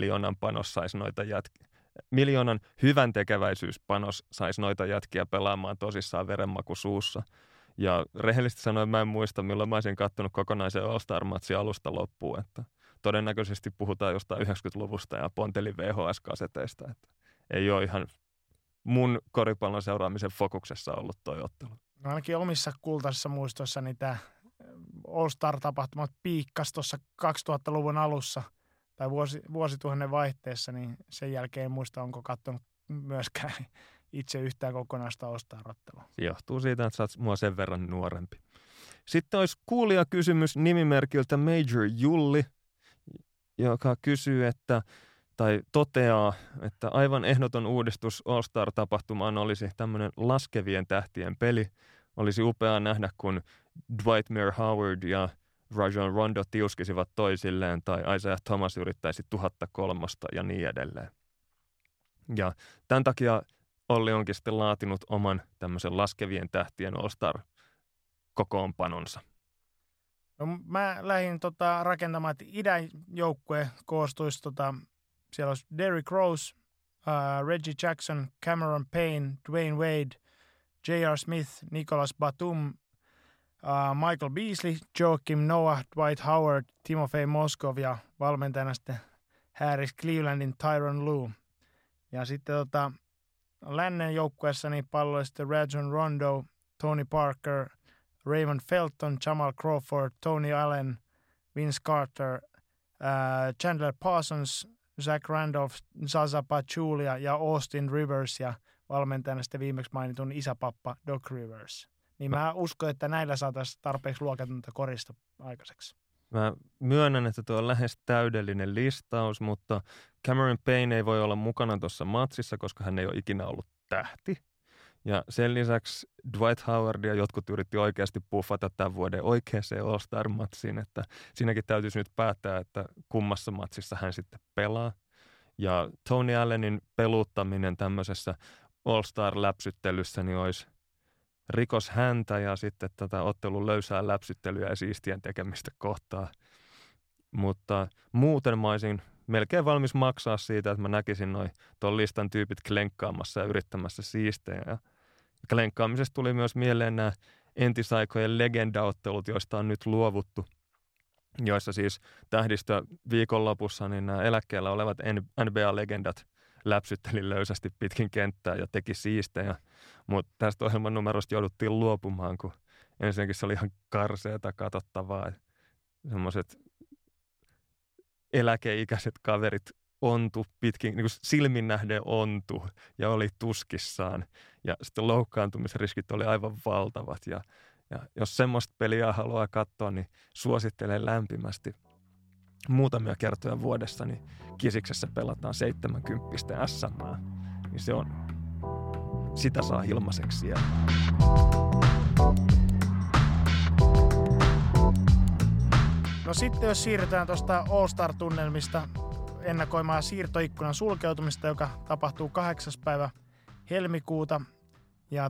miljoonan hyvän tekeväisyyspanos saisi noita jätkiä pelaamaan tosissaan verenmaku suussa. Ja rehellisesti sanoen mä en muista, milloin mä olisin katsonut kokonaisen All-Star-matsin alusta loppuun. Että todennäköisesti puhutaan jostain 90-luvusta ja Pontelin VHS-kaseteista. Että ei ole ihan mun koripallon seuraamisen fokuksessa ollut toi ottelu. No ainakin omissa kultaisissa muistoissani tämä All-Star-tapahtumat piikkasi tuossa 2000-luvun alussa tai vuosituhannen vaihteessa, niin sen jälkeen en muista, onko katsonut myöskään itse yhtään kokonaista All-Star-ottelua. Se johtuu siitä, että sä oot mua sen verran nuorempi. Sitten olisi kuulijakysymys nimimerkiltä Major Julli, joka kysyy, tai toteaa, että aivan ehdoton uudistus All-Star-tapahtumaan olisi tämmöinen laskevien tähtien peli. Olisi upeaa nähdä, kun Dwight Meir Howard ja Rajon Rondo tiuskisivat toisilleen tai Isaiah Thomas yrittäisi 1003 ja niin edelleen. Ja tämän takia Olli onkin sitten laatinut oman tämmöisen laskevien tähtien All-Star-kokoonpanonsa. No, mä lähdin rakentamaan, että idän joukkue koostuisi, siellä olisi Derrick Rose, Reggie Jackson, Cameron Payne, Dwayne Wade, J.R. Smith, Nicolas Batum, Michael Beasley, Joakim Noah, Dwight Howard, Timofey Moskov ja valmentajana sitten Harris Clevelandin Tyronn Lue. Ja sitten lännen joukkueessa niin pallo sitten Rajon Rondo, Tony Parker, Raymond Felton, Jamal Crawford, Tony Allen, Vince Carter, Chandler Parsons, Zach Randolph, Zaza Pachulia ja Austin Rivers ja valmentajana sitten viimeksi mainitun isäpappa Doc Rivers. Niin mä uskon, että näillä saataisiin tarpeeksi luokatonta korista aikaiseksi. Mä myönnän, että tuo on lähes täydellinen listaus, mutta Cameron Payne ei voi olla mukana tuossa matsissa, koska hän ei ole ikinä ollut tähti. Ja sen lisäksi Dwight Howard ja jotkut yritti oikeasti puffata tämän vuoden oikeaan All-Star-matsiin, että siinäkin täytyisi nyt päättää, että kummassa matsissa hän sitten pelaa. Ja Tony Allenin peluuttaminen tämmöisessä All-Star-läpsyttelyssä niin olisi rikos häntä ja sitten tätä ottelun löysää läpsyttelyä ja siistien tekemistä kohtaa. Mutta muuten mä olisin melkein valmis maksaa siitä, että mä näkisin tuon listan tyypit klenkkaamassa ja yrittämässä siistejä. Ja klenkkaamisesta tuli myös mieleen nämä entisaikojen legendaottelut, joista on nyt luovuttu, joissa siis tähdistö viikonlopussa niin nämä eläkkeellä olevat NBA-legendat läpsytteli löysästi pitkin kenttää ja teki siistejä. Mutta tästä ohjelman numerosta jouduttiin luopumaan, kun ensinnäkin se oli ihan karseeta katsottavaa. Semmoiset eläkeikäiset kaverit ontu pitkin, niin kuin silmin nähden ontu ja oli tuskissaan. Ja sitten loukkaantumisriskit oli aivan valtavat. Ja jos semmoista peliä haluaa katsoa, niin suosittelen lämpimästi. Muutamia kertoja vuodessa niin Kisiksessä pelataan 70 SM. Niin se on, sitä saa ilmaiseksi siellä. No sitten jos siirrytään tuosta All-Star-tunnelmista ennakoimaan siirtoikkunan sulkeutumista, joka tapahtuu 8. päivä helmikuuta. Ja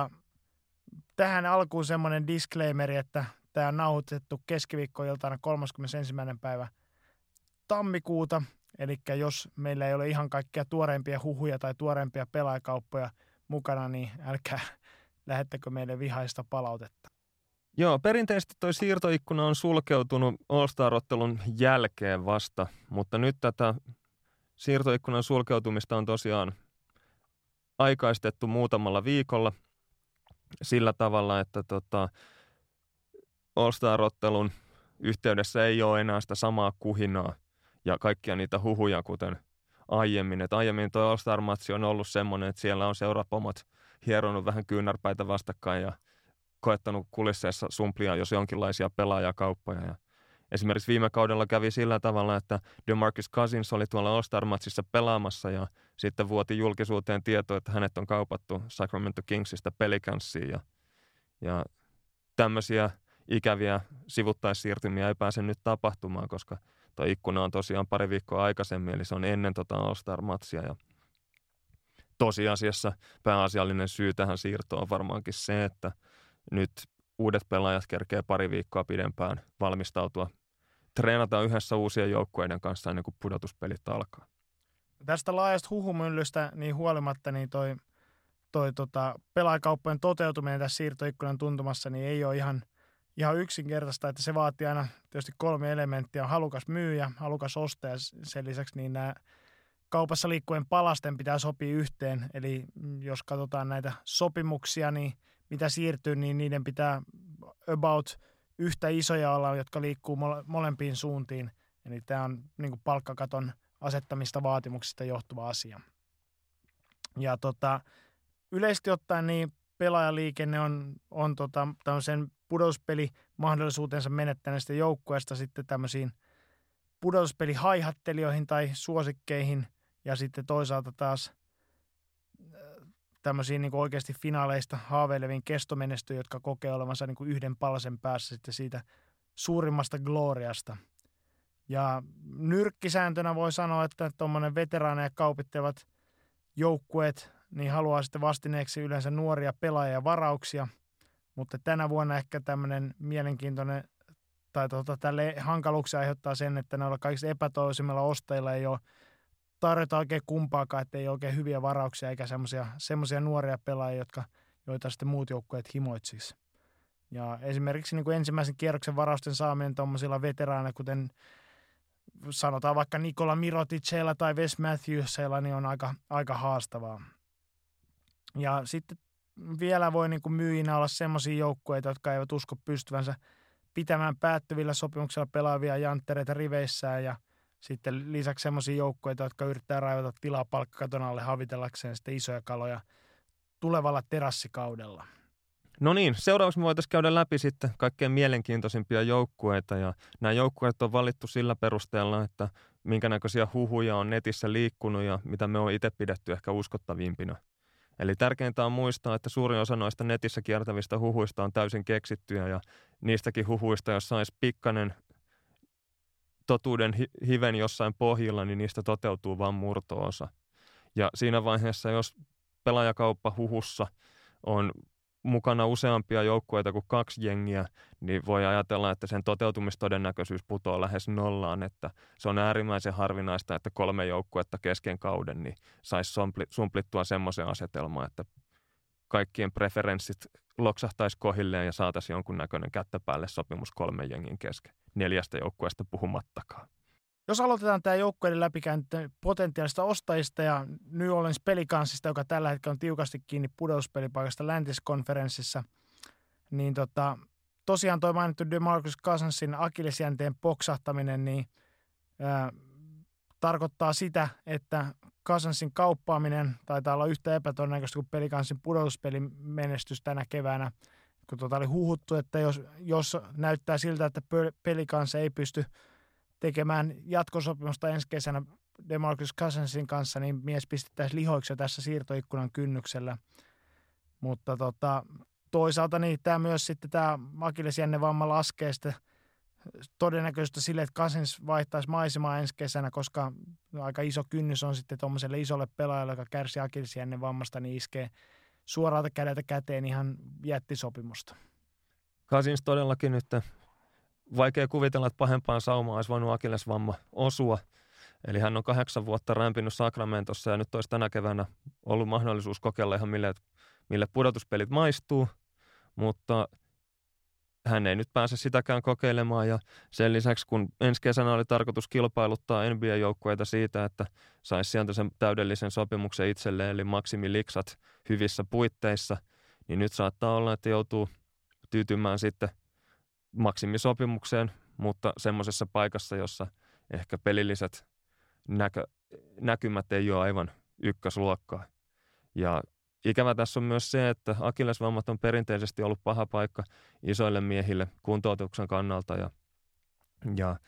tähän alkuun semmoinen disclaimeri, että tämä on nauhoitettu keskiviikkoiltana 31. päivä tammikuuta. Eli jos meillä ei ole ihan kaikkia tuoreimpia huhuja tai tuoreimpia pelaajakauppoja mukana, niin älkää lähettäkö meille vihaista palautetta. Joo, perinteisesti toi siirtoikkuna on sulkeutunut All-Star-ottelun jälkeen vasta, mutta nyt tätä siirtoikkunan sulkeutumista on tosiaan aikaistettu muutamalla viikolla sillä tavalla, että All-Star-ottelun yhteydessä ei ole enää sitä samaa kuhinaa ja kaikkia niitä huhuja, kuten aiemmin. Et aiemmin tuo All-Star-matsi on ollut semmoinen, että siellä on seurapomot hieronut vähän kyynärpäitä vastakkain ja koettanut kulisseissa sumplia jos jonkinlaisia pelaajakauppoja. Ja esimerkiksi viime kaudella kävi sillä tavalla, että DeMarcus Cousins oli tuolla All-Star-matsissa pelaamassa ja sitten vuoti julkisuuteen tieto, että hänet on kaupattu Sacramento Kingsista Pelicansiin. Ja tämmöisiä ikäviä sivuttaissiirtymiä ei pääse nyt tapahtumaan, koska tuo ikkuna on tosiaan pari viikkoa aikaisemmin, eli se on ennen All-Star-matsia. Ja tosiasiassa pääasiallinen syy tähän siirtoon on varmaankin se, että nyt uudet pelaajat kerkee pari viikkoa pidempään valmistautua. Treenataan yhdessä uusien joukkueiden kanssa ennen kuin pudotuspelit alkaa. Tästä laajasta huhumyllystä niin huolimatta niin toi pelaajakauppojen toteutuminen tässä siirtoikkunan tuntumassa niin ei ole ihan yksinkertaista, että se vaatii aina tietysti 3 elementtiä. On halukas myyjä, halukas ostaja, sen lisäksi niin nämä kaupassa liikkuvien palasten pitää sopia yhteen. Eli jos katsotaan näitä sopimuksia, niin mitä siirtyy, niin niiden pitää about yhtä isoja olla, jotka liikkuu molempiin suuntiin. Eli tämä on niin kuin palkkakaton asettamista vaatimuksista johtuva asia. Ja yleisesti ottaen niin pelaajaliikenne on tämmöisen pudotuspelimahdollisuutensa menettäneistä joukkueesta sitten tämmöisiin pudotuspelihaihattelijoihin tai suosikkeihin ja sitten toisaalta taas tämmöisiin niin kuin oikeasti finaaleista haaveileviin kestomenestyjiin, jotka kokee olevansa niin kuin yhden palasen päässä sitten siitä suurimmasta gloriasta. Ja nyrkkisääntönä voi sanoa, että tuommoinen veteraaneja kaupittelevat joukkueet niin haluaa sitten vastineeksi yleensä nuoria pelaajia ja varauksia, mutta tänä vuonna ehkä tämmöinen mielenkiintoinen tai tälle hankaluuksia aiheuttaa sen, että näillä kaikista epätoivoisimmilla ostajilla ei ole tarjota oikein kumpaakaan, että ei ole oikein hyviä varauksia eikä semmoisia nuoria pelaajia, joita sitten muut joukkueet himoitsisi. Ja esimerkiksi niin kuin ensimmäisen kierroksen varausten saaminen tuommoisilla veteraaneilla, kuten sanotaan vaikka Nikola Miroticilla tai Wes Matthewsilla, niin on aika haastavaa. Ja sitten vielä voi niin kuin myyjinä olla semmoisia joukkueita, jotka eivät usko pystyvänsä pitämään päättyvillä sopimuksilla pelaavia janttereita riveissään ja sitten lisäksi semmoisia joukkueita, jotka yrittää raivata tilaa palkkakaton alle havitellakseen sitten isoja kaloja tulevalla terassikaudella. No niin, seuraavaksi me voitaisiin käydä läpi sitten kaikkein mielenkiintoisimpia joukkueita ja nämä joukkueet on valittu sillä perusteella, että minkä näköisiä huhuja on netissä liikkunut ja mitä me on itse pidetty ehkä uskottavimpina. Eli tärkeintä on muistaa, että suurin osa noista netissä kiertävistä huhuista on täysin keksittyjä ja niistäkin huhuista, jos saisi pikkainen totuuden hiven jossain pohjilla, niin niistä toteutuu vain murto-osa. Ja siinä vaiheessa, jos pelaajakauppa huhussa on mukana useampia joukkueita kuin 2 jengiä, niin voi ajatella, että sen toteutumistodennäköisyys putoaa lähes nollaan, että se on äärimmäisen harvinaista, että 3 joukkuetta kesken kauden niin saisi sumplittua semmoisen asetelmaan, että kaikkien preferenssit loksahtaisi kohilleen ja saataisiin jonkunnäköinen kättä päälle sopimus 3 jengin kesken, 4 joukkueesta puhumattakaan. Jos aloitetaan tämä joukkueiden läpikäynti potentiaalista ostajista ja New Orleans Pelicansista, joka tällä hetkellä on tiukasti kiinni pudotuspelipaikasta läntiskonferenssissa, niin tosiaan tuo mainittu DeMarcus Cousinsin akillesjänteen poksahtaminen niin, tarkoittaa sitä, että Cousinsin kauppaaminen taitaa olla yhtä epätodennäköistä kuin Pelicansin pudotuspelimenestys tänä keväänä, kun oli huhuttu, että jos näyttää siltä, että Pelicans ei pysty tekemään jatkosopimusta ensi kesänä DeMarcus Cousinsin kanssa, niin mies pistettäisiin lihoiksi tässä siirtoikkunan kynnyksellä. Mutta toisaalta niin tämä myös sitten tämä akillesjännevamma laskee sitten todennäköisesti sille, että Cousins vaihtaisi maisemaa ensi kesänä, koska aika iso kynnys on sitten tuommoiselle isolle pelaajalle, joka kärsii akillesjännevammasta, niin iskee suoraalta kädeltä käteen ihan jättisopimusta. Cousins todellakin nyt vaikea kuvitella, että pahempaan saumaan olisi voinut akillesvamma osua. Eli hän on 8 vuotta rämpinyt Sacramentossa ja nyt olisi tänä keväänä ollut mahdollisuus kokeilla ihan mille pudotuspelit maistuu, mutta hän ei nyt pääse sitäkään kokeilemaan ja sen lisäksi, kun ensi kesänä oli tarkoitus kilpailuttaa NBA-joukkueita siitä, että saisi sieltä sen täydellisen sopimuksen itselleen, eli maksimiliksat hyvissä puitteissa, niin nyt saattaa olla, että joutuu tyytymään sitten maksimisopimukseen, mutta semmoisessa paikassa, jossa ehkä pelilliset näkymät ei ole aivan ykkösluokkaa. Ja ikävä tässä on myös se, että akillesvammat on perinteisesti ollut paha paikka isoille miehille kuntoutuksen kannalta ja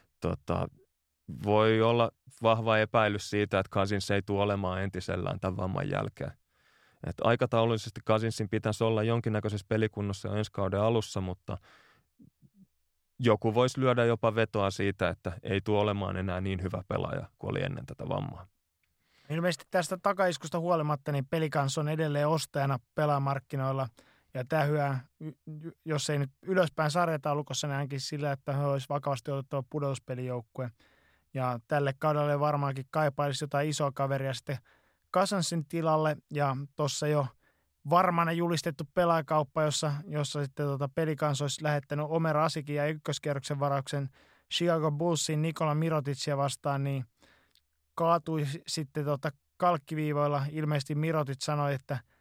voi olla vahva epäilys siitä, että Cousins ei tule olemaan entisellään tämän vamman jälkeen. Et aikataulullisesti Cousinsin pitäisi olla jonkinnäköisessä pelikunnossa jo ensi kauden alussa, mutta joku voisi lyödä jopa vetoa siitä, että ei tule olemaan enää niin hyvä pelaaja kuin oli ennen tätä vammaa. Ilmeisesti tästä takaiskusta huolimatta, niin Pelicans on edelleen ostajana pelaamarkkinoilla. Ja tähyää, jos ei nyt ylöspäin sarjataulukossa, niin ainakin sillä, että he olisi vakavasti otettava pudotuspelijoukkue. Ja tälle kaudelle varmaankin kaipailisi jotain isoa kaveria sitten Cousinsin tilalle. Ja tuossa jo varmana julistettu pelaajakauppa, jossa sitten Pelicans olisi lähettänyt Omer Asikin ja ykköskierroksen varauksen Chicago Bullsiin Nikola Miroticia vastaan, niin kaatui sitten kalkkiviivoilla. Ilmeisesti Mirotic sanoi,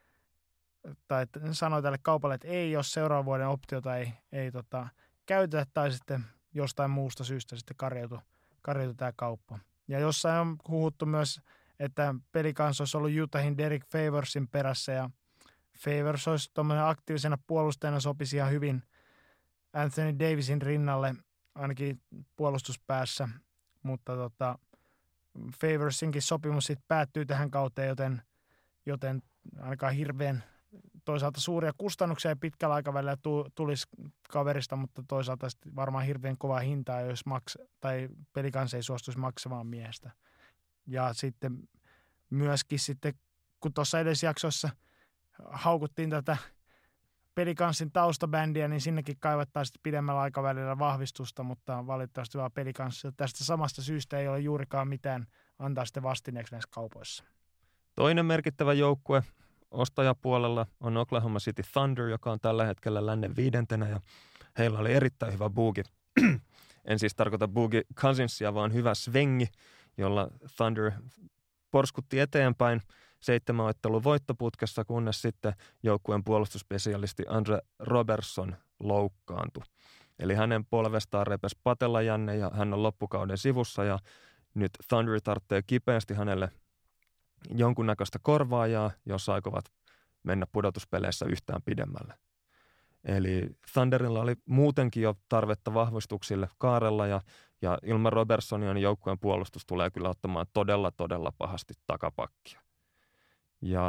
sanoi tälle kaupalle, että ei, jos seuraavan vuoden optiota ei käytetä tai sitten jostain muusta syystä sitten karjoitu tämä kauppa. Ja jossain on huhuttu myös, että Pelicans olisi ollut Utahin Derek Favorsin perässä ja Favors olisi tuommoinen aktiivisena puolustajana sopisi ihan hyvin Anthony Davisin rinnalle ainakin puolustuspäässä, mutta Favorsinkin sopimus sitten päättyy tähän kauteen, joten ainakaan hirveän toisaalta suuria kustannuksia ja pitkällä aikavälillä tulisi kaverista, mutta toisaalta varmaan hirveän kovaa hintaa, jos Pelicans ei suostuisi maksamaan miestä. Ja sitten myöskin sitten, kun tuossa edellisjaksossa haukuttiin tätä Pelicansin taustabändiä, niin sinnekin kaivattaisiin pidemmällä aikavälillä vahvistusta, mutta valitettavasti vaan Pelicansilla tästä samasta syystä ei ole juurikaan mitään antaa sitten vastineeksi näissä kaupoissa. Toinen merkittävä joukkue ostajapuolella on Oklahoma City Thunder, joka on tällä hetkellä lännen 5. ja heillä oli erittäin hyvä buugi. En siis tarkoita buugi Cousinsia, vaan hyvä svengi, jolla Thunder porskutti eteenpäin 7 ottelun voittoputkessa, kunnes sitten joukkueen puolustusspesialisti Andre Robertson loukkaantui. Eli hänen polvestaan repesi patellajänne ja hän on loppukauden sivussa ja nyt Thunder tarvitsee kipeästi hänelle jonkunnäköistä korvaajaa, jos aikovat mennä pudotuspeleissä yhtään pidemmälle. Eli Thunderilla oli muutenkin jo tarvetta vahvistuksille kaarella ja ilman Robertsonia niin joukkueen puolustus tulee kyllä ottamaan todella pahasti takapakkia. Ja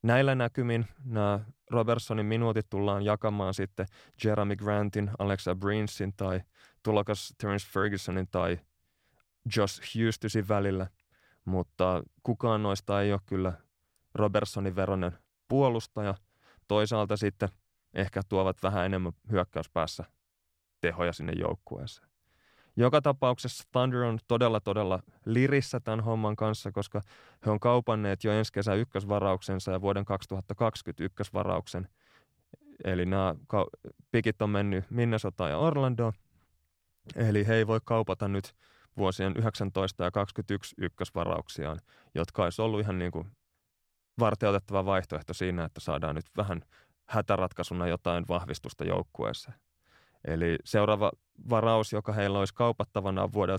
näillä näkymin nämä Robertsonin minuutit tullaan jakamaan sitten Jeremy Grantin, Alexa Brinsin tai tulokas Terence Fergusonin tai Josh Houstonin välillä, mutta kukaan noista ei ole kyllä Robertsonin veroinen puolustaja. Toisaalta sitten ehkä tuovat vähän enemmän hyökkäyspäässä tehoja sinne joukkueeseen. Joka tapauksessa Thunder on todella lirissä tämän homman kanssa, koska he on kaupanneet jo ensi kesän ykkösvarauksensa ja vuoden 2020 ykkösvarauksen. Eli nämä pikit on mennyt Minnesotaan ja Orlandoon. Eli he ei voi kaupata nyt vuosien 19 ja 21 ykkösvarauksiaan, jotka olisi ollut ihan niin kuin varteutettava vaihtoehto siinä, että saadaan nyt vähän hätäratkaisuna jotain vahvistusta joukkueeseen. Eli seuraava varaus, joka heillä olisi kaupattavana, on vuodelta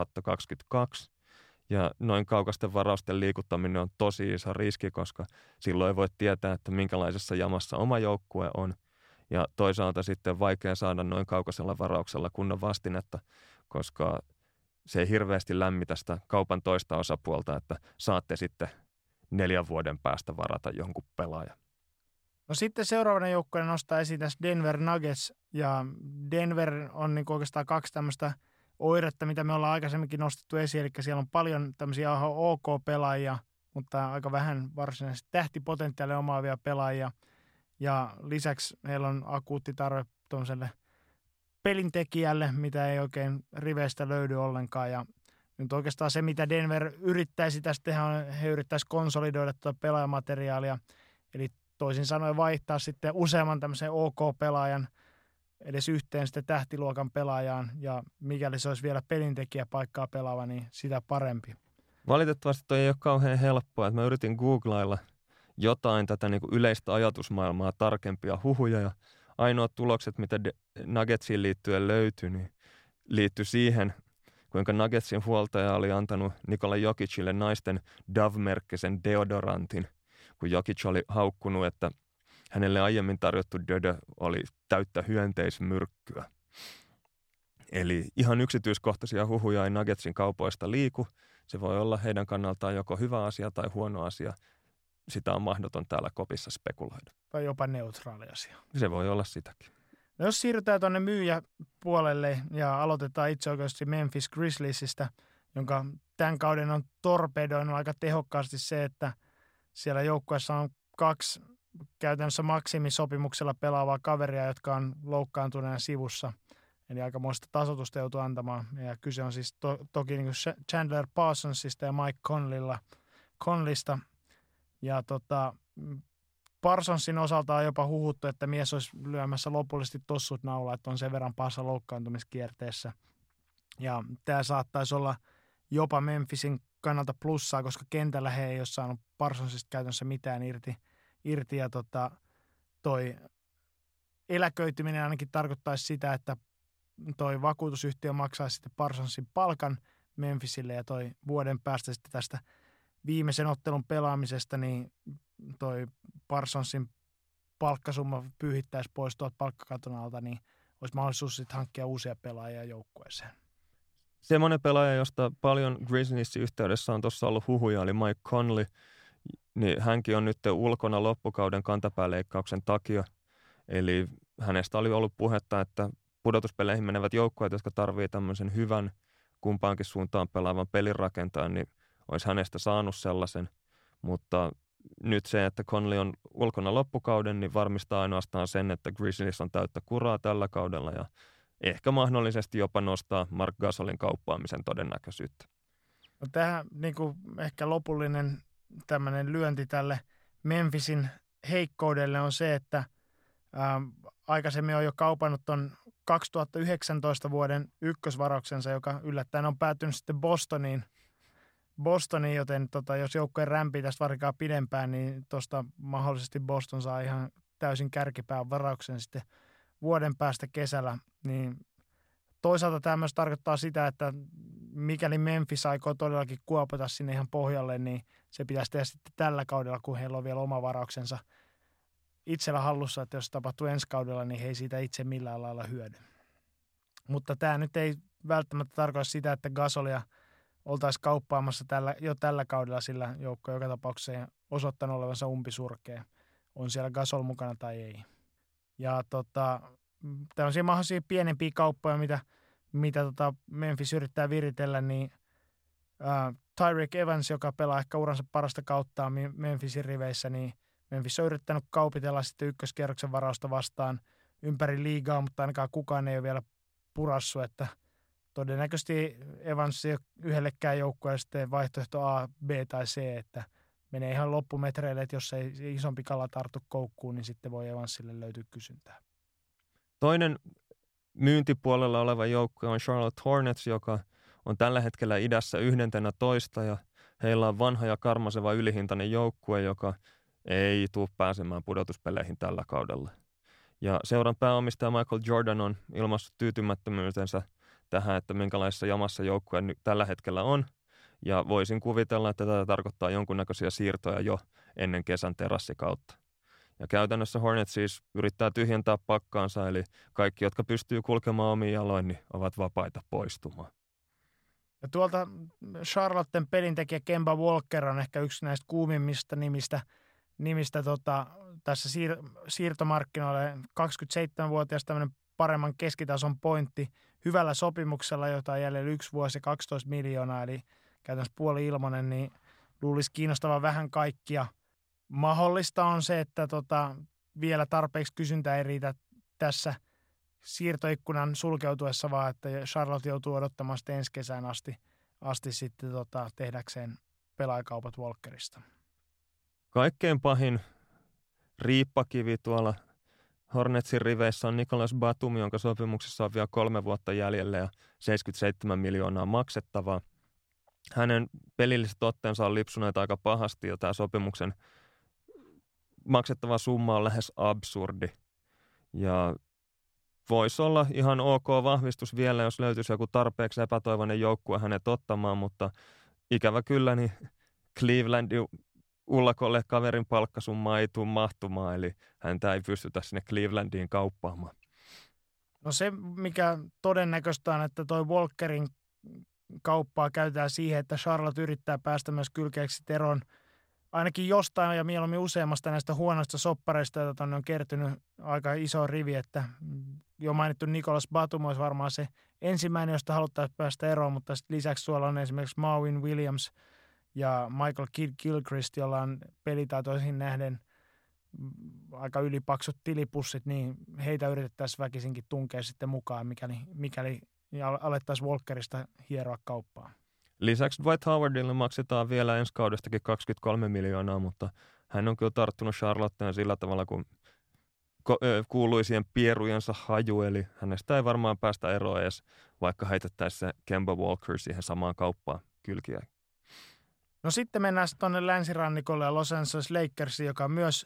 2022. Ja noin kaukaisten varausten liikuttaminen on tosi iso riski, koska silloin ei voi tietää, että minkälaisessa jamassa oma joukkue on. Ja toisaalta sitten vaikea saada noin kaukaisella varauksella kunnon vastinetta, koska se ei hirveästi lämmitä sitä kaupan toista osapuolta, että saatte sitten 4 vuoden päästä varata jonkun pelaajan. No sitten seuraavana joukkueena nostaa esiin tässä Denver Nuggets, ja Denver on niin oikeastaan 2 tämmöistä oiretta, mitä me ollaan aikaisemminkin nostettu esiin, eli siellä on paljon tämmöisiä OK-pelaajia, mutta aika vähän varsinaisesti tähtipotentiaalia omaavia pelaajia, ja lisäksi heillä on akuutti tarve tuollaiselle pelintekijälle, mitä ei oikein riveistä löydy ollenkaan, ja nyt oikeastaan se, mitä Denver yrittäisi tästä tehdä, on, he yrittäisi konsolidoida tuota pelaajamateriaalia, eli toisin sanoen vaihtaa sitten useamman tämmöisen OK-pelaajan edes yhteen sitten tähtiluokan pelaajaan, ja mikäli se olisi vielä pelintekijäpaikkaa pelaava, niin sitä parempi. Valitettavasti toi ei ole kauhean helppoa, että mä yritin googlailla jotain tätä niin kuin yleistä ajatusmaailmaa tarkempia huhuja, ja ainoat tulokset, mitä Nuggetsiin liittyen löytyi, niin liittyi siihen, kuinka Nuggetsin huoltaja oli antanut Nikola Jokicille naisten Dove-merkkisen deodorantin, kun Jokic oli haukkunut, että hänelle aiemmin tarjottu dödö oli täyttä hyönteismyrkkyä. Eli ihan yksityiskohtaisia huhuja ei Nuggetsin kaupoista liiku. Se voi olla heidän kannaltaan joko hyvä asia tai huono asia. Sitä on mahdoton täällä kopissa spekuloida. Tai jopa neutraali asia. Se voi olla sitäkin. No jos siirrytään tuonne myyjäpuolelle ja aloitetaan itse oikeasti Memphis Grizzliesistä, jonka tämän kauden on torpedoinut aika tehokkaasti se, että siellä joukkueessa on 2 käytännössä maksimisopimuksella pelaavaa kaveria, jotka on loukkaantuneena sivussa. Eli aikamoista tasoitusta joutuu antamaan. Ja kyse on siis toki niin kuin Chandler Parsonsista ja Mike Conleysta. Ja Parsonsin osalta on jopa huhuttu, että mies olisi lyömässä lopullisesti tossut naulaa, että on sen verran pahassa loukkaantumiskierteessä. Ja tämä saattaisi olla jopa Memphisin kannalta plussaa, koska kentällä he ei ole saanut Parsonsista käytännössä mitään irti. Ja toi eläköityminen ainakin tarkoittaisi sitä, että toi vakuutusyhtiö maksaisi sitten Parsonsin palkan Memphisille, ja toi vuoden päästä sitten tästä viimeisen ottelun pelaamisesta, niin toi Parsonsin palkkasumma pyyhittäisi pois tuolta palkkakaton alta, niin olisi mahdollisuus sitten hankkia uusia pelaajia joukkueeseen. Semmoinen pelaaja, josta paljon Grizzliesin yhteydessä on tuossa ollut huhuja, oli Mike Conley. Niin hänkin on nyt ulkona loppukauden kantapääleikkauksen takia. Eli hänestä oli ollut puhetta, että pudotuspeleihin menevät joukkueet, jotka tarvitsevat tämmöisen hyvän kumpaankin suuntaan pelaavan pelirakentajan, niin olisi hänestä saanut sellaisen. Mutta nyt se, että Conley on ulkona loppukauden, niin varmistaa ainoastaan sen, että Grizzlies on täyttä kuraa tällä kaudella ja ehkä mahdollisesti jopa nostaa Marc Gasolin kauppaamisen todennäköisyyttä. No tähän niin kuin ehkä lopullinen tämmöinen lyönti tälle Memphisin heikkoudelle on se, että aikaisemmin on jo kaupannut ton 2019 vuoden ykkösvarauksensa, joka yllättäen on päätynyt sitten Bostoniin, joten jos joukkojen rämpii tästä varkaa pidempään, niin tuosta mahdollisesti Boston saa ihan täysin kärkipään varauksen sitten vuoden päästä kesällä. Niin toisaalta tämä myös tarkoittaa sitä, että mikäli Memphis aikoo todellakin kuopata sinne ihan pohjalle, niin se pitäisi tehdä sitten tällä kaudella, kun heillä on vielä oma varauksensa itsellä hallussa, että jos se tapahtuu ensi kaudella, niin he ei siitä itse millään lailla hyödy. Mutta tämä nyt ei välttämättä tarkoita sitä, että Gasolia oltaisiin kauppaamassa jo tällä kaudella, sillä joukko joka tapauksessa osoittanut olevansa umpisurkea. On siellä Gasol mukana tai ei. Ja tämmöisiä mahdollisia pienempiä kauppoja, mitä Memphis yrittää viritellä, niin Tyreke Evans, joka pelaa ehkä uransa parasta kauttaa Memphisin riveissä, niin Memphis on yrittänyt kaupitella sitten ykköskierroksen varausta vastaan ympäri liigaa, mutta ainakaan kukaan ei ole vielä purassu, että todennäköisesti Evans ei ole yhdellekään joukkueelle sitten vaihtoehto A, B tai C, että menee ihan loppumetreille, että jos ei isompi kala tartu koukkuun, niin sitten voi Evansille löytyä kysyntää. Toinen myyntipuolella oleva joukkue on Charlotte Hornets, joka on tällä hetkellä idässä 11 ja heillä on vanha ja karmaseva ylihintainen joukkue, joka ei tule pääsemään pudotuspeleihin tällä kaudella. Ja seuran pääomistaja Michael Jordan on ilmaissut tyytymättömyytensä tähän, että minkälaisessa jamassa joukkue tällä hetkellä on. Ja voisin kuvitella, että tätä tarkoittaa jonkunnäköisiä siirtoja jo ennen kesän terassikautta. Ja käytännössä Hornets siis yrittää tyhjentää pakkaansa, eli kaikki, jotka pystyy kulkemaan omiin jaloin, niin ovat vapaita poistumaan. Ja tuolta Charlotten pelintekijä Kemba Walker on ehkä yksi näistä kuumimmista nimistä tässä siirtomarkkinoille. 27-vuotias tämmöinen paremman keskitason pointti hyvällä sopimuksella, jota on jäljellä 1 vuosi ja 12 miljoonaa, eli käytännössä puoli ilmanen, niin luulisi kiinnostavan vähän kaikkia. Mahdollista on se, että vielä tarpeeksi kysyntää ei riitä tässä siirtoikkunan sulkeutuessa, vaan että Charlotte joutuu odottamaan sitten ensi kesään asti sitten tehdäkseen pelaajakaupat Walkerista. Kaikkein pahin riippakivi tuolla Hornetsin riveissä on Nicolas Batum, jonka sopimuksessa on vielä 3 vuotta jäljellä ja 77 miljoonaa maksettavaa. Hänen pelilliset otteensa on lipsuneet aika pahasti ja tämä sopimuksen maksettava summa on lähes absurdi. Ja voisi olla ihan ok vahvistus vielä, jos löytyisi joku tarpeeksi epätoivoinen joukkue hänet ottamaan, mutta ikävä kyllä niin Clevelandin ullakolle kaverin palkkasummaa ei tule mahtumaan, eli häntä ei pystytä sinne Clevelandiin kauppaamaan. No se, mikä todennäköistä on, että toi Walkerin kauppaa käytetään siihen, että Charlotte yrittää päästä myös kylkeeksi eroon ainakin jostain ja mieluummin useammasta näistä huonoista soppareista, joita on kertynyt aika iso rivi, että jo mainittu Nicolas Batum olisi varmaan se ensimmäinen, josta haluttaisiin päästä eroon, mutta lisäksi tuolla on esimerkiksi Marvin Williams ja Michael Kidd-Gilchrist, jolla on pelitaitoihin nähden aika ylipaksut tilipussit, niin heitä yritettäisiin väkisinkin tunkea sitten mukaan, mikäli alettaisiin Walkerista hieroa kauppaa. Lisäksi Dwight Howardille maksetaan vielä ensi kaudestakin 23 miljoonaa, mutta hän on kyllä tarttunut Charlotteen sillä tavalla, kun kuuluisien pierujensa haju, eli hänestä ei varmaan päästä eroon edes, vaikka heitettäisiin se Kemba Walker siihen samaan kauppaan kylkiä. No sitten mennään tuonne länsirannikolle ja Los Angeles Lakersiin, joka on myös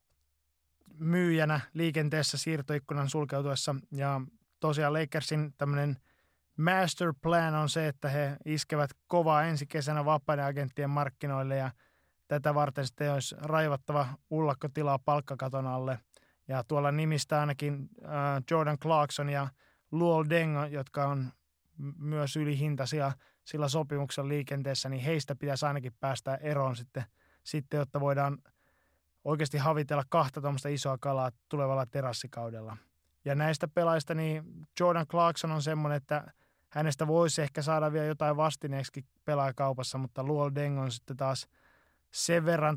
myyjänä liikenteessä siirtoikkunan sulkeutuessa. Ja tosiaan Lakersin tämmöinen master plan on se, että he iskevät kovaa ensi kesänä vapaiden agenttien markkinoille ja tätä varten sitten olisi raivattava ullakkotilaa palkkakaton alle. Ja tuolla nimistä ainakin Jordan Clarkson ja Luol Deng, jotka on myös ylihintaisia sillä sopimuksen liikenteessä, niin heistä pitäisi ainakin päästä eroon sitten jotta voidaan oikeasti havitella 2 tuommoista isoa kalaa tulevalla terassikaudella. Ja näistä pelaajista niin Jordan Clarkson on semmoinen, että hänestä voisi ehkä saada vielä jotain vastineeksi pelaajakaupassa, mutta Luol Deng on sitten taas sen verran,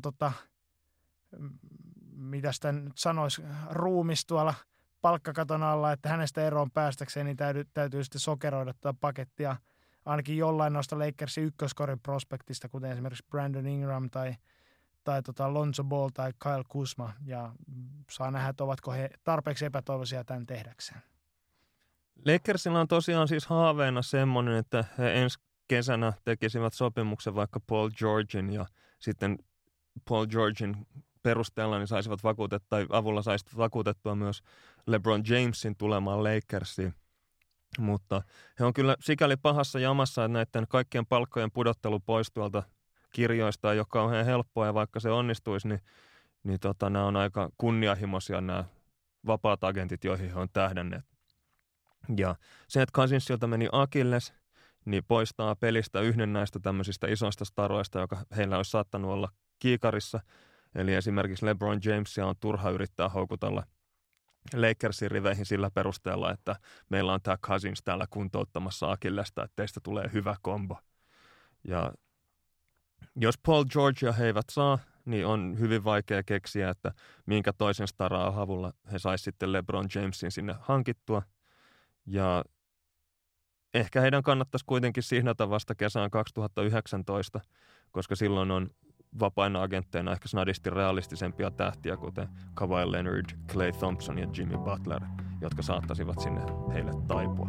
mitä sitä nyt sanoisi, ruumis tuolla palkkakaton alla, että hänestä eroon päästäkseen, niin täytyy sitten sokeroida tuota pakettia ainakin jollain noista Lakersin ykköskorin prospektista, kuten esimerkiksi Brandon Ingram tai Lonzo Ball tai Kyle Kuzma, ja saa nähdä, että ovatko he tarpeeksi epätoivoisia tämän tehdäkseen. Lakersilla on tosiaan siis haaveena semmoinen, että he ensi kesänä tekisivät sopimuksen vaikka Paul Georgen ja sitten Paul Georgen perusteella niin avulla saisivat vakuutettua myös LeBron Jamesin tulemaan Lakersiin. Mutta he on kyllä sikäli pahassa jamassa, että näiden kaikkien palkkojen pudottelu pois tuolta kirjoista ei ole kauhean helppoa, ja vaikka se onnistuisi, niin nämä on aika kunnianhimoisia nämä vapaat agentit, joihin he on tähdänneet. Ja se, että Cousinsilta meni Achilles, niin poistaa pelistä yhden näistä tämmöisistä isoista staroista, joka heillä olisi saattanut olla kiikarissa. Eli esimerkiksi LeBron Jamesia on turha yrittää houkutella Lakersin riveihin sillä perusteella, että meillä on tämä Cousins täällä kuntouttamassa Akillesta, että teistä tulee hyvä kombo. Ja jos Paul Georgea he eivät saa, niin on hyvin vaikea keksiä, että minkä toisen staraa avulla he saisivat sitten LeBron Jamesin sinne hankittua. Ja ehkä heidän kannattaisi kuitenkin sihnata vasta kesään 2019, koska silloin on vapaina agentteina ehkä snadisti realistisempia tähtiä, kuten Kawhi Leonard, Klay Thompson ja Jimmy Butler, jotka saattaisivat sinne heille taipua.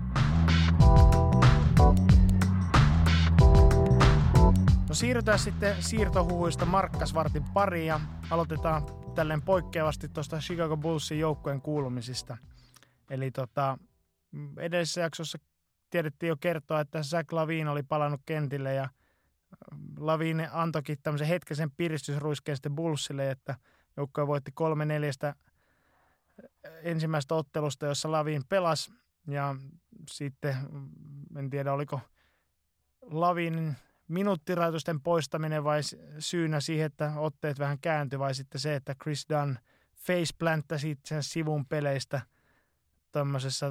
No siirrytään sitten siirtohuhuista Markkasvartin pariin ja aloitetaan tälleen poikkeavasti tuosta Chicago Bullsin joukkueen kuulumisista. Eli edellisessä jaksossa tiedettiin jo kertoa, että Zach LaVine oli palannut kentille ja LaVine antoikin tämmöisen hetkeisen piristysruiskeen sitten Bullsille, että joukkue voitti 3-4 ensimmäistä ottelusta, jossa LaVine pelasi. Ja sitten, en tiedä oliko LaVinen minuuttirajoitusten poistaminen vai syynä siihen, että otteet vähän kääntyi, vai sitten se, että Chris Dunn faceplanttasi sen sivun peleistä tämmöisessä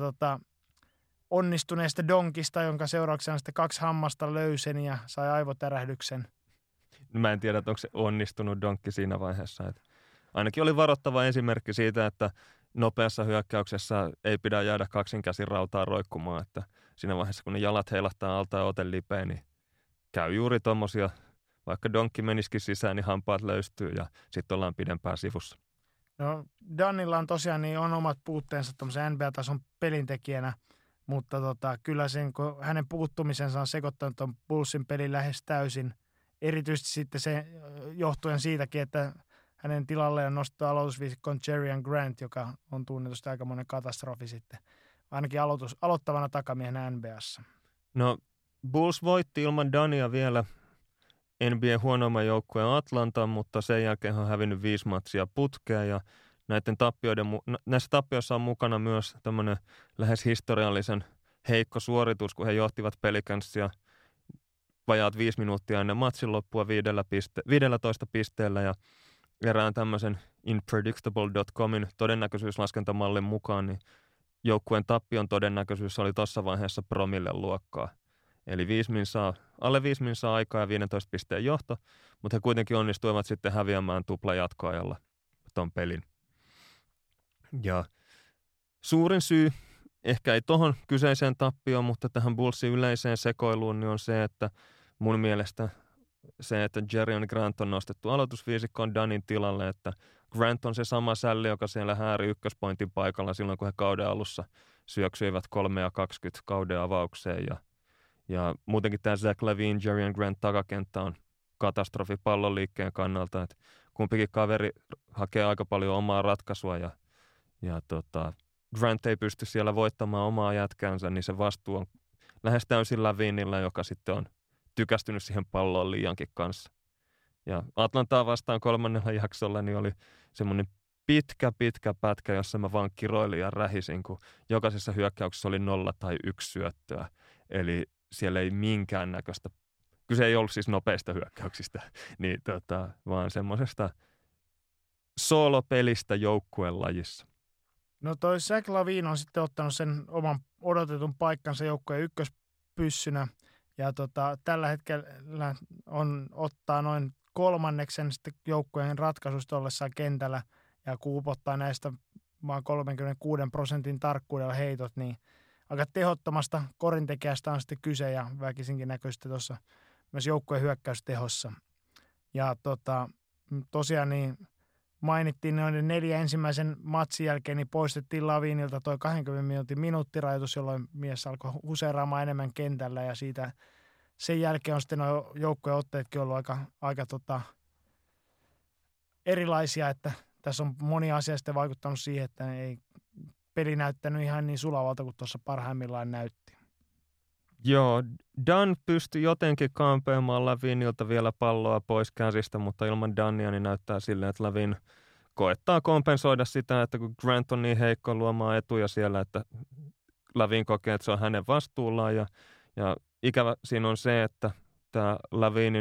onnistuneesta donkista, jonka seurauksena sitten 2 hammasta löyseni ja sai aivotärähdyksen. Mä en tiedä, onko se onnistunut donkki siinä vaiheessa. Että ainakin oli varoittava esimerkki siitä, että nopeassa hyökkäyksessä ei pidä jäädä kaksinkäsin rautaa roikkumaan. Että siinä vaiheessa, kun ne jalat heilahtaa alta ja ote lipeä, niin käy juuri tommosia. Vaikka donkki menisikin sisään, niin hampaat löystyy ja sitten ollaan pidempään sivussa. No, Dunnilla on tosiaan niin on omat puutteensa tuommoisen NBA-tason pelintekijänä. Mutta kyllä sen, kun hänen puuttumisensa on sekoittanut tuon Bullsin pelin lähes täysin. Erityisesti sitten se johtuen siitäkin, että hänen tilalle on nostettu aloitusviisikkoon Jerian Grant, joka on tunnetusti aikamoinen katastrofi sitten. Ainakin aloittavana takamiehenä NBA:ssa. No Bulls voitti ilman Dunnia vielä NBA huonoimman joukkueen Atlantan, mutta sen jälkeen on hävinnyt 5 matsia putkeen ja näissä tappioissa on mukana myös tämmöinen lähes historiallisen heikko suoritus, kun he johtivat Pelicansia vajaat 5 minuuttia ennen matsin loppua 15 pisteellä ja erään tämmöisen Unpredictable.comin todennäköisyyslaskentamallen mukaan, niin joukkueen tappion todennäköisyys oli tuossa vaiheessa promille luokkaa. Eli alle 5 minsaa aikaa ja 15 pisteen johto, mutta he kuitenkin onnistuivat sitten häviämään tupla jatkoajalla ton pelin. Ja suurin syy, ehkä ei tohon kyseiseen tappioon, mutta tähän Bullsin yleiseen sekoiluun, niin on se, että mun mielestä se, että Jerian Grant on nostettu aloitusviisikkoon Dunnin tilalle, että Grant on se sama sälli, joka siellä hääri ykköspointin paikalla silloin, kun he kauden alussa syöksyivät 3-20 kauden avaukseen. Ja muutenkin tämä Zach LaVine, Jerian Grant takakenttä on katastrofi pallonliikkeen kannalta, että kumpikin kaveri hakee aika paljon omaa ratkaisua ja Grant ei pysty siellä voittamaan omaa jätkäänsä, niin se vastuu on lähes täysin LaVinella, joka sitten on tykästynyt siihen palloon liiankin kanssa. Ja Atlantaa vastaan 3. jaksolla niin oli semmoinen pitkä pätkä, jossa mä vaan kiroilin ja rähisin, kun jokaisessa hyökkäyksessä oli 0 tai 1 syöttöä. Eli siellä ei minkäännäköistä, kyse ei ollut siis nopeista hyökkäyksistä, niin vaan semmoisesta soolopelistä joukkueen lajissa. No toi Zach LaVine on sitten ottanut sen oman odotetun paikkansa joukkueen ykköspyssynä ja tällä hetkellä ottaa noin 1/3 sitten joukkueen ratkaisusta ollessaan kentällä ja kuupottaa näistä vaan 36% tarkkuudella heitot, niin aika tehottomasta korintekijästä on sitten kyse ja väkisinkin näkyy sitten tuossa myös joukkueen hyökkäystehossa. Ja tosiaan niin mainittiin noiden 4 ensimmäisen matsin jälkeen, niin poistettiin LaVinelta toi 20 minuutin minuuttirajoitus, jolloin mies alkoi huseeraamaan enemmän kentällä ja siitä sen jälkeen on sitten nuo joukkueen otteetkin ollut aika erilaisia, että tässä on moni asia sitten vaikuttanut siihen, että ei peli näyttänyt ihan niin sulavalta kuin tuossa parhaimmillaan näytti. Joo, Dunn pystyi jotenkin kampeamaan LaVinelta vielä palloa pois käsistä, mutta ilman Dunnia niin näyttää silleen, että LaVine koettaa kompensoida sitä, että kun Grant on niin heikko luomaan etuja siellä, että LaVine kokee, että se on hänen vastuullaan ja ikävä siinä on se, että tämä LaVinen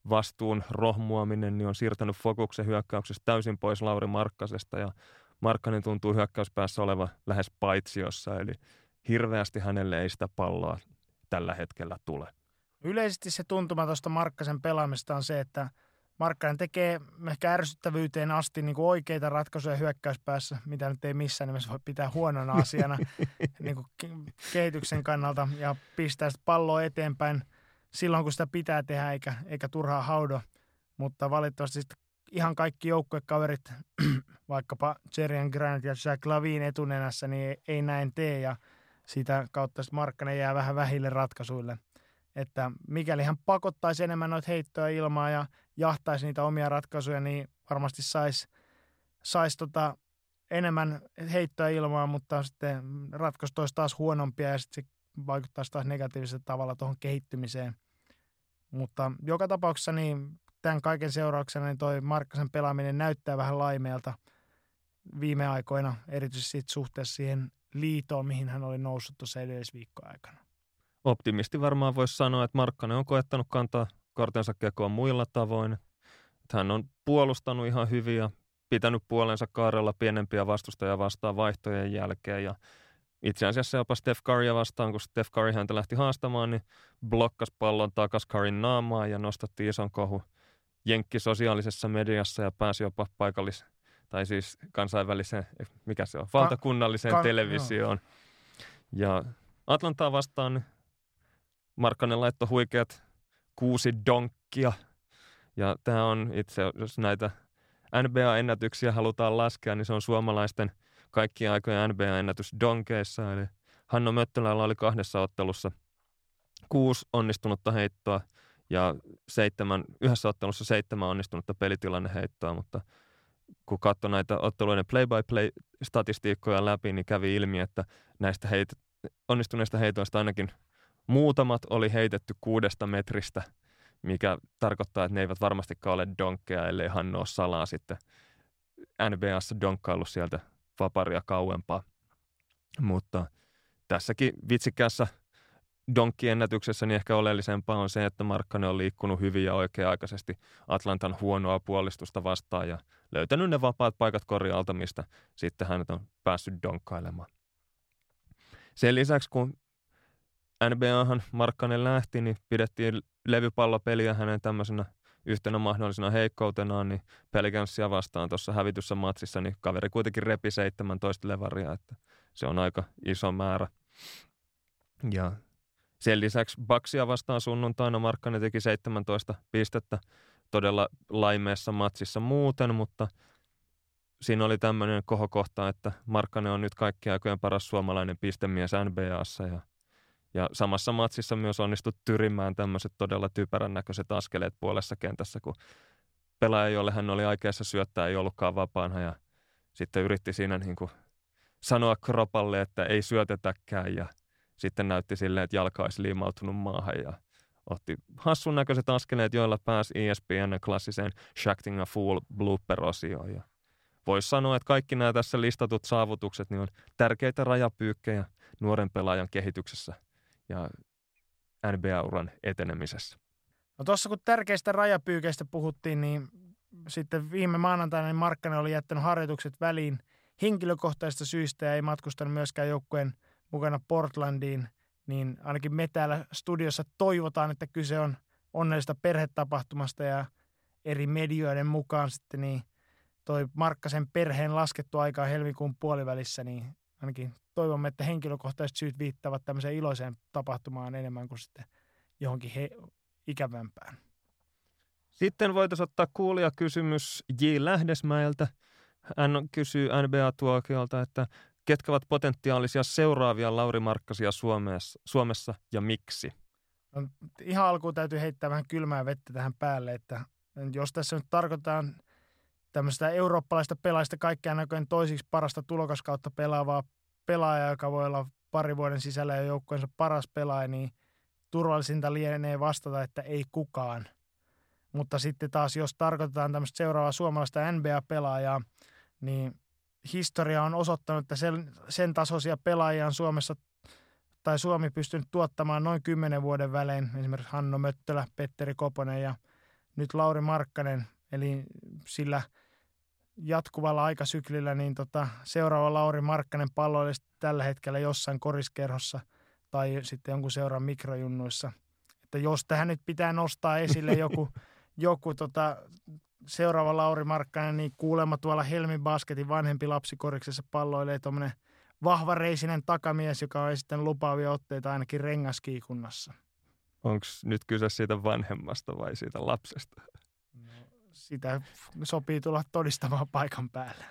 vastuun rohmuaminen niin on siirtänyt fokuksen hyökkäyksessä täysin pois Lauri Markkasesta ja Markkanen tuntuu hyökkäyspäässä olevan lähes paitsiossa, eli hirveästi hänelle ei sitä palloa tällä hetkellä tule. Yleisesti se tuntuma tuosta Markkasen pelaamista on se, että Markkanen tekee ehkä ärsyttävyyteen asti niin kuin oikeita ratkaisuja hyökkäyspäässä, mitä nyt ei missään nimessä voi pitää huonona asiana niin kuin kehityksen kannalta, ja pistää sitä palloa eteenpäin silloin, kun sitä pitää tehdä, eikä turhaa haudo. Mutta valitettavasti ihan kaikki joukkuekaverit, vaikkapa Jerian Grant ja Jack Lavin etunenässä, niin ei näin tee, ja sitä kautta Markkanen jää vähän vähille ratkaisuille. Että mikäli hän pakottaisi enemmän noita heittoja ilmaa ja jahtaisi niitä omia ratkaisuja, niin varmasti saisi enemmän heittoja ilmaa, mutta sitten ratkaisut olisi taas huonompia ja sitten se vaikuttaisi taas negatiivisella tavalla tuohon kehittymiseen. Mutta joka tapauksessa niin tämän kaiken seurauksena niin toi Markkasen pelaaminen näyttää vähän laimeelta viime aikoina, erityisesti suhteessa siihen liitoon, mihin hän oli noussut tuossa edellisviikkoa aikana. Optimisti varmaan voisi sanoa, että Markkanen on koettanut kantaa kortensa kekoon muilla tavoin. Että hän on puolustanut ihan hyvin ja pitänyt puolensa kaarella pienempiä vastustajia vastaan vaihtojen jälkeen. Ja itse asiassa jopa Steph Currya vastaan, kun Steph Curry häntä lähti haastamaan, niin blokkasi pallon takas Curryn naamaan ja nostatti ison kohu jenkki sosiaalisessa mediassa ja pääsi jopa tai siis kansainväliseen, mikä se on, valtakunnalliseen televisioon. Ja Atlantaa vastaan niin Markkanen laittoi huikeat 6 donkkia. Ja tämä on itse, jos näitä NBA-ennätyksiä halutaan laskea, niin se on suomalaisten kaikkien aikojen NBA-ennätys donkeissa. Eli Hanno Möttölällä oli 2 ottelussa 6 onnistunutta heittoa ja 1 ottelussa 7 onnistunutta pelitilanneheittoa, mutta kun katsoi näitä otteluiden play-by-play-statistiikkoja läpi, niin kävi ilmi, että näistä onnistuneista heitoista ainakin muutamat oli heitetty 6 metristä, mikä tarkoittaa, että ne eivät varmastikaan ole donkkeja, ellei Hanno ole salaa sitten NBA:ssa donkkaillut sieltä vaparia kauempaa. Mutta tässäkin vitsikäässä donkkiennätyksessä niin ehkä oleellisempaa on se, että Markkanen on liikkunut hyvin ja oikea-aikaisesti Atlantan huonoa puolustusta vastaan ja löytänyt ne vapaat paikat korjaalta, mistä sitten hänet on päässyt donkkailemaan. Sen lisäksi, kun NBAhan Markkanen lähti, niin pidettiin levypallopeliä hänen tämmöisenä yhtenä mahdollisena heikkoutenaan, niin Pelicansia vastaan tuossa hävityssä matsissa, niin kaveri kuitenkin repi 17 levaria, että se on aika iso määrä. Ja sen lisäksi Bucksia vastaan sunnuntaina Markkanen teki 17 pistettä todella laimeessa matsissa muuten, mutta siinä oli tämmöinen kohokohta, että Markkanen on nyt kaikkien aikojen paras suomalainen pistemies NBA:ssa ja samassa matsissa myös onnistui tyrimään tämmöiset todella typerän näköiset askeleet puolessa kentässä, kun pelaaja, jolle hän oli aikeassa syöttää, ei ollutkaan vapaana ja sitten yritti siinä niin kuin sanoa kropalle, että ei syötetäkään ja sitten näytti silleen, että jalka olisi liimautunut maahan ja otti hassun näköiset askeleet, joilla pääsi ESPN:n klassiseen Shacking a Fool blooper-osioon. Ja voisi sanoa, että kaikki nämä tässä listatut saavutukset niin on tärkeitä rajapyykkejä nuoren pelaajan kehityksessä ja NBA-uran etenemisessä. No tuossa kun tärkeistä rajapyykeistä puhuttiin, niin sitten viime maanantaina niin Markkanen oli jättänyt harjoitukset väliin henkilökohtaisista syistä ja ei matkustanut myöskään joukkueen mukana Portlandiin, niin ainakin me täällä studiossa toivotaan, että kyse on onnellista perhetapahtumasta ja eri medioiden mukaan sitten niin toi Markkasen perheen laskettu aikaa helmikuun puolivälissä, niin ainakin toivomme, että henkilökohtaiset syyt viittaavat tämmöiseen iloiseen tapahtumaan enemmän kuin sitten johonkin ikävämpään. Sitten voitaisiin ottaa kuulijakysymys J. Lähdesmäeltä. Hän kysyy NBA-tuokiolta, että ketkä ovat potentiaalisia seuraavia Lauri Markkasia Suomessa ja miksi? No, ihan alkuun täytyy heittää vähän kylmää vettä tähän päälle, että jos tässä nyt tarkoitetaan tämmöistä eurooppalaista pelaajista kaikkiaan näköinen toisiksi parasta tulokaskautta pelaavaa pelaajaa, joka voi olla 2 vuoden sisällä ja joukkueensa paras pelaaja, niin turvallisinta lienee vastata, että ei kukaan. Mutta sitten taas, jos tarkoitetaan tämmöistä seuraavaa suomalaista NBA-pelaajaa, niin historia on osoittanut, että sen tasoisia pelaajia on Suomessa tai Suomi pystynyt tuottamaan noin 10 vuoden välein. Esimerkiksi Hanno Möttölä, Petteri Koponen ja nyt Lauri Markkanen, eli sillä jatkuvalla aikasyklillä, niin seuraava Lauri Markkanen palloilisi tällä hetkellä jossain koriskerhossa tai sitten jonkun seuran mikrojunnuissa. Että jos tähän nyt pitää nostaa esille joku seuraava Lauri Markkanen, niin kuulemma tuolla Helmi Basketin vanhempi lapsikoriksessa palloilee tuommoinen vahvareisinen takamies, joka on sitten lupaavia otteita ainakin rengaskiikunnassa. Onko nyt kyse siitä vanhemmasta vai siitä lapsesta? No, sitä sopii tulla todistamaan paikan päällä.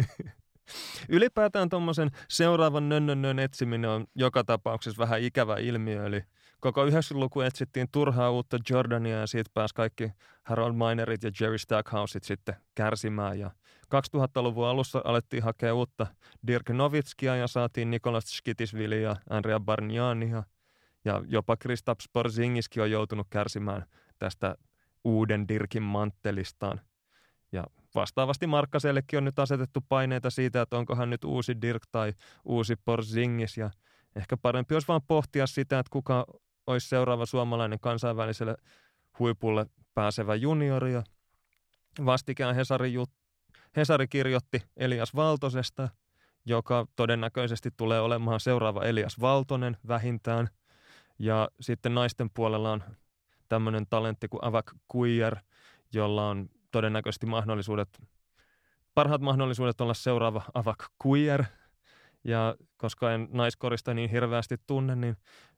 Ylipäätään tuommoisen seuraavan nönnönnön etsiminen on joka tapauksessa vähän ikävä ilmiö, eli koko 90-luku etsittiin turhaa uutta Jordania ja siitä pääsi kaikki Harold Minerit ja Jerry Stackhouset sitten kärsimään. Ja 2000-luvun alussa alettiin hakea uutta Dirk Novitskia ja saatiin Nicolas Schkittisvili ja Andrea Bargnania. Ja jopa Kristaps Porzingiskin on joutunut kärsimään tästä uuden Dirkin manttelistaan. Ja vastaavasti Markkasellekin on nyt asetettu paineita siitä, että onkohan nyt uusi Dirk tai uusi Porzingis. Ja ehkä parempi olisi vaan pohtia sitä, että kuka olisi seuraava suomalainen kansainväliselle huipulle pääsevä juniori. Ja vastikään Hesari kirjoitti Elias Valtosesta, joka todennäköisesti tulee olemaan seuraava Elias Valtonen vähintään. Ja sitten naisten puolella on tämmöinen talentti kuin Avak Kuijer, jolla on todennäköisesti parhaat mahdollisuudet olla seuraava Avak Kuijer. Ja koska en naiskorista niin hirveästi tunne, niin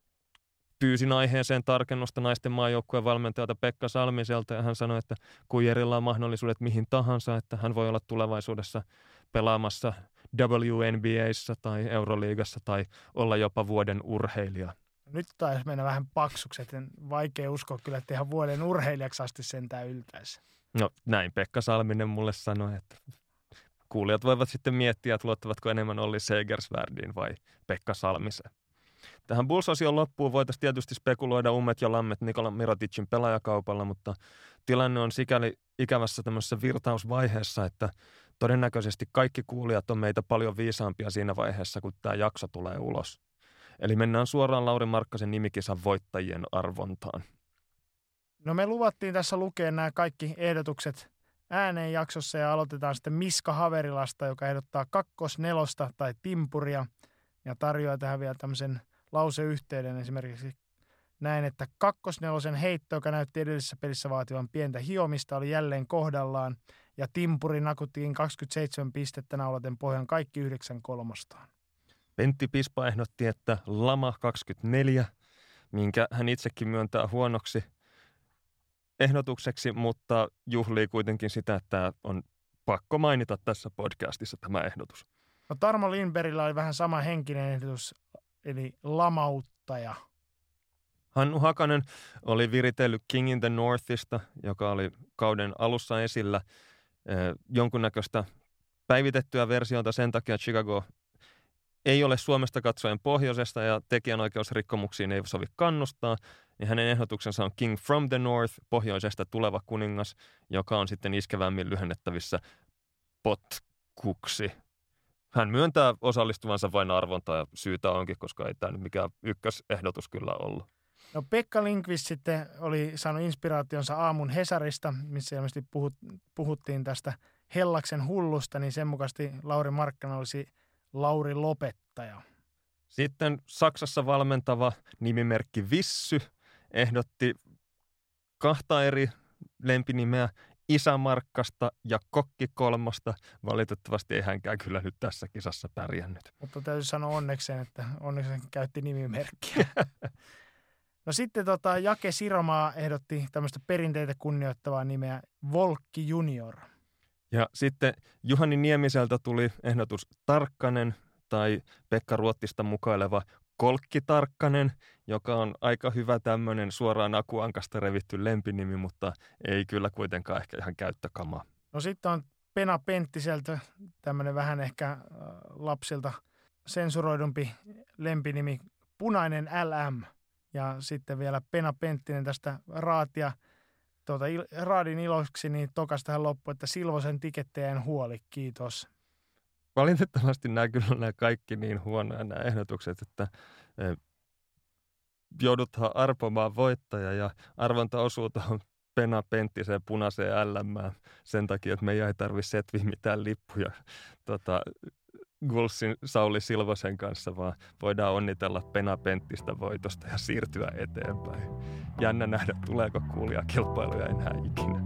pyysin aiheeseen tarkennusta naisten maajoukkueen valmentajalta Pekka Salmiselta, ja hän sanoi, että Kuijerilla on mahdollisuudet mihin tahansa, että hän voi olla tulevaisuudessa pelaamassa WNBA:ssa tai Euroliigassa tai olla jopa vuoden urheilija. Nyt taisi mennä vähän paksuksi, että vaikea uskoa kyllä, että ihan vuoden urheilijaksi asti sentään yltäisi. No näin Pekka Salminen mulle sanoi, että kuulijat voivat sitten miettiä, että luottavatko enemmän Olli Segersvärdiin vai Pekka Salmiseen. Tähän Bulls-osion loppuun voitaisiin tietysti spekuloida ummet ja lammet Nikola Miroticin pelaajakaupalla, mutta tilanne on sikäli ikävässä tämmöisessä virtausvaiheessa, että todennäköisesti kaikki kuulijat on meitä paljon viisaampia siinä vaiheessa, kun tämä jakso tulee ulos. Eli mennään suoraan Lauri Markkasen nimikisan voittajien arvontaan. No me luvattiin tässä lukea nämä kaikki ehdotukset ääneen jaksossa ja aloitetaan sitten Miska Haverilasta, joka ehdottaa 2-4 tai timpuria ja tarjoaa tähän vielä tämmöisen lauseyhteyden esimerkiksi näin, että 2-4 heitto, joka näytti edellisessä pelissä vaativan pientä hiomista, oli jälleen kohdallaan ja timpuri nakuttiin 27 pistettä naulaten pohjan kaikki 9 kolmostaan. Pentti Pispa ehdotti, että Lama 24, minkä hän itsekin myöntää huonoksi ehdotukseksi, mutta juhlii kuitenkin sitä, että on pakko mainita tässä podcastissa tämä ehdotus. No Tarmo Lindbergillä oli vähän sama henkinen ehdotus, eli lamauttaja. Hannu Hakanen oli viritellyt King in the Northista, joka oli kauden alussa esillä, jonkunnäköistä päivitettyä versiota sen takia, että Chicago ei ole Suomesta katsoen pohjoisesta ja tekijänoikeusrikkomuksiin ei sovi kannustaa, niin hänen ehdotuksensa on King from the North, pohjoisesta tuleva kuningas, joka on sitten iskevämmin lyhennettävissä potkuksi. Hän myöntää osallistuvansa vain arvontaan ja syytä onkin, koska ei tämä nyt mikään ykkösehdotus kyllä ollut. No Pekka Lindqvist sitten oli saanut inspiraationsa aamun Hesarista, missä ilmeisesti puhuttiin tästä Hellaksen hullusta, niin sen mukaisesti Lauri Markkanen olisi Lauri Lopettaja. Sitten Saksassa valmentava nimimerkki Vissy ehdotti 2 eri lempinimeä, Isä Markkasta ja Kokki Kolmosta. Valitettavasti ei hänkään kyllä nyt tässä kisassa pärjännyt. Mutta täytyy sanoa onnekseen, että onnekseen käytti nimimerkkiä. No sitten Jake Siromaa ehdotti tämmöistä perinteitä kunnioittavaa nimeä Volkki Junior. Ja sitten Juhani Niemiseltä tuli ehdotus Tarkkanen tai Pekka Ruottista mukaileva Kolkki Tarkkanen, joka on aika hyvä tämmöinen suoraan akuankasta revitty lempinimi, mutta ei kyllä kuitenkaan ehkä ihan käyttökamaa. No sitten on Pena Penttiseltä tämmöinen vähän ehkä lapsilta sensuroidumpi lempinimi Punainen LM. Ja sitten vielä Pena Penttinen tästä raadin iloksi, niin tokas tähän loppuun, että Silvosen tikettejään huoli, kiitos. Valitettavasti nämä kaikki niin huonoja nämä ehdotukset, että jouduthan arpomaan voittaja ja arvontaosuutta on Pena Penttiseen punaiseen LM:ään sen takia, että meidän ei tarvitse setviä mitään lippuja Gulssin Sauli Silvosen kanssa, vaan voidaan onnitella Pena Penttistä voitosta ja siirtyä eteenpäin. Jännä nähdä, tuleeko kuulijakilpailuja enää ikinä.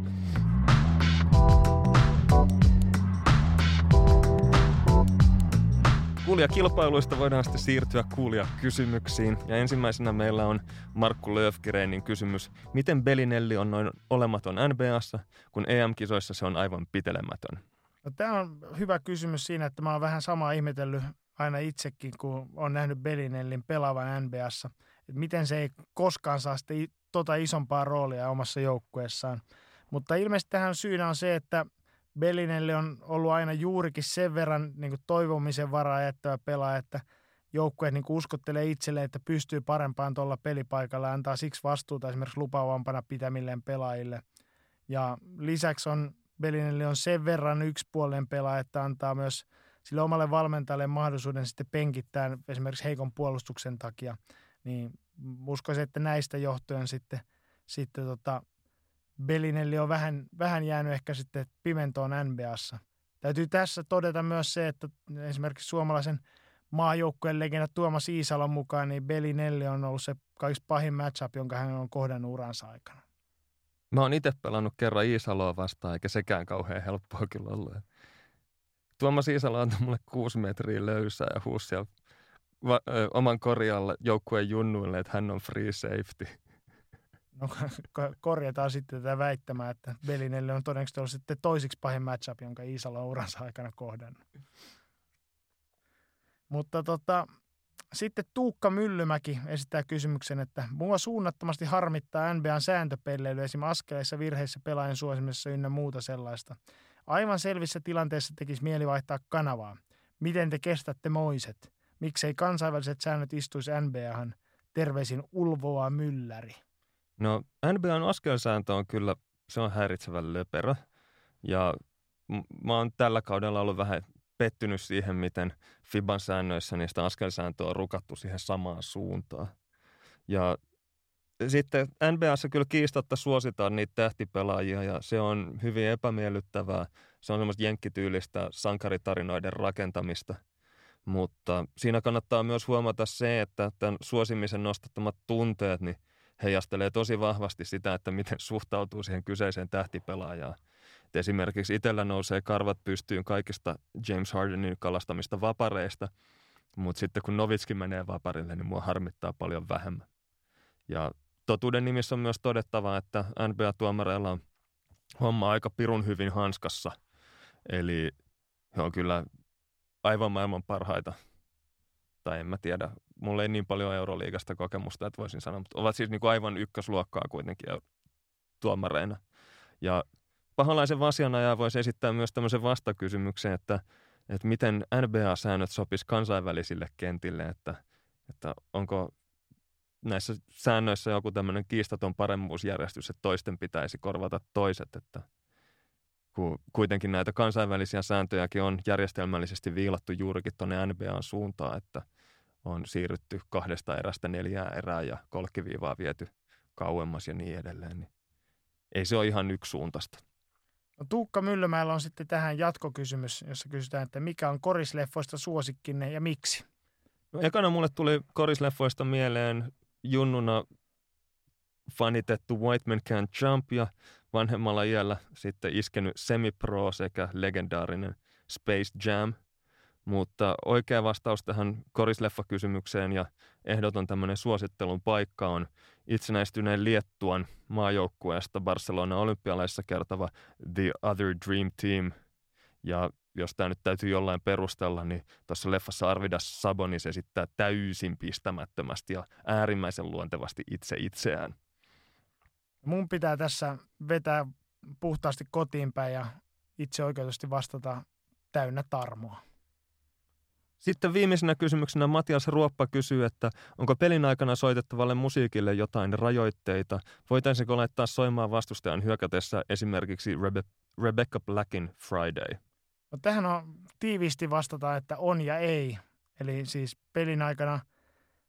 Kuulijakilpailuista voidaan sitten siirtyä kuulijakysymyksiin. Ja ensimmäisenä meillä on Markku Löfgrenin kysymys. Miten Bellinelli on noin olematon NBA:ssa, kun EM-kisoissa se on aivan pitelemätön? No, tämä on hyvä kysymys siinä, että mä oon vähän samaa ihmetellyt aina itsekin, kun on nähnyt Bellinellin pelaavan NBA:ssa. Että miten se ei koskaan saa sitten isompaa roolia omassa joukkueessaan. Mutta ilmeisesti tähän syynä on se, että Bellinelli on ollut aina juurikin sen verran niin kuin toivomisen varaa jättävä pelaaja, että joukkueet niin kuin uskottelee itselleen, että pystyy parempaan tuolla pelipaikalla ja antaa siksi vastuuta esimerkiksi lupaavampana pitämilleen pelaajille. Ja lisäksi Bellinelli on sen verran yksipuolinen pelaaja, että antaa myös sille omalle valmentajalle mahdollisuuden sitten penkittää esimerkiksi heikon puolustuksen takia. Niin uskoisin, että näistä johtuen sitten Bellinelli on vähän jäänyt ehkä sitten pimentoon NBA:ssa. Täytyy tässä todeta myös se, että esimerkiksi suomalaisen maajoukkueen legenda Tuomas Iisalon mukaan, niin Bellinelli on ollut se kaikista pahin matchup, jonka hän on kohdannut uransa aikana. Mä oon itse pelannut kerran Iisaloa vastaan, eikä sekään kauhean helppoa kyllä ollut. Tuomas Iisalo antoi mulle 6 metriä löysää ja huusi siellä oman korjalla joukkueen junnuille, että hän on free safety. No korjataan sitten tätä väittämää, että Bellinelli on todennäköisesti ollut sitten toisiksi pahin matchup, jonka Iisalo on uransa aikana kohdannut. Mutta sitten Tuukka Myllymäki esittää kysymyksen, että mua suunnattomasti harmittaa NBA:n sääntöpelleily esimerkiksi askeleissa, virheissä, pelaajien suosimisessa ynnä muuta sellaista. Aivan selvissä tilanteissa tekisi mieli vaihtaa kanavaa. Miten te kestätte moiset? Miksei kansainväliset säännöt istuisi NBA:han? Terveisin Ulvoa Mylläri. No NBA:n askelsääntö on kyllä, se on häiritsevän löperö. Ja mä oon tällä kaudella ollut vähän pettynyt siihen, miten FIBAn säännöissä niistä askelsääntöä on rukattu siihen samaan suuntaan. Ja sitten NBA:ssa kyllä kiistatta suositaan niitä tähtipelaajia ja se on hyvin epämiellyttävää. Se on semmoista jenkkityylistä sankaritarinoiden rakentamista. Mutta siinä kannattaa myös huomata se, että tämän suosimisen nostattamat tunteet niin heijastelee tosi vahvasti sitä, että miten suhtautuu siihen kyseiseen tähtipelaajaan. Et esimerkiksi itsellä nousee karvat pystyyn kaikista James Hardenin kalastamista vapareista, mutta sitten kun Nowitzki menee vaparille, niin mua harmittaa paljon vähemmän. Ja totuuden nimissä on myös todettava, että NBA-tuomareilla on homma aika pirun hyvin hanskassa. Eli he on kyllä aivan maailman parhaita. Tai en mä tiedä, mulla ei niin paljon Euroliigasta kokemusta, että voisin sanoa, mutta ovat siis niin kuin aivan ykkösluokkaa kuitenkin tuomareina. Ja paholaisen asianajaja voisi esittää myös tämmöisen vastakysymyksen, että miten NBA-säännöt sopisi kansainvälisille kentille, että onko näissä säännöissä joku tämmöinen kiistaton paremmuusjärjestys, että toisten pitäisi korvata toiset, että kun kuitenkin näitä kansainvälisiä sääntöjäkin on järjestelmällisesti viilattu juurikin tuonne NBA:n suuntaan, että on siirrytty 2 erästä 4 erää ja kolkkiviivaa viety kauemmas ja niin edelleen, niin ei se ole ihan yksisuuntaista. No, Tuukka Myllymäellä on sitten tähän jatkokysymys, jossa kysytään, että mikä on korisleffoista suosikkinne ja miksi? No, ekana mulle tuli korisleffoista mieleen junnuna fanitettu White Man Can't Jump ja vanhemmalla iällä sitten iskenyt Semi-Pro sekä legendaarinen Space Jam. Mutta oikea vastaus tähän korisleffakysymykseen ja ehdoton tämmöinen suosittelun paikka on itsenäistyneen Liettuan maajoukkueesta Barcelona olympialaisissa kertova The Other Dream Team. Ja jos tämä nyt täytyy jollain perustella, niin tuossa leffassa Arvidas Sabonis esittää täysin pistämättömästi ja äärimmäisen luontevasti itseään. Mun pitää tässä vetää puhtaasti kotiinpäin ja itse oikeutusti vastata täynnä tarmoa. Sitten viimeisenä kysymyksenä Matias Ruoppa kysyy, että onko pelin aikana soitettavalle musiikille jotain rajoitteita? Voitaisiinko laittaa soimaan vastustajan hyökätessä esimerkiksi Rebecca Blackin Friday? No, tähän on tiiviisti vastata, että on ja ei. Eli siis pelin aikana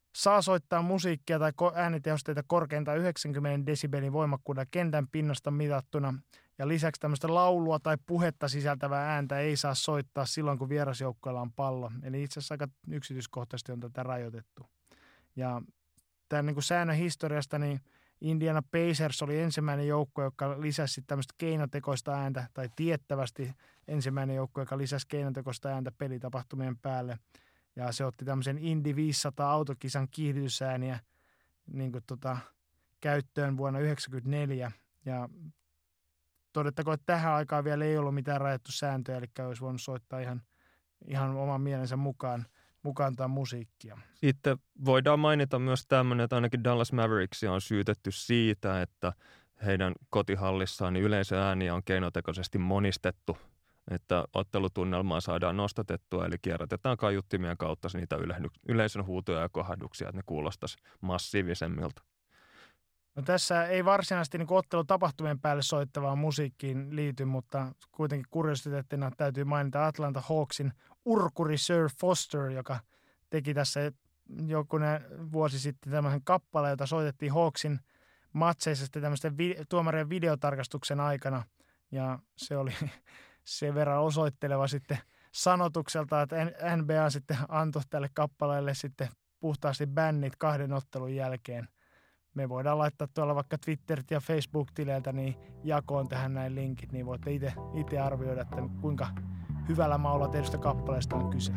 saa soittaa musiikkia tai äänitehosteita korkeintaan 90 desibelin voimakkuudella kentän pinnasta mitattuna. Ja lisäksi tämmöistä laulua tai puhetta sisältävää ääntä ei saa soittaa silloin, kun vierasjoukkoilla on pallo. Eli itse asiassa aika yksityiskohtaisesti on tätä rajoitettu. Ja tämän niin kuin säännön historiasta, niin Indiana Pacers oli ensimmäinen joukko, joka lisäsi tämmöistä keinotekoista ääntä, tai tiettävästi ensimmäinen joukko, joka lisäsi keinotekoista ääntä pelitapahtumien päälle. Ja se otti tämmöisen Indy 500 autokisan kiihdytysääniä niin kuin käyttöön vuonna 1994. Ja todettakoon, että tähän aikaan vielä ei ollut mitään rajattu sääntöjä, eli olisi voinut soittaa ihan oman mielensä mukaan tai musiikkia. Sitten voidaan mainita myös tämmöinen, että ainakin Dallas Mavericks on syytetty siitä, että heidän kotihallissaan niin yleisöääniä on keinotekoisesti monistettu, että ottelutunnelmaa saadaan nostatettua, eli kierrätetään kaiuttimien kautta niitä yleisön huutoja ja kohahduksia, että ne kuulostaisi massiivisemmilta. No tässä ei varsinaisesti niin ottelutapahtumien päälle soittavaan musiikkiin liity, mutta kuitenkin kuriositeettina täytyy mainita Atlanta Hawksin urkuri Sir Foster, joka teki tässä jokunen vuosi sitten tämmöisen kappaleen, jota soitettiin Hawksin matseissa tämmöisten tuomarien videotarkastuksen aikana. Ja se oli sen verran osoitteleva sitten sanotukselta, että NBA sitten antoi tälle kappaleelle sitten puhtaasti bännit 2 ottelun jälkeen. Me voidaan laittaa tuolla vaikka Twitterit ja Facebook-tileiltä niin jakoon tähän näin linkit, niin voitte itse arvioida, että kuinka hyvällä maulla tehdystä kappaleesta on kyse.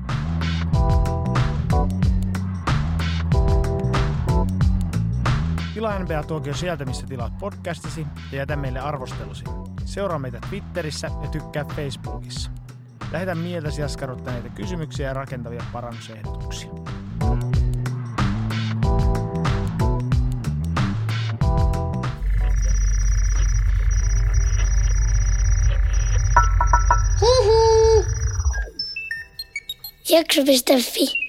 Tilaa NBA-tuokio sieltä, missä tilaat podcastisi ja jätä meille arvostelusi. Seuraa meitä Twitterissä ja tykkää Facebookissa. Lähetä mieltäsi askarruttaneita kysymyksiä ja rakentavia parannusehdotuksia. Jakso.fi